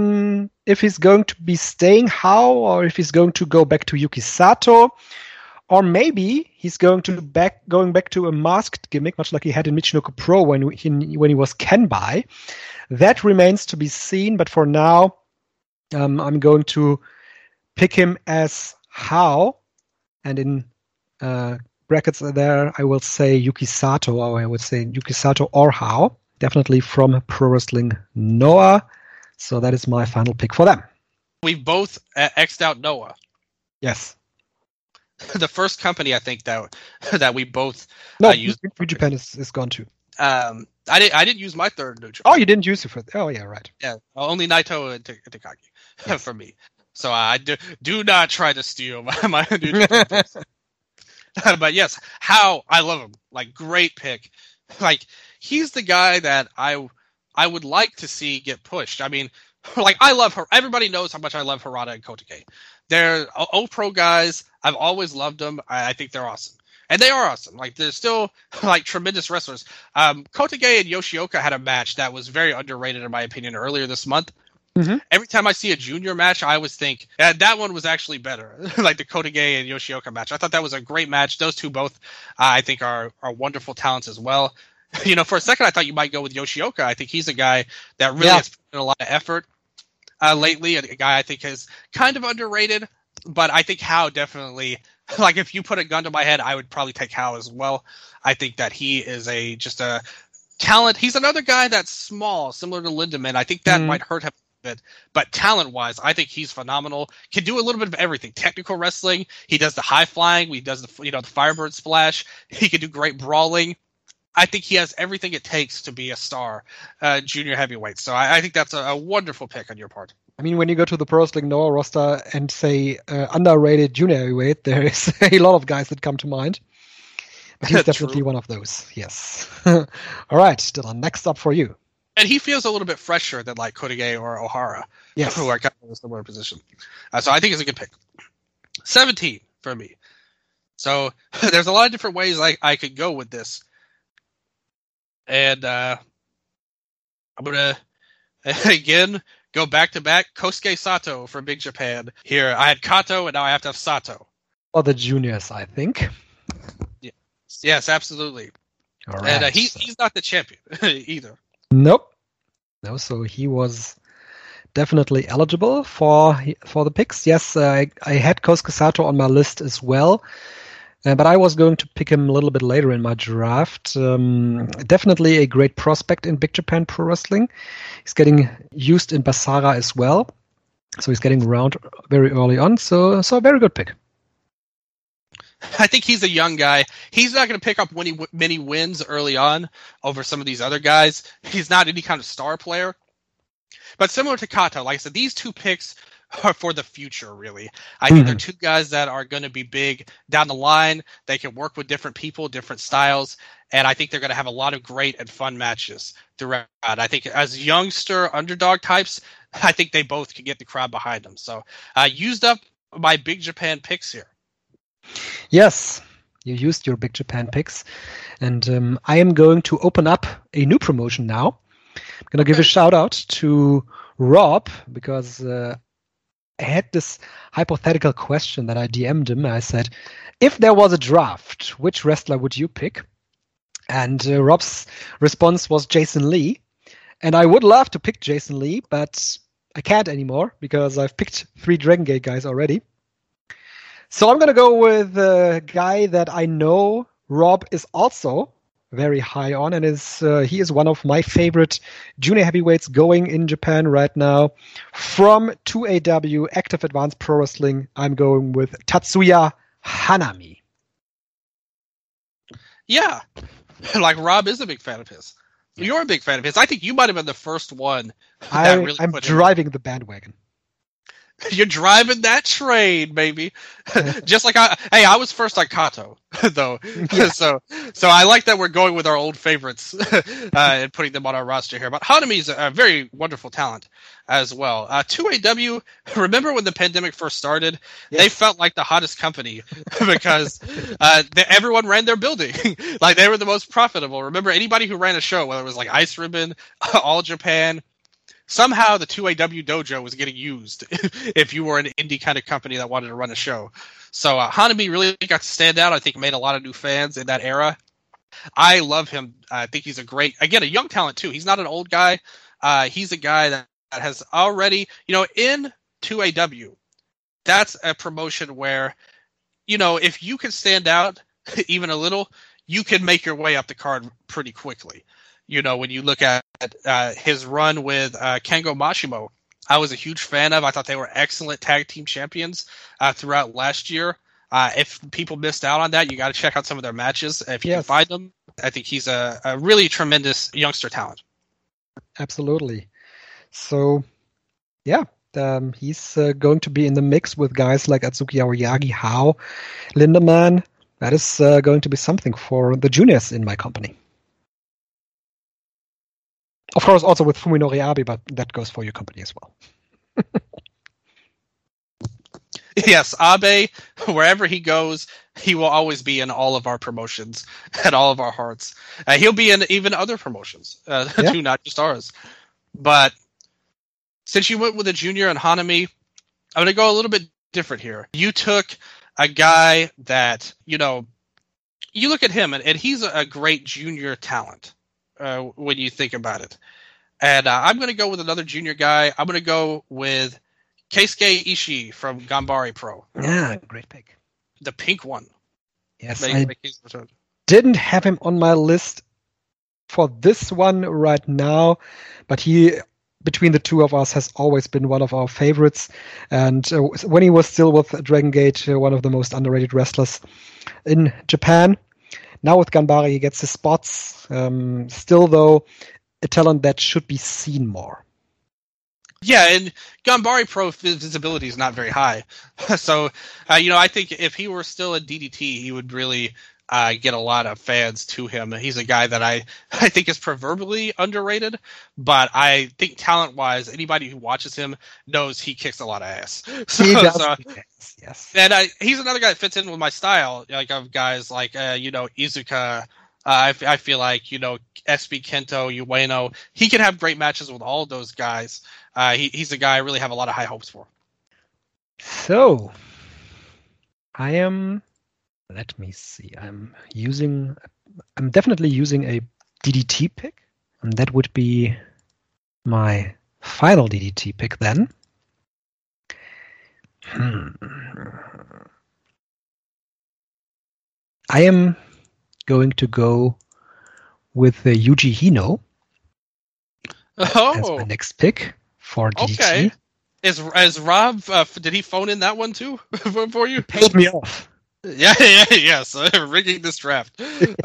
if he's going to be staying Hao or if he's going to go back to Yuki Sato, or maybe he's going back to a masked gimmick, much like he had in Michinoku Pro when he was Kenbai. That remains to be seen, but for now, I'm going to pick him as Hao, and in brackets there, I will say Yuki Sato, or I would say Yuki Sato or Hao, definitely from Pro Wrestling Noah. So that is my final pick for them. We've both X'd out Noah. Yes. The first company I think that we both used. New Japan is gone too. I didn't use my third New Japan. Oh, you didn't use it for. Oh, yeah, right. Yeah, only Naito and Takagi for me. So I do not try to steal my New Japan picks. But yes, Hao, I love him. Like, great pick. Like, he's the guy that I would like to see get pushed. I mean, like, I love her. Everybody knows how much I love Harada and Kotake. They're pro guys. I've always loved them. I think they're awesome. And they are awesome. Like, they're still, like, tremendous wrestlers. Kotake and Yoshioka had a match that was very underrated, in my opinion, earlier this month. Mm-hmm. Every time I see a junior match, I always think that one was actually better. Like the Kotake and Yoshioka match. I thought that was a great match. Those two both, I think, are wonderful talents as well. You know, for a second, I thought you might go with Yoshioka. I think he's a guy that really has put in a lot of effort lately. A guy I think is kind of underrated, but I think Hao definitely, like, if you put a gun to my head, I would probably take Hao as well. I think that he is just a talent. He's another guy that's small, similar to Lindemann. I think that might hurt him a bit, but talent-wise, I think he's phenomenal. Can do a little bit of everything. Technical wrestling. He does the high flying. He does the Firebird splash. He can do great brawling. I think he has everything it takes to be a star, junior heavyweight. So I think that's a wonderful pick on your part. I mean, when you go to the Pro Wrestling Noah roster and say underrated junior heavyweight, there is a lot of guys that come to mind. But he's definitely one of those, yes. All right, Dylan, next up for you. And he feels a little bit fresher than like Kotake or O'Hara, who are kind of in a similar position. So I think it's a good pick. 17 for me. So there's a lot of different ways I could go with this. And I'm going to, again, go back-to-back. Kosuke Sato from Big Japan. Here, I had Kato, and now I have to have Sato. Or the juniors, I think. Yes, absolutely. All right. And he's not the champion either. Nope. No, so he was definitely eligible for the picks. Yes, I had Kosuke Sato on my list as well. But I was going to pick him a little bit later in my draft. Definitely a great prospect in Big Japan Pro Wrestling. He's getting used in Basara as well. So he's getting around very early on. So a very good pick. I think he's a young guy. He's not going to pick up many wins early on over some of these other guys. He's not any kind of star player. But similar to Kato, like I said, these two picks are for the future, really. I think they're two guys that are going to be big down the line. They can work with different people, different styles, and I think they're going to have a lot of great and fun matches throughout. I think as youngster underdog types, I think they both can get the crowd behind them. So I used up my Big Japan picks here. Yes, you used your Big Japan picks, and I am going to open up a new promotion now. I'm going to give a shout out to Rob because I had this hypothetical question that I DM'd him. I said, if there was a draft, which wrestler would you pick? And Rob's response was Jason Lee. And I would love to pick Jason Lee, but I can't anymore because I've picked 3 Dragon Gate guys already. So I'm going to go with a guy that I know Rob is also very high on, and he is one of my favorite junior heavyweights going in Japan right now. From 2AW, Active Advanced Pro Wrestling, I'm going with Tatsuya Hanami. Yeah, like Rob is a big fan of his. You're a big fan of his. I think you might have been the first one that really I'm driving the bandwagon. You're driving that train, baby. Just like I was first on Kato, though. Yeah. So I like that we're going with our old favorites and putting them on our roster here. But Hanami's a very wonderful talent as well. 2AW, remember when the pandemic first started? Yes. They felt like the hottest company because everyone ran their building. Like they were the most profitable. Remember anybody who ran a show, whether it was like Ice Ribbon, All Japan, somehow the 2AW dojo was getting used if you were an indie kind of company that wanted to run a show. So Hanami really got to stand out. I think made a lot of new fans in that era. I love him. I think he's a young talent too. He's not an old guy. He's a guy that has already, in 2AW, that's a promotion where, if you can stand out even a little, you can make your way up the card pretty quickly. When you look at his run with Kengo Mashimo, I was a huge fan of. I thought they were excellent tag team champions throughout last year. If people missed out on that, you got to check out some of their matches. If you can find them, I think he's a really tremendous youngster talent. Absolutely. So, yeah, he's going to be in the mix with guys like Atsuki Aoyagi, Hao, Lindemann. That is going to be something for the juniors in my company. Of course, also with Fuminori Abe, but that goes for your company as well. Yes, Abe, wherever he goes, he will always be in all of our promotions and all of our hearts. He'll be in even other promotions, too, not just ours. But since you went with a junior and Hanami, I'm going to go a little bit different here. You took a guy that, you look at him, and he's a great junior talent. When you think about it. And I'm going to go with another junior guy. I'm going to go with Keisuke Ishii from Ganbare Pro. Yeah, great pick. The pink one. Yes, I didn't have him on my list for this one right now, but he, between the two of us, has always been one of our favorites. And when he was still with Dragon Gate, one of the most underrated wrestlers in Japan. Now with Ganbare, he gets his spots. Still, though, a talent that should be seen more. Yeah, and Ganbare Pro visibility is not very high. So, I think if he were still in DDT, he would really get a lot of fans to him. He's a guy that I think is proverbially underrated, but I think talent-wise, anybody who watches him knows he kicks a lot of ass. He does. Yes. And he's another guy that fits in with my style, of guys like, Iizuka. I feel like, SB Kento, Ueno. He can have great matches with all of those guys. He's a guy I really have a lot of high hopes for. So, let me see. I'm definitely using a DDT pick, and that would be my final DDT pick then. I am going to go with Yuji Hino as my next pick for DDT. Okay. Is Rob, did he phone in that one too for you? Paid me off. Yes. Rigging this draft.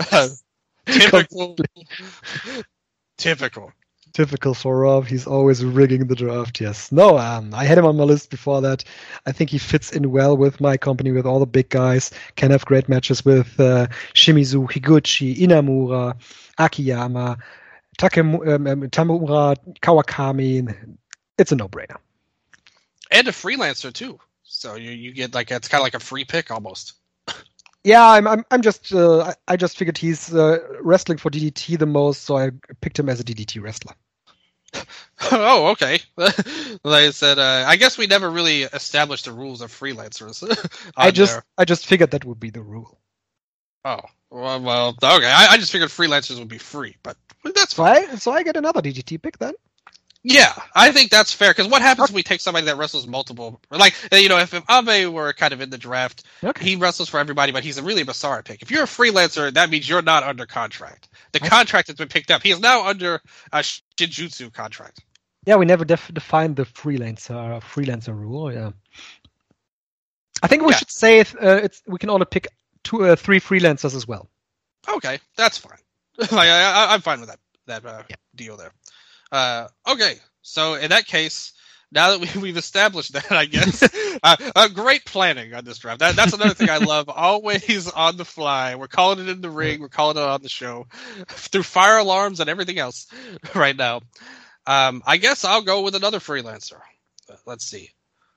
Typical. Typical for Rob. He's always rigging the draft. Yes. No, I had him on my list before that. I think he fits in well with my company, with all the big guys. Can have great matches with Shimizu, Higuchi, Inamura, Akiyama, Tamura, Kawakami. It's a no-brainer. And a freelancer too. So you get it's kind of like a free pick almost. Yeah, I'm just I just figured he's wrestling for DDT the most, so I picked him as a DDT wrestler. Oh, okay. Like I said, I guess we never really established the rules of freelancers. I just figured that would be the rule. Oh, well, okay. I just figured freelancers would be free, but that's fine. So I get another DDT pick then? Yeah, I think that's fair, because what happens when we take somebody that wrestles multiple... if Abe were kind of in the draft, he wrestles for everybody, but he's a really bizarre pick. If you're a freelancer, that means you're not under contract. The contract has been picked up. He is now under a Shinjutsu contract. Yeah, we never defined the freelancer rule, yeah. I think we should say we can only pick 3 freelancers as well. Okay, that's fine. I'm fine with that deal there. Okay, so in that case, Now that we've established that, I guess, great planning on this draft. That's another thing I love. Always on the fly. We're calling it in the ring. We're calling it on the show through fire alarms and everything else right now. I guess I'll go with another freelancer. Let's see.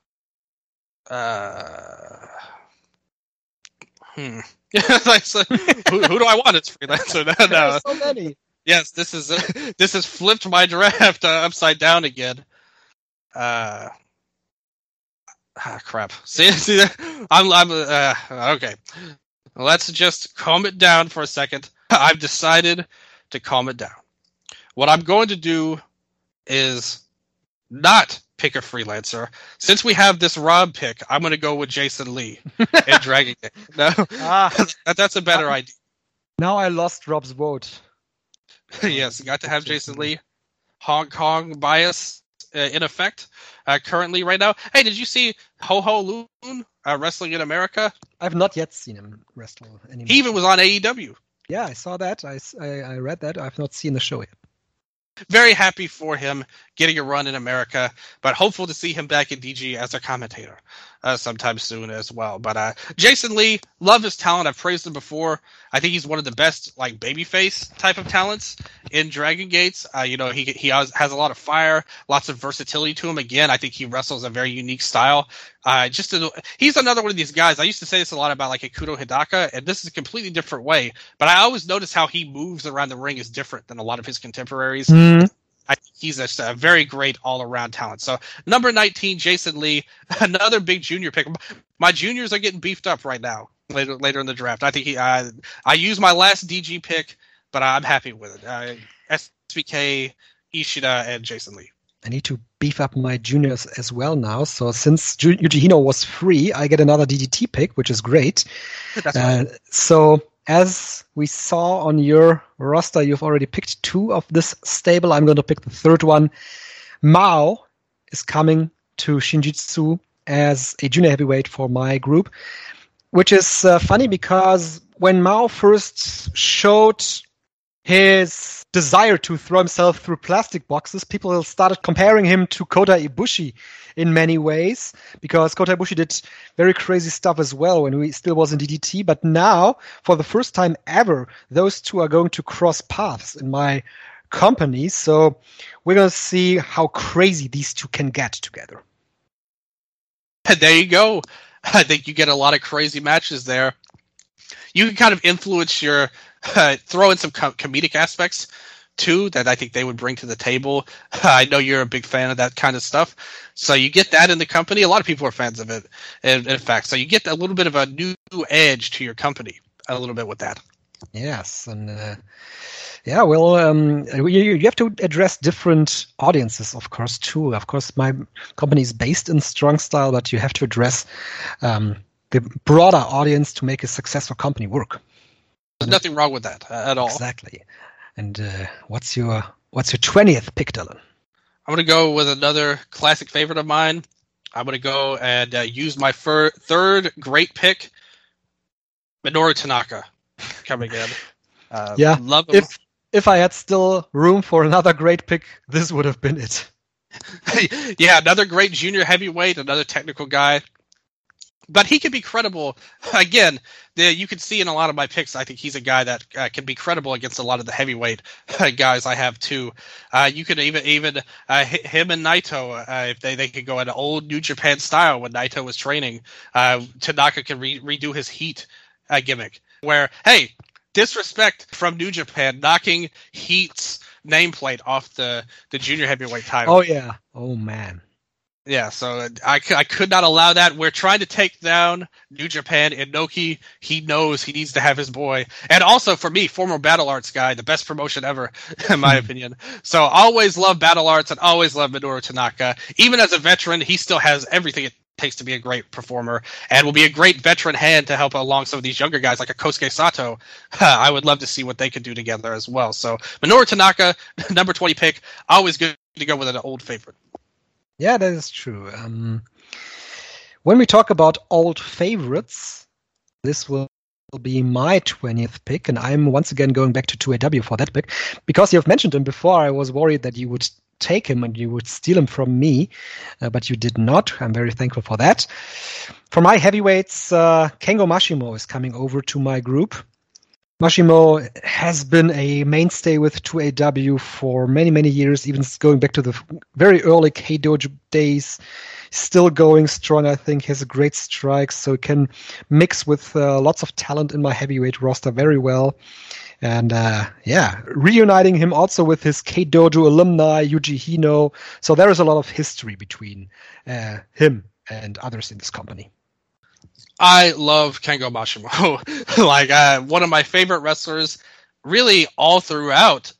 Who do I want as freelancer? No. So many. Yes, this has flipped my draft upside down again. Crap. See, I'm okay. Let's just calm it down for a second. I've decided to calm it down. What I'm going to do is not pick a freelancer. Since we have this Rob pick, I'm going to go with Jason Lee in Dragon Gate. No, that's a better idea. Now I lost Rob's vote. Yes, got to have Jason Lee. Hong Kong bias in effect currently right now. Hey, did you see Ho Ho Loon wrestling in America? I've not yet seen him wrestle anymore. He even was on AEW. Yeah, I saw that. I read that. I've not seen the show yet. Very happy for him getting a run in America, but hopeful to see him back in DG as a commentator sometime soon as well. But Jason Lee, love his talent. I've praised him before. I think he's one of the best like babyface type of talents in Dragon Gates. He has a lot of fire, lots of versatility to him. Again, I think he wrestles a very unique style. He's another one of these guys. I used to say this a lot about like Ikuto Hidaka, and this is a completely different way. But I always notice how he moves around the ring is different than a lot of his contemporaries. Mm-hmm. I think he's a very great all-around talent. So number 19, Jason Lee, another big junior pick. My juniors are getting beefed up right now. Later in the draft, I think I used my last DG pick, but I'm happy with it. SVK, Ishida, and Jason Lee. I need to beef up my juniors as well now. So since Yuji Hino was free, I get another DDT pick, which is great. That's right. So as we saw on your roster, you've already picked two of this stable. I'm going to pick the third one. Mao is coming to Shinjitsu as a junior heavyweight for my group, which is funny because when Mao first showed his desire to throw himself through plastic boxes, people started comparing him to Kota Ibushi in many ways, because Kota Ibushi did very crazy stuff as well when he still was in DDT. But now, for the first time ever, those two are going to cross paths in my company. So we're going to see how crazy these two can get together. There you go. I think you get a lot of crazy matches there. You can kind of influence your throw in some comedic aspects too that I think they would bring to the table. I know you're a big fan of that kind of stuff, so you get that in the company. A lot of people are fans of it, in fact. So you get a little bit of a new edge to your company, a little bit with that. Yes, and you have to address different audiences, of course, too. Of course, my company is based in Strong Style, but you have to address the broader audience to make a successful company work. There's nothing wrong with that at all. Exactly. And what's your 20th pick, Dylan? I'm going to go with another classic favorite of mine. I'm going to go and use my third great pick, Minoru Tanaka, coming in. Love him. If I had still room for another great pick, this would have been it. Yeah, another great junior heavyweight, another technical guy. But he can be credible. Again, you can see in a lot of my picks, I think he's a guy that can be credible against a lot of the heavyweight guys I have too. You could even him and Naito, if they could go an old New Japan style when Naito was training, Tanaka can redo his Heat gimmick. Where, hey, disrespect from New Japan, knocking Heat's nameplate off the junior heavyweight title. Oh, yeah. Oh, man. Yeah, so I could not allow that. We're trying to take down New Japan. Inoki, he knows he needs to have his boy. And also, for me, former Battle Arts guy, the best promotion ever, in my opinion. So always love Battle Arts and always love Minoru Tanaka. Even as a veteran, he still has everything it takes to be a great performer and will be a great veteran hand to help along some of these younger guys like a Kosuke Sato. I would love to see what they could do together as well. So Minoru Tanaka, number 20 pick, always good to go with an old favorite. Yeah, that is true. When we talk about old favorites, this will be my 20th pick, and I'm once again going back to 2AW for that pick. Because you've mentioned him before, I was worried that you would take him and you would steal him from me, but you did not. I'm very thankful for that. For my heavyweights, Kengo Mashimo is coming over to my group. Mashimo has been a mainstay with 2AW for many, many years, even going back to the very early K-Dojo days. Still going strong, I think. He has a great strike, so he can mix with lots of talent in my heavyweight roster very well. And reuniting him also with his K-Dojo alumni, Yuji Hino. So there is a lot of history between him and others in this company. I love Kengo Mashimo. One of my favorite wrestlers, really all throughout,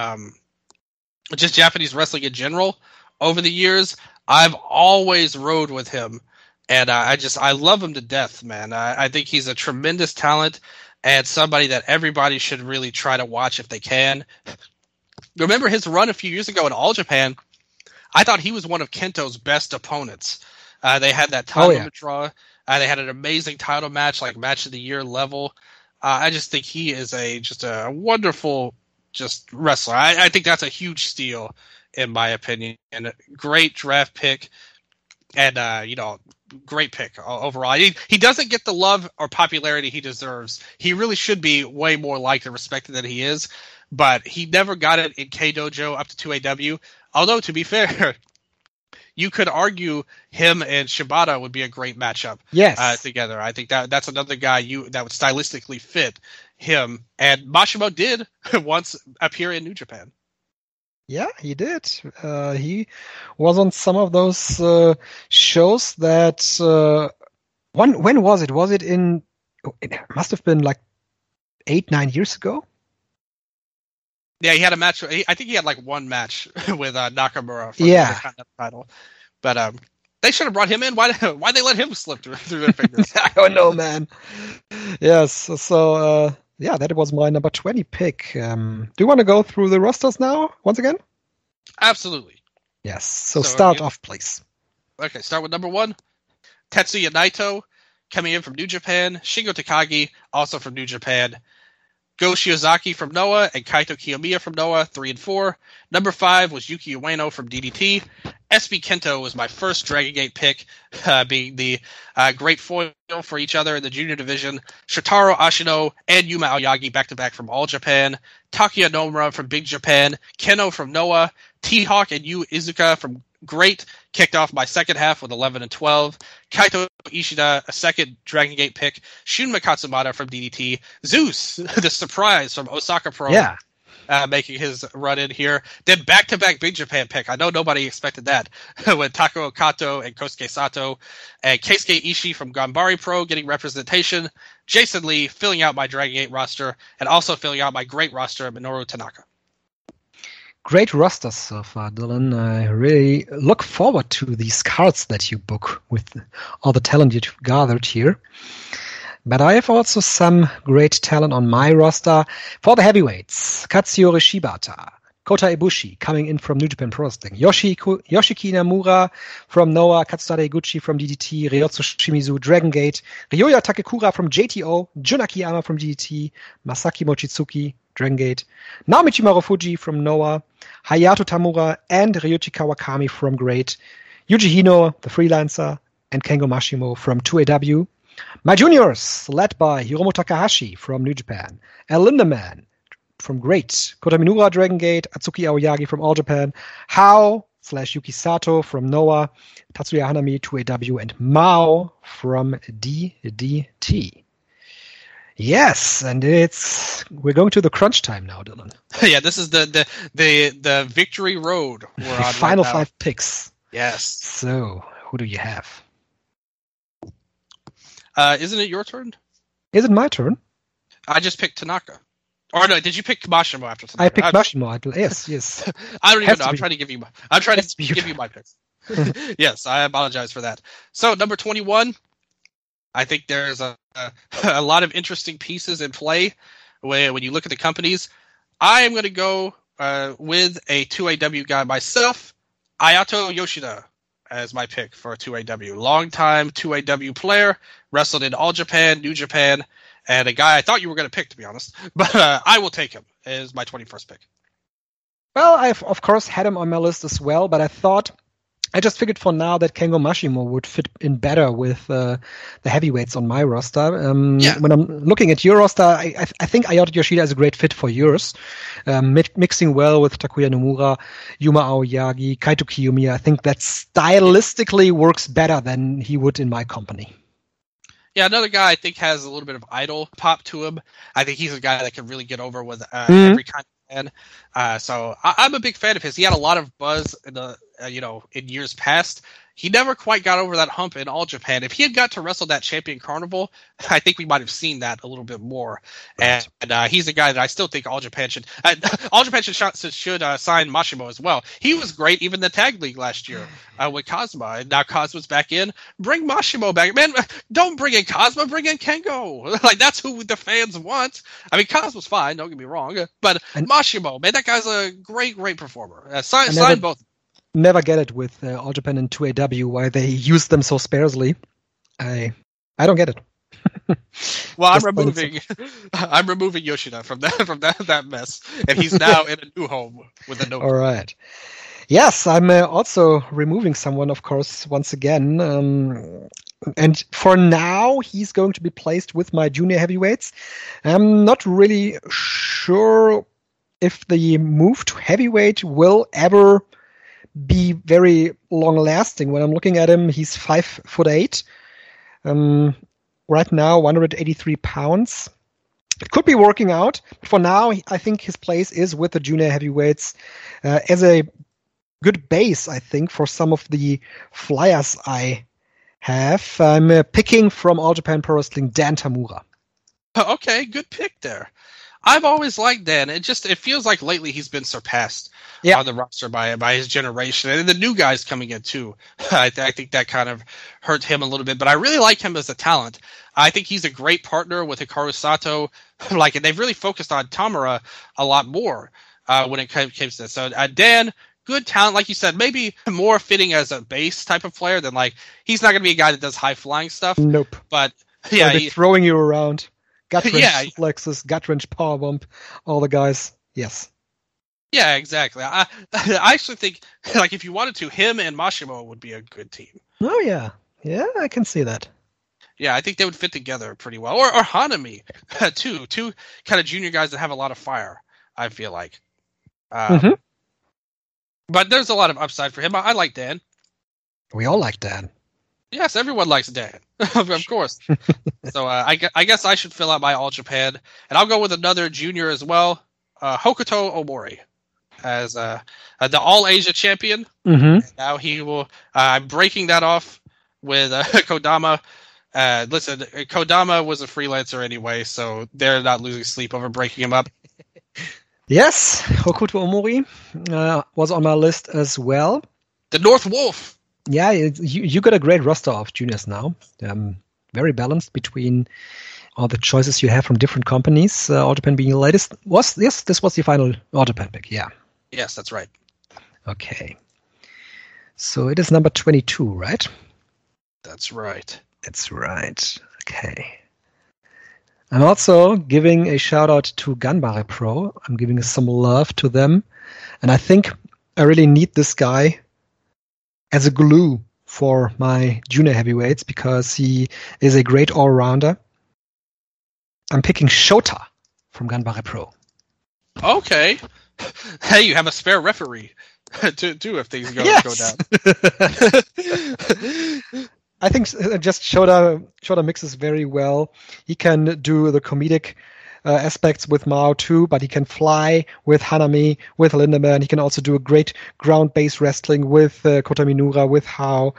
just Japanese wrestling in general. Over the years, I've always rode with him, and I love him to death, man. I think he's a tremendous talent and somebody that everybody should really try to watch if they can. Remember his run a few years ago in All Japan? I thought he was one of Kento's best opponents. They had that title draw. They had an amazing title match, like match of the year level. I just think he is just a wonderful wrestler. I think that's a huge steal in my opinion. And a great draft pick and, great pick overall. He doesn't get the love or popularity he deserves. He really should be way more liked and respected than he is, but he never got it in K-Dojo up to 2AW. Although, to be fair, you could argue him and Shibata would be a great matchup together. I think that's another guy that would stylistically fit him. And Mashimo did once appear in New Japan. Yeah, he did. He was on some of those shows that... when was it? Was it in... It must have been like 8-9 years ago? Yeah, he had a match. I think he had like one match with Nakamura for the title. But they should have brought him in. Why they let him slip through their fingers? I don't know, man. Yes, so that was my number 20 pick. Do you want to go through the rosters now, once again? Absolutely. Yes, so start off, please. Okay, start with number 1. Tetsuya Naito, coming in from New Japan. Shingo Takagi, also from New Japan. Go Shiozaki from Noah and Kaito Kiyomiya from Noah, 3 and 4. Number 5 was Yuki Ueno from DDT. SB Kento was my first Dragon Gate pick, being the great foil for each other in the junior division. Shotaro Ashino and Yuma Aoyagi back-to-back from All Japan. Takuya Nomura from Big Japan. Keno from Noah. T-Hawk and Yu Iizuka from Great kicked off my second half with 11 and 12. Kaito Ishida, a second Dragon Gate pick. Shunma Katsumata from DDT. Zeus, the surprise from Osaka Pro, making his run in here. Then back-to-back Big Japan pick. I know nobody expected that. With Takao Kato and Kosuke Sato. And Keisuke Ishii from Ganbare Pro getting representation. Jason Lee filling out my Dragon Gate roster. And also filling out my great roster, Minoru Tanaka. Great roster so far, Dylan. I really look forward to these cards that you book with all the talent you've gathered here. But I have also some great talent on my roster. For the heavyweights, Katsuyori Shibata, Kota Ibushi coming in from New Japan Pro Wrestling, Yoshiki Namura from Noah, Katsutake Higuchi from DDT, Ryotsu Shimizu, Dragon Gate, Ryoya Takekura from JTO, Jun Akiyama from DDT, Masaki Mochizuki, Dragon Gate, Naomichi Marufuji from Noah, Hayato Tamura and Ryuichi Kawakami from Great, Yuji Hino, the freelancer, and Kengo Mashimo from 2AW. My juniors, led by Hiromu Takahashi from New Japan, El Lindemann from Great, Kota Minoura, Dragon Gate, Atsuki Aoyagi from All Japan, Hao/Yuki Sato from Noah, Tatsuya Hanami, 2AW, and Mao from DDT. Yes, and we're going to the crunch time now, Dylan. Yeah, this is the victory road we're on. Final 5 picks. Yes. So, who do you have? Isn't it your turn? Is it my turn? I just picked Tanaka. Or no, did you pick Mashimo after Tanaka? I picked Mashimo. Yes. I don't even know. I'm trying to give you my picks. Yes, I apologize for that. So, number 21. I think there's a lot of interesting pieces in play when you look at the companies. I am going to go with a 2AW guy myself, Ayato Yoshida, as my pick for a 2AW. Longtime 2AW player, wrestled in All Japan, New Japan, and a guy I thought you were going to pick, to be honest. But I will take him as my 21st pick. Well, I've of course had him on my list as well, but I just figured for now that Kengo Mashimo would fit in better with the heavyweights on my roster. When I'm looking at your roster, I think Ayota Yoshida is a great fit for yours, mixing well with Takuya Nomura, Yuma Aoyagi, Kaito Kiyomiya. I think that stylistically works better than he would in my company. Yeah, another guy I think has a little bit of idol pop to him. I think he's a guy that can really get over with every kind of fan. So I'm a big fan of his. He had a lot of buzz in the in years past. He never quite got over that hump in All Japan. If he had got to wrestle that Champion Carnival, I think we might have seen that a little bit more. Right. And he's a guy that I still think All Japan should sign Mashimo as well. He was great even in the tag league last year with Kazuma. And now Kazuma's back in. Bring Mashimo back. Man, don't bring in Kazuma. Bring in Kengo. Like, that's who the fans want. I mean, Kazuma's fine. Don't get me wrong. But Mashimo, man, that guy's a great, great performer. Sign both. Never get it with All Japan and 2AW why they use them so sparsely. I don't get it. Well, I'm removing Yoshida from that mess, and he's now in a new home with a no. All right. Yes, I'm also removing someone, of course, once again. And for now, he's going to be placed with my junior heavyweights. I'm not really sure if the move to heavyweight will ever be very long lasting. When I'm looking at him, he's 5'8". Right now, 183 pounds. It could be working out. But for now, I think his place is with the junior heavyweights as a good base, I think, for some of the flyers I have. I'm picking from All Japan Pro Wrestling, Dan Tamura. Okay, good pick there. I've always liked Dan. It feels like lately he's been surpassed on the roster by his generation. And the new guys coming in too. I think that kind of hurt him a little bit. But I really like him as a talent. I think he's a great partner with Hikaru Sato. And they've really focused on Tamura a lot more when it came to this. So Dan, good talent, like you said, maybe more fitting as a base type of player than he's not going to be a guy that does high flying stuff. Nope. But yeah, throwing you around. Gut wrench, flexes, gut wrench, power bump, all the guys. Yes. Yeah, exactly. I actually think, if you wanted to, him and Mashimo would be a good team. Oh, yeah. Yeah, I can see that. Yeah, I think they would fit together pretty well. Or Hanami, too. Two kind of junior guys that have a lot of fire, I feel like. But there's a lot of upside for him. I like Dan. We all like Dan. Yes, everyone likes Dan, of course. So I guess I should fill out my All Japan, and I'll go with another junior as well, Hokuto Omori, as the All Asia champion. Mm-hmm. Now he will. I'm breaking that off with Kodama. Listen, Kodama was a freelancer anyway, so they're not losing sleep over breaking him up. Yes, Hokuto Omori was on my list as well. The North Wolf. Yeah, you got a great roster of juniors now. Very balanced between all the choices you have from different companies. All Japan being the latest. This was the final All Japan pick, yeah. Yes, that's right. Okay. So it is number 22, right? That's right. That's right. Okay. I'm also giving a shout out to Ganbare Pro. I'm giving some love to them. And I think I really need this guy as a glue for my junior heavyweights because he is a great all-rounder. I'm picking Shota from Ganbare Pro. Okay. Hey, you have a spare referee to do if things go down. I think just Shota mixes very well. He can do the comedic aspects with Mao too, but he can fly with Hanami, with Lindemann. He can also do a great ground-based wrestling with Kota Minura, with Hao.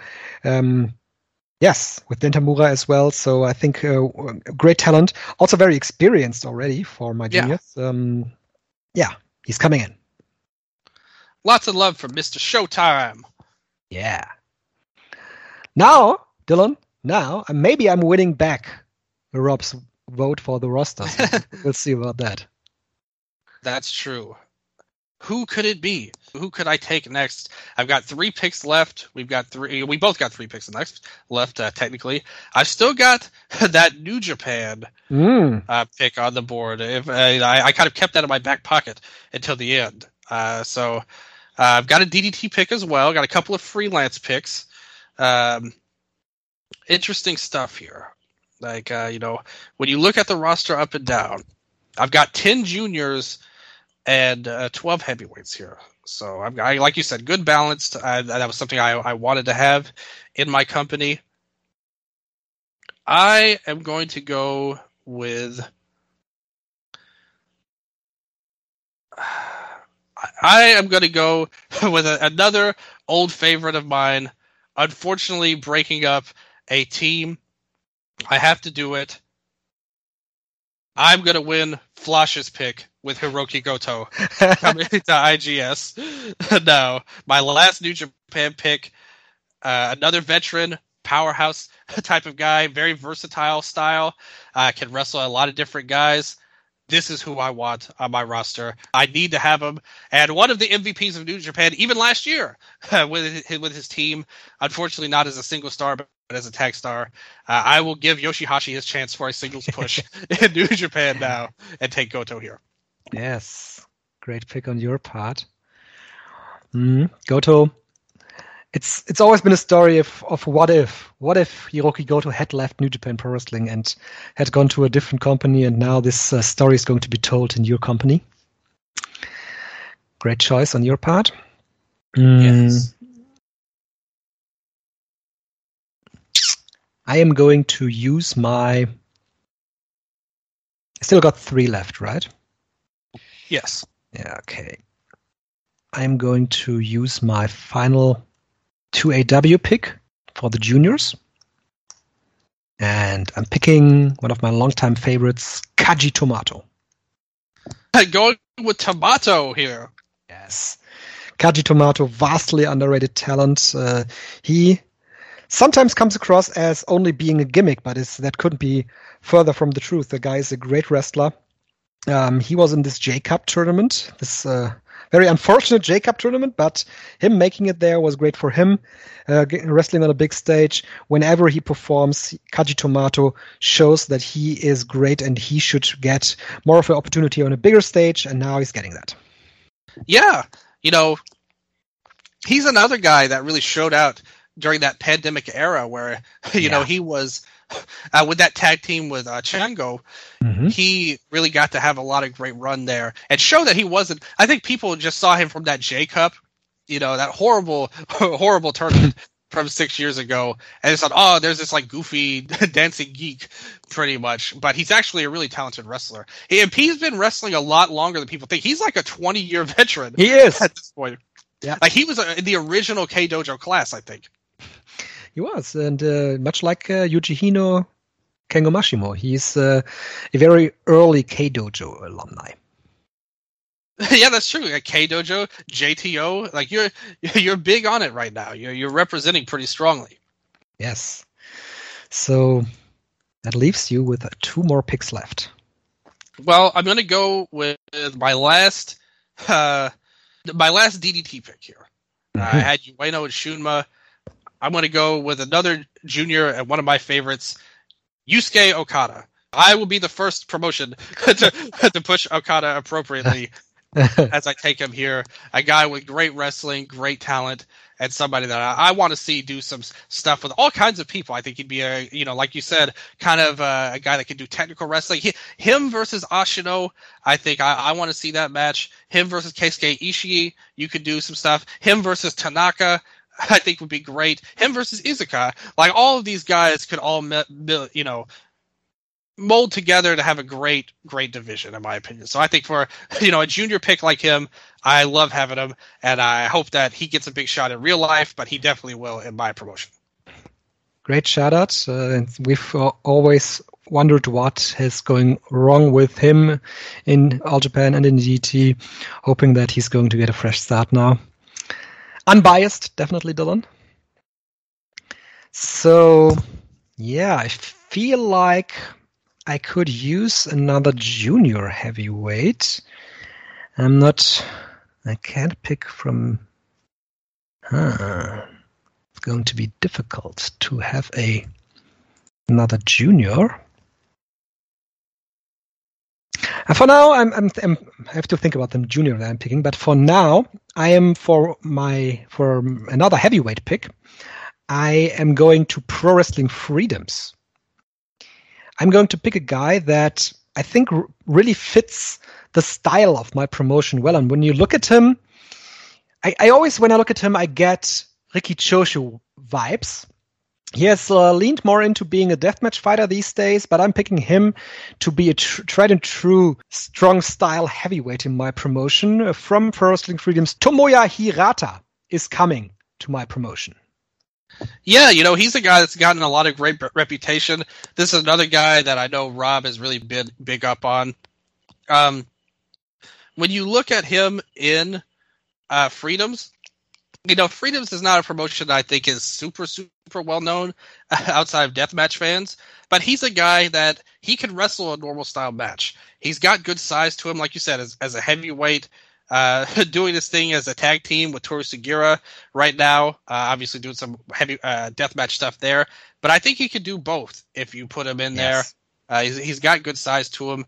With Dentamura as well. So I think great talent. Also very experienced already for my juniors. He's coming in. Lots of love from Mr. Showtime. Yeah. Now, Dylan, maybe I'm winning back Rob's vote for the roster. We'll see about that. That's true. Who could it be? Who could I take next? I've got 3 picks left. We both got 3 picks left, technically. I've still got that New Japan pick on the board. I kind of kept that in my back pocket until the end. So I've got a DDT pick as well. Got a couple of freelance picks. Interesting stuff here. Like, when you look at the roster up and down, I've got 10 juniors and 12 heavyweights here. So I like you said, good balanced. That was something I wanted to have in my company. I am going to go with. I am going to go with another old favorite of mine. Unfortunately, breaking up a team. I have to do it. I'm going to win Flash's pick with Hiroki Goto coming to IGS. No, my last New Japan pick, another veteran, powerhouse type of guy, very versatile style, can wrestle a lot of different guys. This is who I want on my roster. I need to have him. And one of the MVPs of New Japan, even last year, with his team, unfortunately not as a single star, but as a tag star, I will give Yoshihashi his chance for a singles push in New Japan now and take Goto here. Yes, great pick on your part. Goto. It's always been a story of what if Hiroki Goto had left New Japan Pro Wrestling and had gone to a different company, and now this story is going to be told in your company. Great choice on your part. Yes. I am going to use I still got 3 left, right? Yes. Yeah, okay. I'm going to use my final 2AW pick for the juniors. And I'm picking one of my longtime favorites, Kaji Tomato. Going with Tomato here. Yes. Kaji Tomato, vastly underrated talent. He sometimes comes across as only being a gimmick, but that couldn't be further from the truth. The guy is a great wrestler. He was in this J-Cup tournament, this very unfortunate J-Cup tournament, but him making it there was great for him. Wrestling on a big stage, whenever he performs, Kaji Tomato shows that he is great and he should get more of an opportunity on a bigger stage, and now he's getting that. Yeah, he's another guy that really showed out during that pandemic era where, he was with that tag team with Chango. Mm-hmm. He really got to have a lot of great run there and show that he wasn't. I think people just saw him from that J Cup, that horrible tournament from 6 years ago, and they thought, oh, there's this like goofy dancing geek, pretty much. But he's actually a really talented wrestler. He's been wrestling a lot longer than people think. He's like a 20-year veteran. He is at this point. Yeah, like he was in the original K Dojo class, I think. He was, and much like Yuji Hino Kengo Mashimo, he's a very early K Dojo alumni. Yeah, that's true. Like K Dojo, JTO, like you're big on it right now. You're representing pretty strongly. Yes. So that leaves you with 2 more picks left. Well, I'm going to go with my last DDT pick here. Mm-hmm. I had Ueno and Shunma. I'm going to go with another junior and one of my favorites, Yusuke Okada. I will be the first promotion to push Okada appropriately as I take him here. A guy with great wrestling, great talent, and somebody that I want to see do some stuff with all kinds of people. I think he'd be like you said, kind of a guy that can do technical wrestling. Him versus Ashino, I think I want to see that match. Him versus Keisuke Ishii, you could do some stuff. Him versus Tanaka, I think would be great. Him versus Izuka, like all of these guys could all, mold together to have a great division, in my opinion. So I think for, a junior pick like him, I love having him, and I hope that he gets a big shot in real life, but he definitely will in my promotion. Great shout out. We've always wondered what is going wrong with him in All Japan and in DDT, hoping that he's going to get a fresh start now. Unbiased, definitely, Dylan. So, yeah, I feel like I could use another junior heavyweight. I can't pick from... It's going to be difficult to have another junior. And for now, I have to think about the junior that I'm picking. But for now, I am for another heavyweight pick. I am going to Pro Wrestling Freedoms. I'm going to pick a guy that I think really fits the style of my promotion well. And when you look at him, I always, when I look at him, I get Riki Choshu vibes. He has leaned more into being a deathmatch fighter these days, but I'm picking him to be a tried and true strong style heavyweight in my promotion. From Pro Wrestling Freedoms, Tomoya Hirata is coming to my promotion. Yeah, he's a guy that's gotten a lot of great reputation. This is another guy that I know Rob has really been big up on. When you look at him in Freedoms, Freedoms is not a promotion that I think is super, super well known outside of deathmatch fans, but he's a guy that he can wrestle a normal style match. He's got good size to him, like you said, as a heavyweight, doing this thing as a tag team with Toru Sugiura right now, obviously doing some heavy deathmatch stuff there, but I think he could do both if you put him in there. He's got good size to him.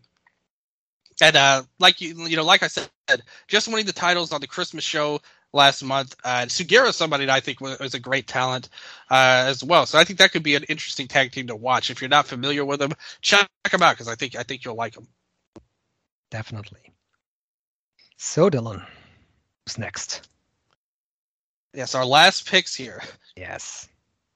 And like I said, just winning the titles on the Christmas show last month, Sugiura is somebody that I think was a great talent as well. So I think that could be an interesting tag team to watch. If you're not familiar with them, check them out because I think you'll like them. Definitely. So Dylan, who's next? Yes, our last picks here. Yes.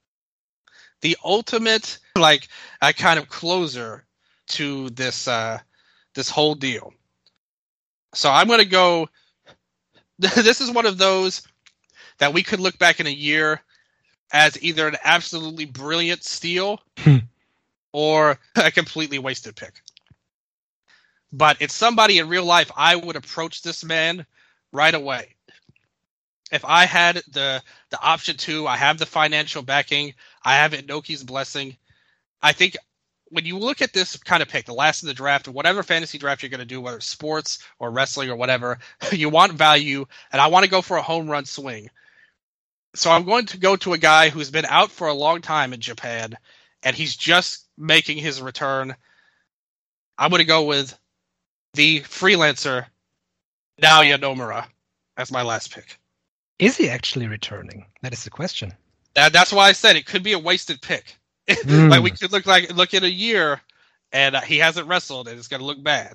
The ultimate kind of closer to this this whole deal. So I'm going to go. This is one of those that we could look back in a year as either an absolutely brilliant steal or a completely wasted pick. But it's somebody in real life I would approach this man right away. If I had the option to, I have the financial backing, I have Inoki's blessing. I think when you look at this kind of pick, the last of the draft, or whatever fantasy draft you're going to do, whether it's sports or wrestling or whatever, you want value, and I want to go for a home run swing. So I'm going to go to a guy who's been out for a long time in Japan, and he's just making his return. I'm going to go with the freelancer, Naoya Nomura, as my last pick. Is he actually returning? That is the question. That's why I said it could be a wasted pick. Like we could look at a year, and he hasn't wrestled, and it's going to look bad.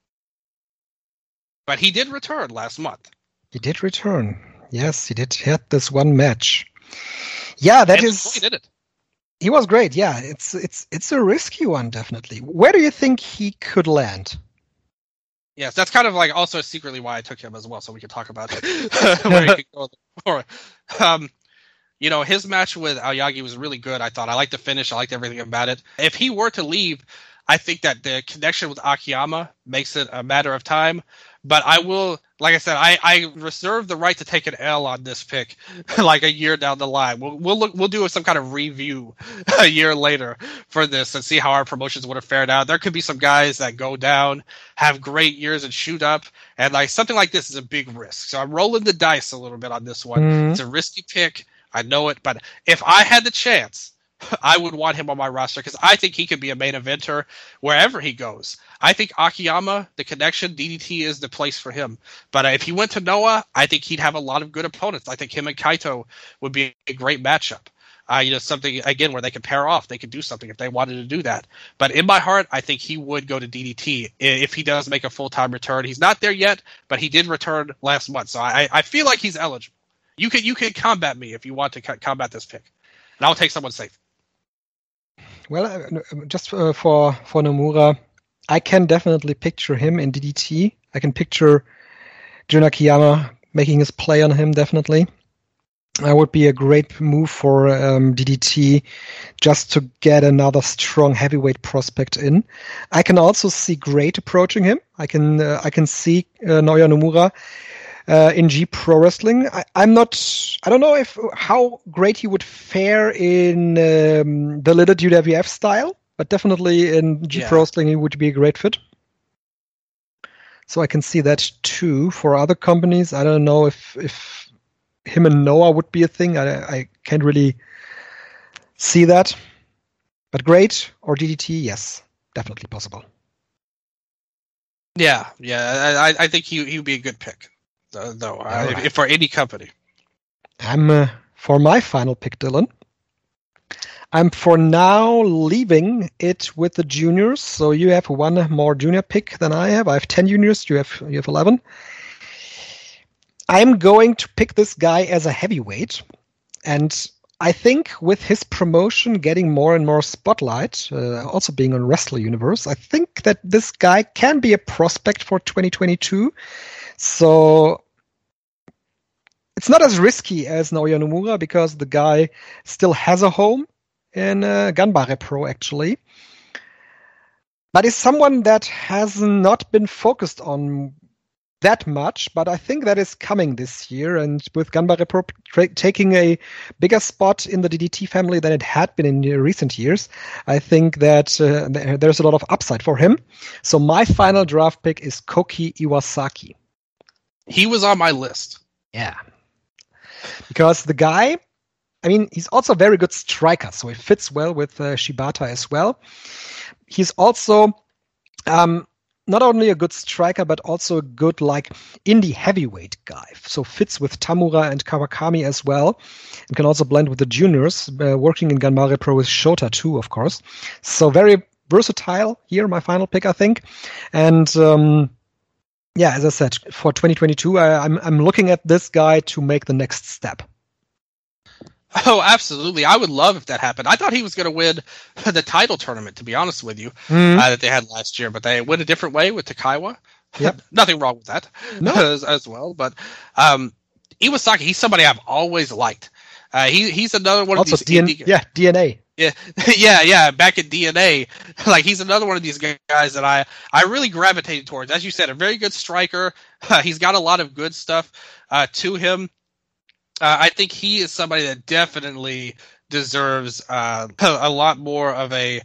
But he did return last month. He did return. Yes, he did. He had this one match. Yeah, that is. He did it. He was great. Yeah, it's a risky one, definitely. Where do you think he could land? Yes, that's kind of like also secretly why I took him as well, so we could talk about it. Where he could go for. His match with Aoyagi was really good, I thought. I liked the finish. I liked everything about it. If he were to leave, I think that the connection with Akiyama makes it a matter of time. But I will, like I said, I reserve the right to take an L on this pick, like a year down the line. We'll do some kind of review a year later for this and see how our promotions would have fared out. There could be some guys that go down, have great years and shoot up, and something like this is a big risk. So I'm rolling the dice a little bit on this one. It's a risky pick. I know it, but if I had the chance, I would want him on my roster because I think he could be a main eventer wherever he goes. I think Akiyama, the connection, DDT is the place for him. But if he went to Noah, I think he'd have a lot of good opponents. I think him and Kaito would be a great matchup. Something, again, where they could pair off. They could do something if they wanted to do that. But in my heart, I think he would go to DDT if he does make a full-time return. He's not there yet, but he did return last month. So I feel like he's eligible. You can combat me if you want to combat this pick. And I'll take someone safe. Well, just for Nomura, I can definitely picture him in DDT. I can picture Jun Akiyama making his play on him, definitely. That would be a great move for DDT just to get another strong heavyweight prospect in. I can also see Great approaching him. I can see Naoya Nomura in G Pro Wrestling. I don't know how great he would fare in the little UWF style, but definitely in G Pro Wrestling he would be a great fit. So I can see that too. For other companies, I don't know if him and Noah would be a thing. I can't really see that. But Great or DDT, yes, definitely possible. Yeah. I think he would be a good pick, though, right. if for any company. I'm for my final pick, Dylan. I'm for now leaving it with the juniors. So you have one more junior pick than I have. I have 10 juniors. You have 11. I'm going to pick this guy as a heavyweight, and I think with his promotion getting more and more spotlight, also being on Wrestler Universe, I think that this guy can be a prospect for 2022. So it's not as risky as Naoya Nomura because the guy still has a home in Ganbare Pro, actually. But is someone that has not been focused on that much, but I think that is coming this year. And with Ganbare Pro taking a bigger spot in the DDT family than it had been in recent years, I think that there's a lot of upside for him. So my final draft pick is Koki Iwasaki. He was on my list. Yeah. Because the guy, I mean, he's also a very good striker, so he fits well with Shibata as well. He's also not only a good striker, but also a good indie heavyweight guy. So fits with Tamura and Kawakami as well, and can also blend with the juniors, working in Ganbare Pro with Shota too, of course. So very versatile here, my final pick, I think. And yeah, as I said, for 2022, I'm looking at this guy to make the next step. Oh, absolutely. I would love if that happened. I thought he was going to win the title tournament, to be honest with you, that they had last year, but they went a different way with Takaiwa. Yep. Nothing wrong with that as well. But Iwasaki, he's somebody I've always liked. He's another one also of these DNA. Yeah. Back at DNA, he's another one of these guys that I really gravitated towards. As you said, a very good striker. He's got a lot of good stuff to him. I think he is somebody that definitely deserves a lot more of a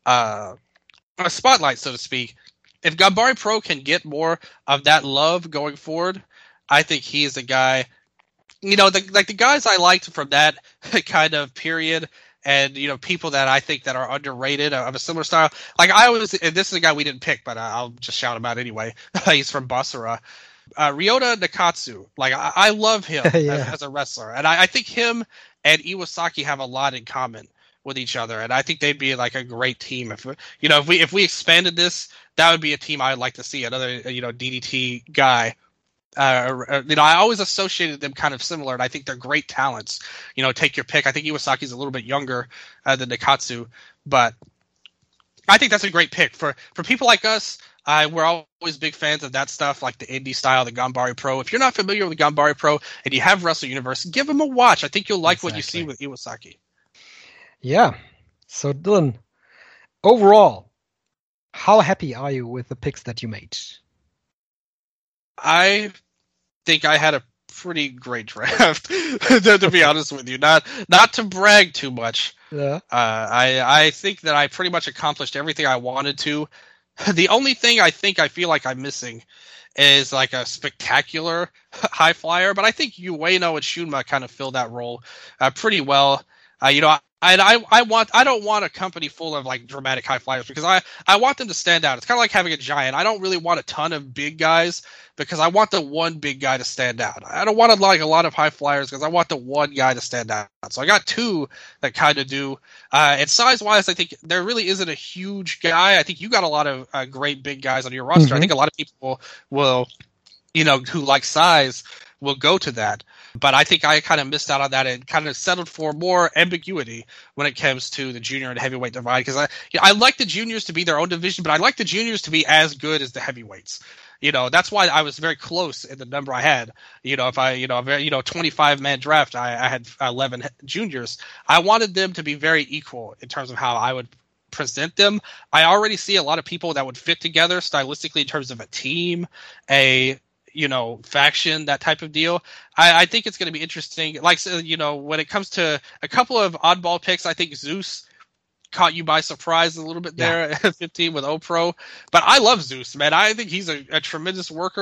spotlight, so to speak. If Ganbare Pro can get more of that love going forward, I think he is a guy. The guys I liked from that kind of period, and people that I think that are underrated of a similar style. And this is a guy we didn't pick, but I'll just shout him out anyway. He's from Basara. Ryota Nakatsu, I love him as a wrestler, and I think him and Iwasaki have a lot in common with each other, and I think they'd be a great team. If we expanded this, that would be a team I'd like to see. Another DDT guy. I always associated them kind of similar, and I think they're great talents. Take your pick. I think Iwasaki's a little bit younger than Nakatsu, but I think that's a great pick for people like us. We're always big fans of that stuff, like the indie style, the Ganbare Pro. If you're not familiar with Ganbare Pro and you have Wrestle Universe, give them a watch. I think you'll like what you see with Iwasaki. Yeah. So, Dylan, overall, how happy are you with the picks that you made? I think I had a pretty great draft, to be honest with you. Not to brag too much. Yeah. I think that I pretty much accomplished everything I wanted to. The only thing I feel like I'm missing is a spectacular high flyer, but I think Ueno and Shunma kind of fill that role pretty well. I don't want a company full of dramatic high flyers because I want them to stand out. It's kind of like having a giant. I don't really want a ton of big guys because I want the one big guy to stand out. I don't want a lot of high flyers because I want the one guy to stand out. So I got two that kind of do. And size-wise, I think there really isn't a huge guy. I think you got a lot of great big guys on your roster. Mm-hmm. I think a lot of people will who like size will go to that. But I think I kind of missed out on that and kind of settled for more ambiguity when it comes to the junior and heavyweight divide. Because I like the juniors to be their own division, but I like the juniors to be as good as the heavyweights. That's why I was very close in the number I had. If I, a 25-man draft, I had 11 juniors. I wanted them to be very equal in terms of how I would present them. I already see a lot of people that would fit together stylistically in terms of a team, faction, that type of deal. I think it's going to be interesting. When it comes to a couple of oddball picks, I think Zeus caught you by surprise a little bit there at 15 with O-Pro. But I love Zeus, man. I think he's a tremendous worker.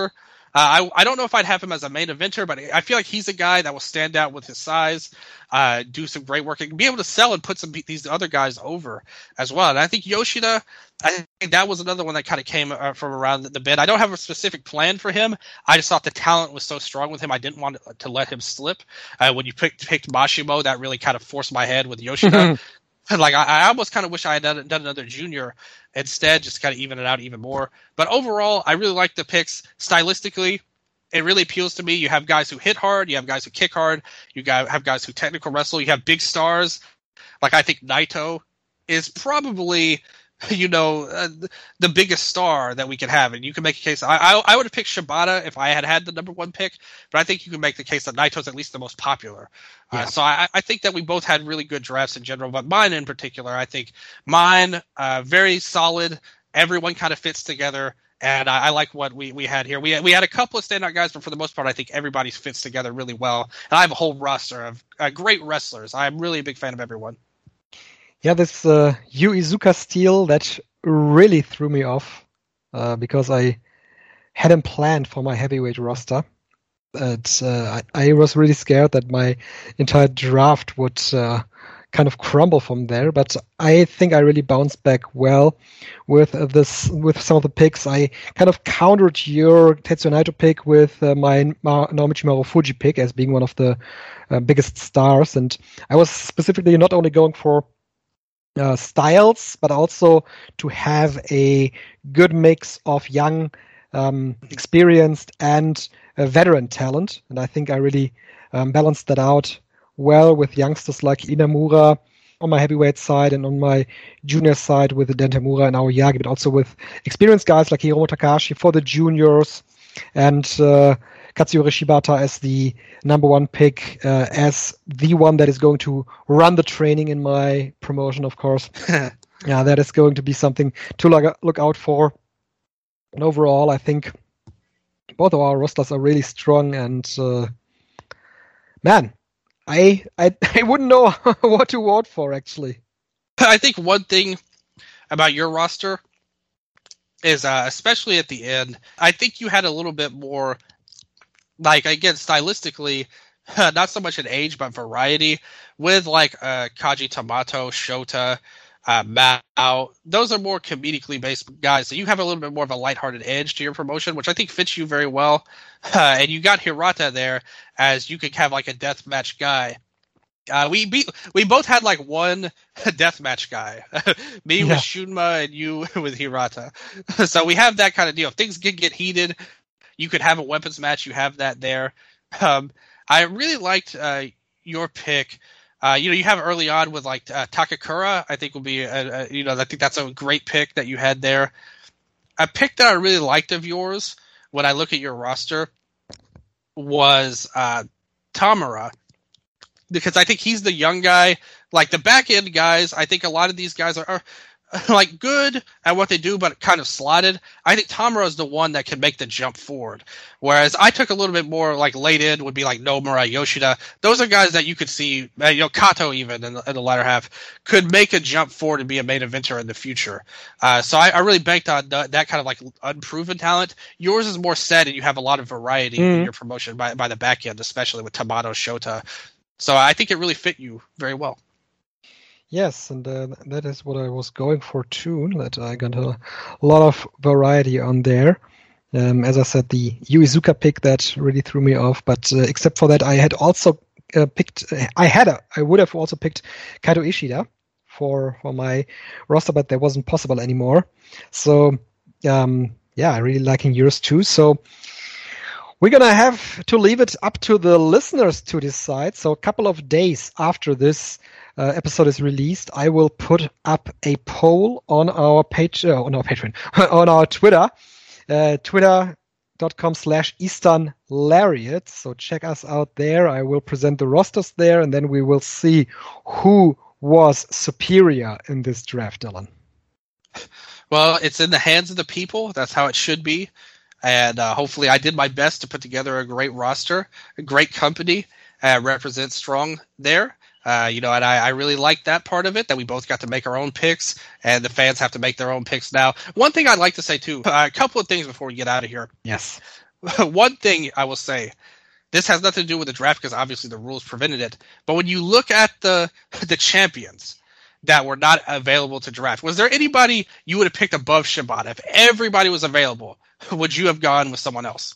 I don't know if I'd have him as a main eventer, but I feel like he's a guy that will stand out with his size, do some great work, and be able to sell and put these other guys over as well. And I think Yoshida, I think that was another one that kind of came from around the bend. I don't have a specific plan for him. I just thought the talent was so strong with him. I didn't want to let him slip. When you picked Mashimo, that really kind of forced my head with Yoshida. Like I almost kind of wish I had done another junior instead, just kind of even it out even more. But overall, I really like the picks. Stylistically, it really appeals to me. You have guys who hit hard, you have guys who kick hard, have guys who technical wrestle, you have big stars. Like I think Naito is probably, the biggest star that we could have, and you can make a case. I would have picked Shibata if I had the number one pick, but I think you can make the case that Naito's at least the most popular. Yeah. So I think that we both had really good drafts in general, but mine in particular, I think mine very solid. Everyone kind of fits together, and I like what we had here. We had a couple of standout guys, but for the most part, I think everybody fits together really well. And I have a whole roster of great wrestlers. I'm really a big fan of everyone. Yeah, this Yu Iizuka steal, that really threw me off because I had him planned for my heavyweight roster. But I was really scared that my entire draft would kind of crumble from there. But I think I really bounced back well with some of the picks. I kind of countered your Tetsuya Naito pick with my Naomichi Marufuji pick as being one of the biggest stars. And I was specifically not only going for styles, but also to have a good mix of young, experienced, and veteran talent. And I think I really balanced that out well with youngsters like Inamura on my heavyweight side, and on my junior side with Dentamura and Aoyagi, but also with experienced guys like Hiromu Takahashi for the juniors, and Katsuyori Shibata as the number one pick, as the one that is going to run the training in my promotion, of course. Yeah, that is going to be something to look out for. And overall, I think both of our rosters are really strong, and man, I wouldn't know what to vote for, actually. I think one thing about your roster is, especially at the end, I think you had a little bit more, like, again, stylistically, not so much in age, but variety, with like Kaji Tamato, Shota, Mao. Those are more comedically based guys, so you have a little bit more of a lighthearted edge to your promotion, which I think fits you very well. And you got Hirata there as you could have like a deathmatch guy. We both had like one deathmatch guy. Me with Shunma and you with Hirata. So we have that kind of deal. If things get heated, you could have a weapons match. You have that there. I really liked your pick. You have early on with like Takakura. I think will be I think that's a great pick that you had there. A pick that I really liked of yours when I look at your roster was Tamura, because I think he's the young guy. Like the back end guys, I think a lot of these guys are like good at what they do, but kind of slotted. I think Tamura is the one that can make the jump forward. Whereas I took a little bit more like late end would be like Nomura, Yoshida. Those are guys that you could see, Kato even in the latter half could make a jump forward and be a main eventer in the future. So I really banked on that kind of like unproven talent. Yours is more set, and you have a lot of variety in your promotion by the back end, especially with Tamato, Shota. So I think it really fit you very well. Yes, and that is what I was going for too, that I got a lot of variety on there. As I said, the Yu Iizuka pick, that really threw me off, but except for that, I had also I would have also picked Kaito Ishida for my roster, but that wasn't possible anymore. So, I really liking yours too. So we're going to have to leave it up to the listeners to decide. So a couple of days after this episode is released, I will put up a poll on our page, on our Twitter, twitter.com/Eastern Lariat. So check us out there. I will present the rosters there, and then we will see who was superior in this draft, Dylan. Well, it's in the hands of the people. That's how it should be. And hopefully I did my best to put together a great roster, a great company, represent strong there. And I really like that part of it, that we both got to make our own picks, and the fans have to make their own picks now. One thing I'd like to say, too, a couple of things before we get out of here. Yes. one thing I will say, this has nothing to do with the draft because obviously the rules prevented it. But when you look at the champions that were not available to draft, was there anybody you would have picked above Shibata? If everybody was available, would you have gone with someone else?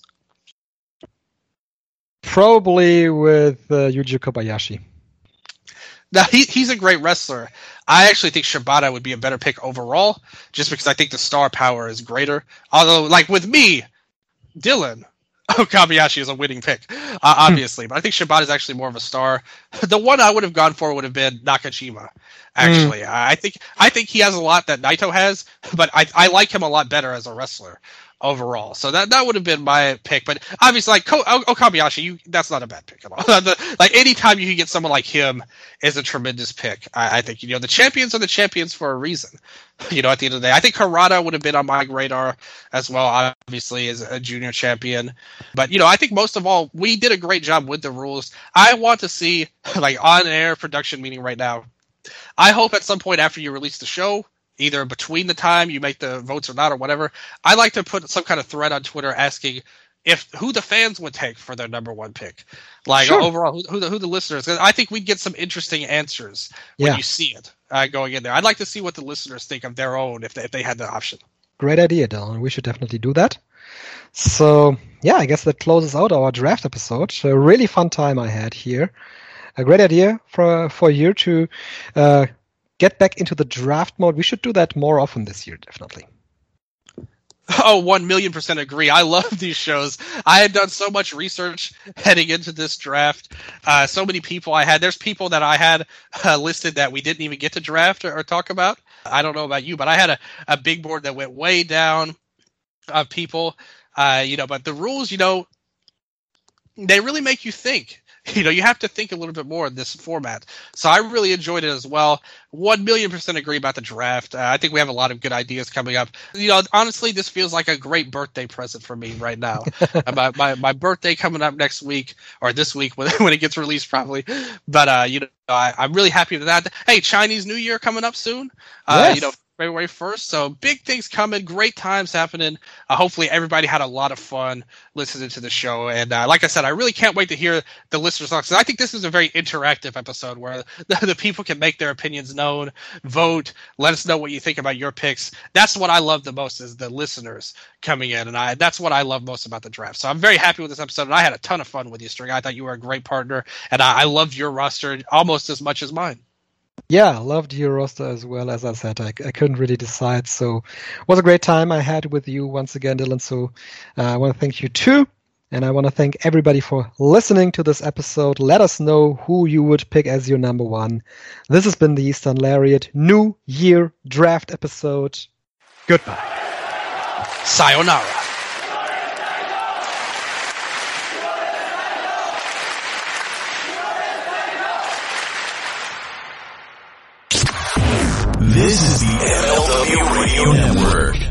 Probably with Yuji Kobayashi. Now, he's a great wrestler. I actually think Shibata would be a better pick overall, just because I think the star power is greater. Although, like with me, Dylan, Kobayashi is a winning pick, obviously. But I think Shibata is actually more of a star. The one I would have gone for would have been Nakajima, actually. I think he has a lot that Naito has, but I like him a lot better as a wrestler overall. So that would have been my pick. But obviously, like Kobayashi, that's not a bad pick at all. Like anytime you can get someone like him is a tremendous pick. I think, the champions are the champions for a reason. At the end of the day, I think Harada would have been on my radar as well, obviously as a junior champion. But, I think most of all, we did a great job with the rules. I want to see like on air production meeting right now. I hope at some point after you release the show, either between the time you make the votes or not or whatever, I like to put some kind of thread on Twitter asking who the fans would take for their number one pick. Like overall, who the listeners. I think we'd get some interesting answers when you see it going in there. I'd like to see what the listeners think of their own if they had the option. Great idea, Dylan. We should definitely do that. So, yeah, I guess that closes out our draft episode. A really fun time I had here. A great idea for you to get back into the draft mode. We should do that more often this year, definitely. Oh, 1,000,000% agree. I love these shows. I had done so much research heading into this draft. So many people there's people that I had listed that we didn't even get to draft or talk about. I don't know about you, but I had a big board that went way down of people, but the rules, they really make you think. You have to think a little bit more in this format. So I really enjoyed it as well. 1,000,000% agree about the draft. I think we have a lot of good ideas coming up. Honestly, this feels like a great birthday present for me right now. my birthday coming up next week or this week when it gets released probably. But, I'm really happy with that. Hey, Chinese New Year coming up soon. Yes. February 1st. So big things coming, great times happening. Hopefully everybody had a lot of fun listening to the show. And like I said, I really can't wait to hear the listeners' thoughts. I think this is a very interactive episode where the people can make their opinions known, vote, let us know what you think about your picks. That's what I love the most is the listeners coming in. And that's what I love most about the draft. So I'm very happy with this episode. And I had a ton of fun with you, String. I thought you were a great partner. And I loved your roster almost as much as mine. Yeah, loved your roster as well. As I said, I couldn't really decide. So it was a great time I had with you once again, Dylan. So I want to thank you too. And I want to thank everybody for listening to this episode. Let us know who you would pick as your number one. This has been the Eastern Lariat New Year Draft episode. Goodbye. Sayonara. This is the MLW Radio Network.